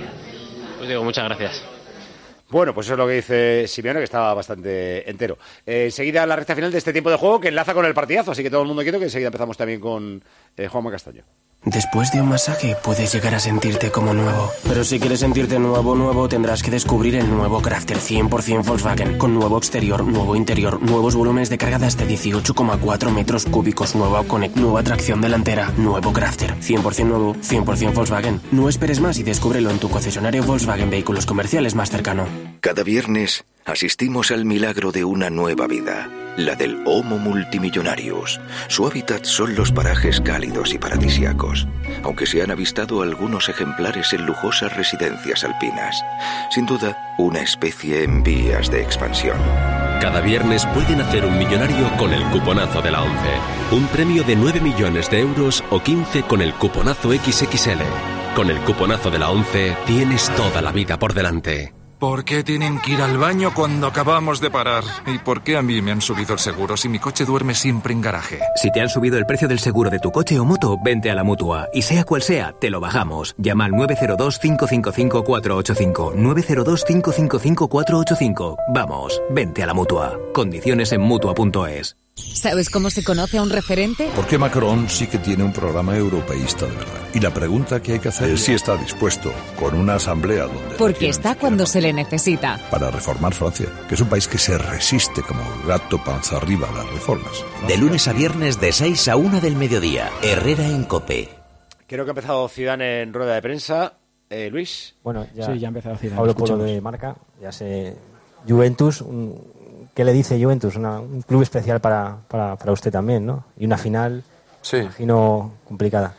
Pues digo, muchas gracias. Bueno, pues eso es lo que dice Simeone, que estaba bastante entero. Eh, enseguida la recta final de este tiempo de juego que enlaza con el partidazo, así que todo el mundo quieto, que enseguida empezamos también con eh, Juanma Castaño. Después de un masaje puedes llegar a sentirte como nuevo. Pero si quieres sentirte nuevo, nuevo, tendrás que descubrir el nuevo Crafter cien por ciento Volkswagen. Con nuevo exterior, nuevo interior, nuevos volúmenes de carga de hasta dieciocho coma cuatro metros cúbicos, nueva Connect, nueva tracción delantera, nuevo Crafter. cien por ciento nuevo, cien por ciento Volkswagen. No esperes más y descúbrelo en tu concesionario Volkswagen Vehículos Comerciales más cercano. Cada viernes asistimos al milagro de una nueva vida, la del Homo multimillonarius. Su hábitat son los parajes cálidos y paradisíacos, aunque se han avistado algunos ejemplares en lujosas residencias alpinas. Sin duda, una especie en vías de expansión. Cada viernes pueden hacer un millonario con el cuponazo de la ONCE. Un premio de nueve millones de euros o quince con el cuponazo equis equis ele. Con el cuponazo de la ONCE tienes toda la vida por delante. ¿Por qué tienen que ir al baño cuando acabamos de parar? ¿Y por qué a mí me han subido el seguro si mi coche duerme siempre en garaje? Si te han subido el precio del seguro de tu coche o moto, vente a la Mutua. Y sea cual sea, te lo bajamos. Llama al nueve cero dos, cinco cinco cinco, cuatro ocho cinco. nueve cero dos, cinco cinco cinco, cuatro ocho cinco. Vamos, vente a la Mutua. Condiciones en Mutua punto es. ¿Sabes cómo se conoce a un referente? Porque Macron sí que tiene un programa europeísta de verdad. Y la pregunta que hay que hacer es si está dispuesto, con una asamblea donde... Porque está cuando se le necesita. Para reformar Francia, que es un país que se resiste como gato panza arriba a las reformas. De lunes a viernes de seis a una del mediodía. Herrera en COPE. Creo que ha empezado Zidane en rueda de prensa. Eh, Luis. Bueno, ya, sí, ya ha empezado Zidane. Hablo por lo de Marca. Ya sé, Juventus... Un... ¿Qué le dice Juventus? Una, un club especial para, para, para usted también, ¿no? Y una final, sí, imagino, complicada.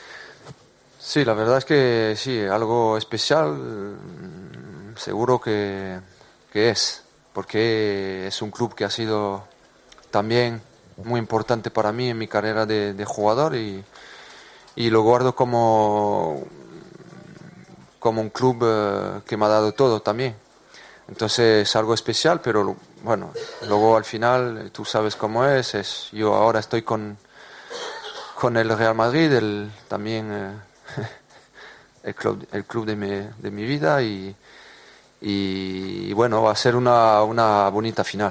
Sí, la verdad es que sí, algo especial seguro que, que es, porque es un club que ha sido también muy importante para mí en mi carrera de, de jugador y, y lo guardo como, como un club eh, que me ha dado todo también. Entonces es algo especial, pero bueno, luego al final tú sabes cómo es, es yo ahora estoy con, con el Real Madrid, el, también eh, el club, el club de, mi, de mi vida y, y, y bueno, va a ser una, una bonita final.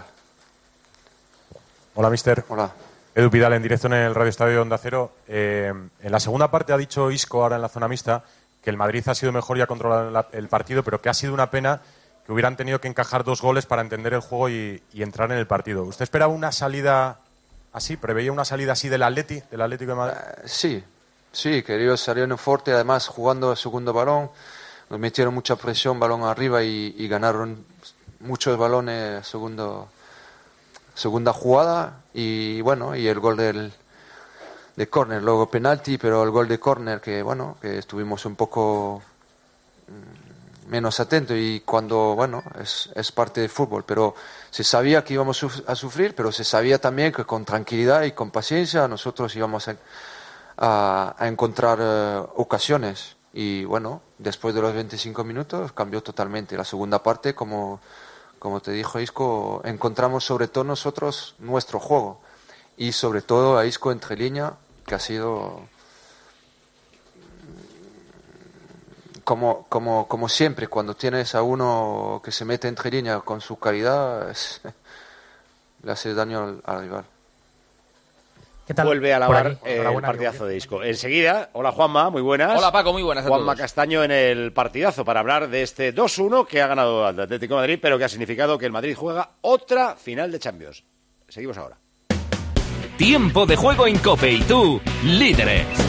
Hola, mister. Hola. Edu Pidal, en directo en el Radio Estadio Onda Cero. Eh, en la segunda parte ha dicho Isco, ahora en la zona mixta, que el Madrid ha sido mejor y ha controlado la, el partido, pero que ha sido una pena que hubieran tenido que encajar dos goles para entender el juego y, y entrar en el partido. ¿Usted esperaba una salida así? ¿Preveía una salida así del Atleti, del Atlético de Madrid? Uh, sí, sí, que ellos salieron fuerte, además jugando el segundo balón, nos metieron mucha presión, balón arriba y, y ganaron muchos balones segundo, segunda jugada y bueno, y el gol del de córner, luego penalti, pero el gol de córner que bueno, que estuvimos un poco menos atentos y cuando, bueno, es, es parte del fútbol, pero se sabía que íbamos a sufrir, pero se sabía también que con tranquilidad y con paciencia nosotros íbamos a, a, a encontrar uh, ocasiones y bueno, después de los veinticinco minutos cambió totalmente. La segunda parte, como, como te dijo Isco, encontramos sobre todo nosotros nuestro juego y sobre todo a Isco entre línea, que ha sido... Como, como, como siempre, cuando tienes a uno que se mete entre líneas con su calidad, es, le hace daño al, al rival. ¿Qué tal? Vuelve a lavar eh, el partidazo de Isco. Enseguida, hola Juanma, muy buenas. Hola Paco, muy buenas a Juanma todos. Castaño en el partidazo para hablar de este dos uno que ha ganado el Atlético de Madrid, pero que ha significado que el Madrid juega otra final de Champions. Seguimos ahora. Tiempo de juego en COPE y tú, líderes.